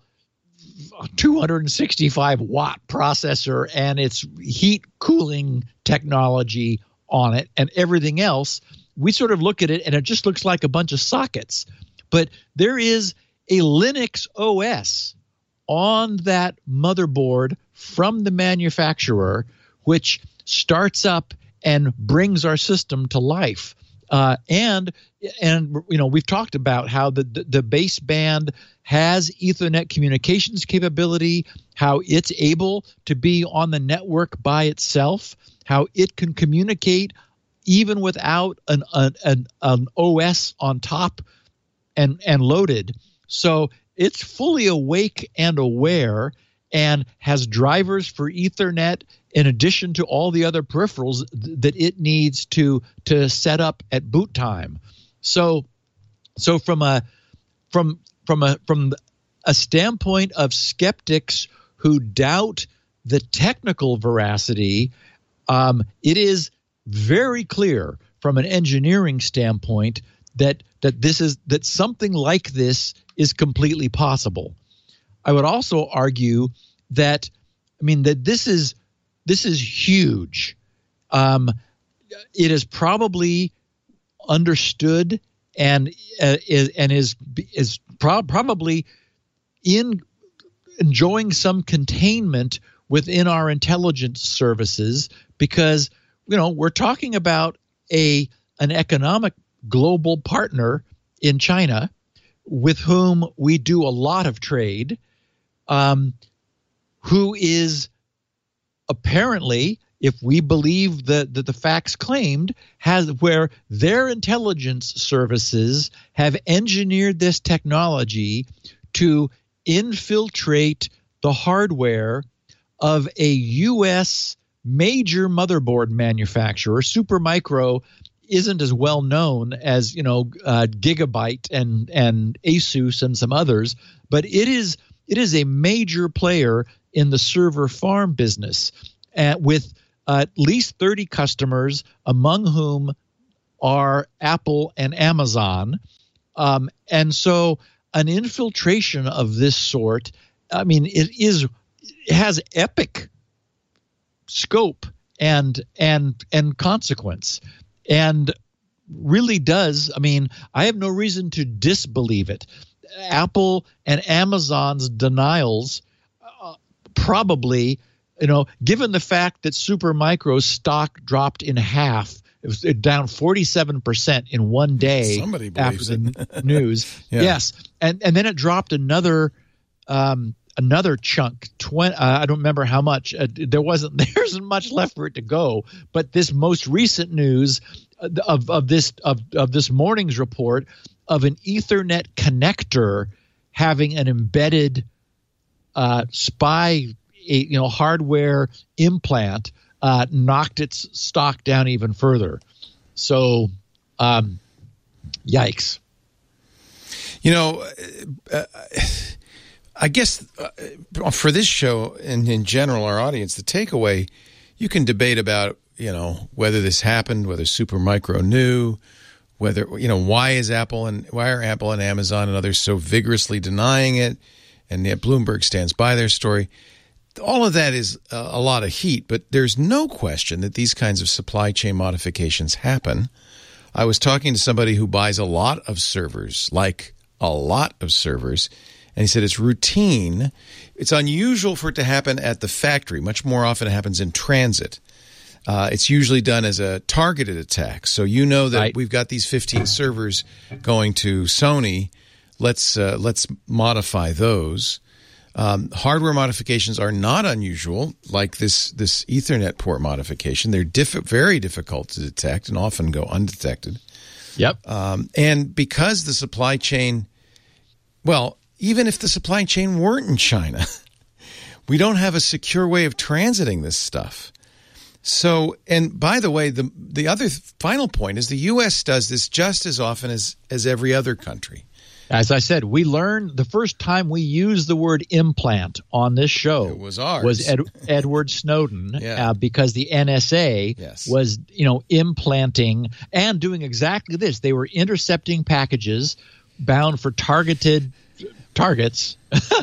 S4: two hundred sixty-five watt processor and its heat cooling technology on it and everything else. We sort of look at it and it just looks like a bunch of sockets. But there is a Linux O S on that motherboard from the manufacturer, which starts up and brings our system to life. Uh, and and you know, we've talked about how the, the the baseband has Ethernet communications capability, how it's able to be on the network by itself, how it can communicate even without an an, an, an O S on top and and loaded. So it's fully awake and aware and has drivers for Ethernet in addition to all the other peripherals th- that it needs to to set up at boot time. So so from a from from a from a standpoint of skeptics who doubt the technical veracity, um, it is very clear from an engineering standpoint that that this is that something like this is completely possible. I would also argue that, I mean, that this is this is huge. Um, it is probably understood and uh, is and is is pro- probably in enjoying some containment within our intelligence services because, you know, we're talking about a an economic global partner in China with whom we do a lot of trade, um, who is apparently, if we believe the, the, the facts claimed, has where their intelligence services have engineered this technology to infiltrate the hardware of a U S major motherboard manufacturer. Supermicro isn't as well known as, you know, uh, Gigabyte and and Asus and some others, but it is it is a major player in the server farm business, uh, with uh, at least thirty customers, among whom are Apple and Amazon, um, and so an infiltration of this sort, I mean, it is it has epic scope and and and consequence. And really does, I mean, I have no reason to disbelieve it. Apple and Amazon's denials uh, probably, you know, given the fact that Supermicro's stock dropped in half, it was down forty-seven percent in one day
S1: Somebody
S4: after the n- news.
S1: Yeah.
S4: Yes. And and then it dropped another um, another chunk. twenty, uh, I don't remember how much. Uh, there wasn't there isn't much left for it to go. But this most recent news of of this of of this morning's report of an Ethernet connector having an embedded uh, spy, you know, hardware implant uh, knocked its stock down even further. So, um, yikes.
S1: You know, uh, I guess uh, for this show and in general, our audience, the takeaway, you can debate about, you know, whether this happened, whether Supermicro knew, whether, you know, why is Apple and why are Apple and Amazon and others so vigorously denying it, and yet Bloomberg stands by their story. All of that is a, a lot of heat, but there's no question that these kinds of supply chain modifications happen. I was talking to somebody who buys a lot of servers, like a lot of servers, and he said it's routine. It's unusual for it to happen at the factory. Much more often it happens in transit. Uh, it's usually done as a targeted attack. So you know that
S4: right.
S1: We've got these fifteen servers going to Sony let's uh, let's modify those. Um, hardware modifications are not unusual, like this this Ethernet port modification. They're diff- very difficult to detect and often go undetected.
S4: Yep.
S1: Um, and because the supply chain, well, even if the supply chain weren't in China, we don't have a secure way of transiting this stuff. So, and by the way, the the other th- final point is the U S does this just as often as, as every other country.
S4: As I said, we learned the first time we used the word implant on this show
S1: It was ours.
S4: was Ed, Edward Snowden,
S1: Yeah.
S4: uh, because the N S A
S1: Yes.
S4: was, you know, implanting and doing exactly this. They were intercepting packages bound for targeted targets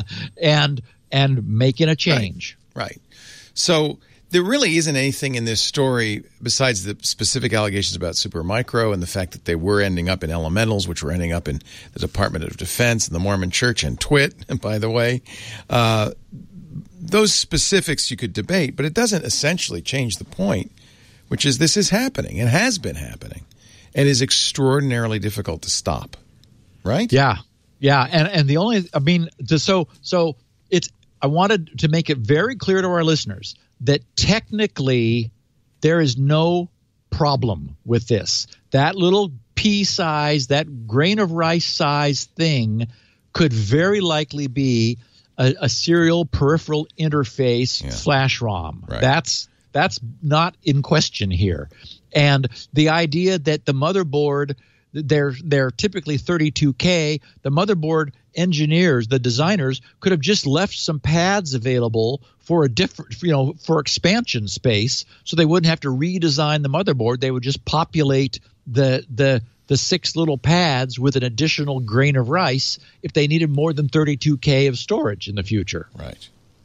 S4: and and making a change.
S1: Right. right. So there really isn't anything in this story besides the specific allegations about Supermicro and the fact that they were ending up in Elementals, which were ending up in the Department of Defense and the Mormon Church and Twit, by the way. Uh, those specifics you could debate, but it doesn't essentially change the point, which is this is happening and has been happening and is extraordinarily difficult to stop. Right?
S4: Yeah. Yeah. And and the only, I mean, the, so so it's, I wanted to make it very clear to our listeners that technically there is no problem with this. That little pea size, that grain of rice size thing could very likely be a, a serial peripheral interface
S1: Yeah.
S4: flash ROM.
S1: Right.
S4: That's that's not in question here. And the idea that the motherboard, they're they're typically thirty-two K. The motherboard engineers, the designers, could have just left some pads available for a different, you know, for expansion space, so they wouldn't have to redesign the motherboard. They would just populate the the the six little pads with an additional grain of rice if they needed more than thirty-two K of storage in the future.
S1: Right.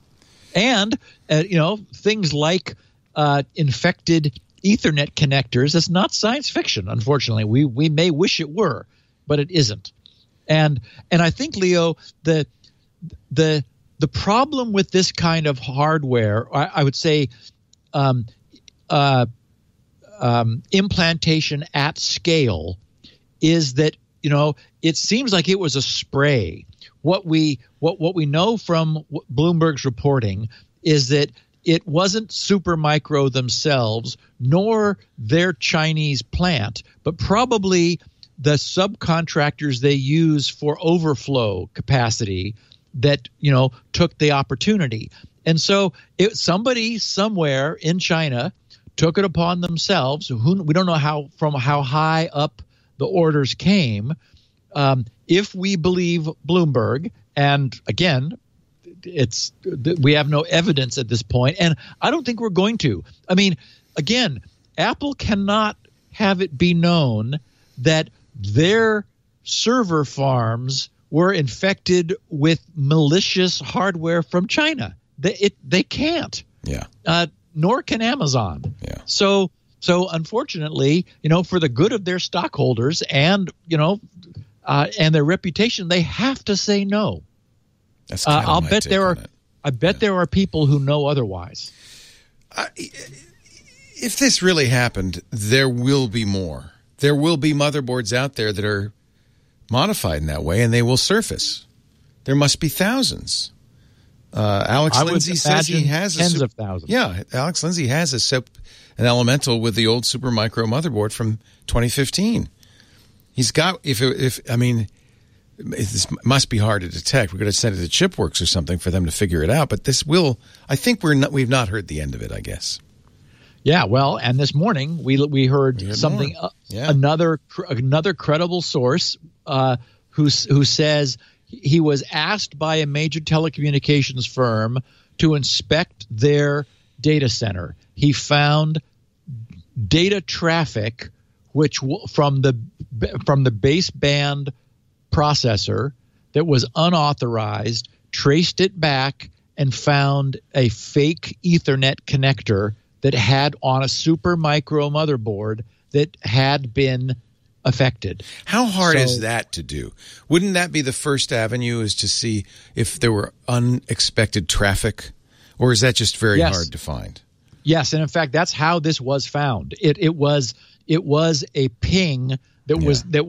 S4: And uh, you know, things like uh, infected Ethernet connectors. That's not science fiction, unfortunately. We we may wish it were, but it isn't. And and I think, Leo, the the the problem with this kind of hardware, I, I would say, um, uh, um, implantation at scale, is that, you know, it seems like it was a spray. What we what what we know from Bloomberg's reporting is that it wasn't Supermicro themselves, nor their Chinese plant, but probably the subcontractors they use for overflow capacity that, you know, took the opportunity. And so it, somebody somewhere in China took it upon themselves. Who, we don't know how from how high up the orders came. Um, if we believe Bloomberg, and again, it's we have no evidence at this point, and I don't think we're going to. I mean, again, Apple cannot have it be known that their server farms were infected with malicious hardware from China. They it they can't.
S1: Yeah.
S4: Uh, nor can Amazon.
S1: Yeah.
S4: So so unfortunately, you know, for the good of their stockholders and you know, uh, and their reputation, they have to say no.
S1: That's
S4: Uh,
S1: kind of
S4: I'll
S1: my
S4: bet
S1: take
S4: there are.
S1: on it.
S4: I bet there are people who know otherwise.
S1: I, if this really happened, there will be more. There will be motherboards out there that are modified in that way, and they will surface. There must be thousands. Uh, Alex
S4: I would
S1: Lindsay says he
S4: imagine
S1: has a
S4: tens
S1: sup-
S4: of thousands.
S1: Yeah, Alex Lindsay has a sup- an Elemental with the old Supermicro motherboard from twenty fifteen. He's got if it, if I mean. This must be hard to detect. We're going to send it to ChipWorks or something for them to figure it out. But this will, I think we're not, we've not heard the end of it, I guess.
S4: Yeah, well, and this morning we we heard,
S1: We heard
S4: something.
S1: more.
S4: Uh,
S1: Yeah.
S4: Another cr- another credible source uh, who s- who says he was asked by a major telecommunications firm to inspect their data center. He found data traffic, which w- from the from the baseband processor that was unauthorized, traced it back and found a fake Ethernet connector that had on a Supermicro motherboard that had been affected.
S1: How hard
S4: So-
S1: is that to do? Wouldn't that be the first avenue, is to see if there were unexpected traffic? Or is that just very
S4: Yes.
S1: hard to find?
S4: Yes, and in fact, that's how this was found. It it was it was a ping that was
S1: Yeah.
S4: that was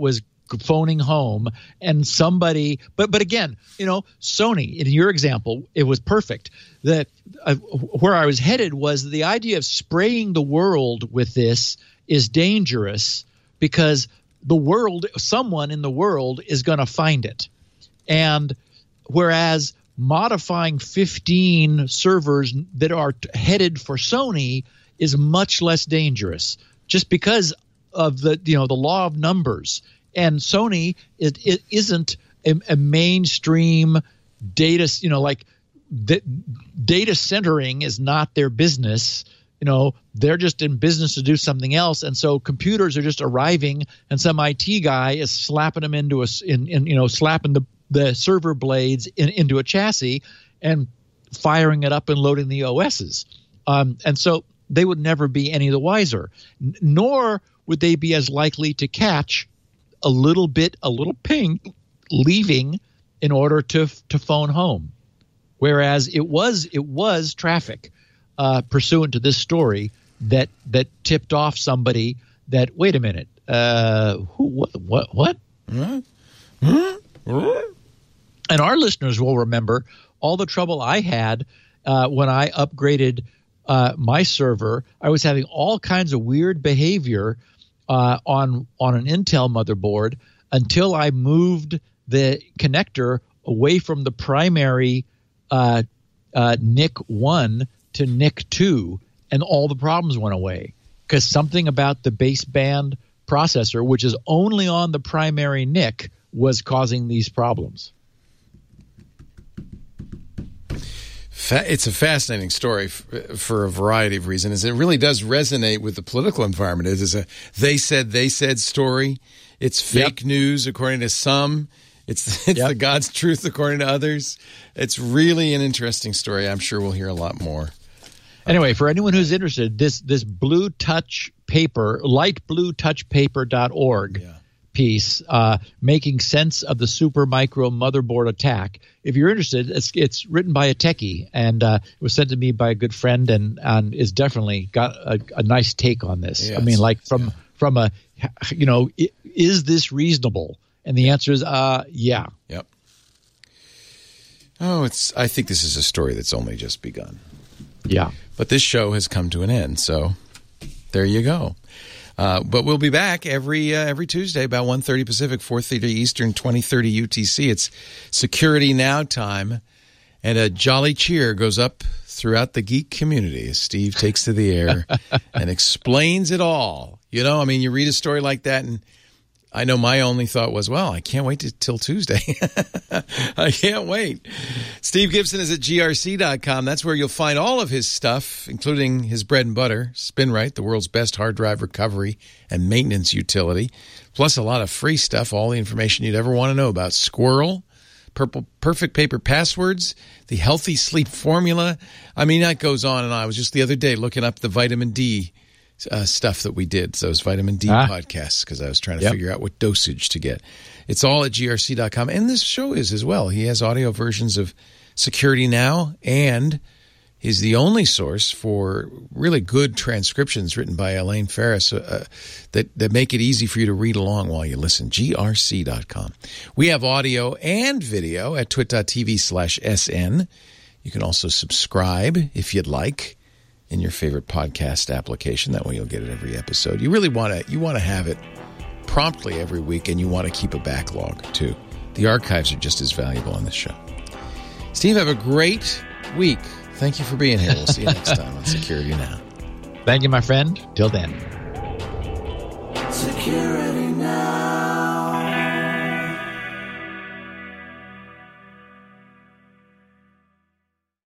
S4: phoning home and somebody, but but again, you know, Sony, in your example, it was perfect. That uh, where I was headed was the idea of spraying the world with this is dangerous because the world, someone in the world is going to find it. And whereas modifying fifteen servers that are t- headed for Sony is much less dangerous just because of the, you know, the law of numbers. And Sony, it, it isn't a, a mainstream data, you know, like the, data centering is not their business. You know, they're just in business to do something else. And so computers are just arriving and some I T guy is slapping them into a, in, in, you know, slapping the, the server blades in, into a chassis and firing it up and loading the O Ss. Um, and so they would never be any the wiser, N- nor would they be as likely to catch a little bit, a little ping leaving in order to to phone home. Whereas it was it was traffic uh, pursuant to this story that that tipped off somebody that, wait a minute, uh, who, what, what, what? And our listeners will remember all the trouble I had uh, when I upgraded uh, my server. I was having all kinds of weird behavior uh, on on an Intel motherboard until I moved the connector away from the primary uh, uh, N I C one to N I C two, and all the problems went away because something about the baseband processor, which is only on the primary N I C, was causing these problems.
S1: It's a fascinating story for a variety of reasons. It really does resonate with the political environment. It is a they said, they said story. It's fake yep. news according to some. It's it's yep. the God's truth according to others. It's really an interesting story. I'm sure we'll hear a lot more.
S4: Anyway, for anyone who's interested, this this Blue Touch paper, light blue touch paper dot org yeah. piece, uh, making sense of the Supermicro motherboard attack. If you're interested, it's it's written by a techie, and uh, it was sent to me by a good friend, and and is definitely got a, a nice take on this. Yes. I mean, like from yeah. from a, you know, is this reasonable? And the answer is, uh, yeah.
S1: Yep. Oh, it's. I think this is a story that's only just begun.
S4: Yeah.
S1: But this show has come to an end, so there you go. Uh, but we'll be back every uh, every Tuesday about one thirty Pacific, four thirty Eastern, twenty thirty U T C. It's Security Now time, and a jolly cheer goes up throughout the geek community as Steve takes to the air and explains it all. You know, I mean, you read a story like that, and I know my only thought was, well, I can't wait to, till Tuesday. I can't wait. Steve Gibson is at G R C dot com. That's where you'll find all of his stuff, including his bread and butter, SpinRite, the world's best hard drive recovery and maintenance utility, plus a lot of free stuff, all the information you'd ever want to know about Squirrel, Purple, Perfect Paper Passwords, the Healthy Sleep Formula. I mean, that goes on and on. I was just the other day looking up the vitamin D Uh, stuff that we did, those vitamin D ah. podcasts, because I was trying to yep. figure out what dosage to get. It's all at G R C dot com, and this show is as well. He has audio versions of Security Now, and he's the only source for really good transcriptions written by Elaine Ferris uh, that, that make it easy for you to read along while you listen. G R C dot com. We have audio and video at twit dot t v slash S N. You can also subscribe if you'd like in your favorite podcast application. That way you'll get it every episode. You really want to you want to have it promptly every week, and you want to keep a backlog too. The archives are just as valuable on this show. Steve, have a great week. Thank you for being here. We'll see you next time on Security Now.
S4: Thank you, my friend. Till then.
S2: Security Now.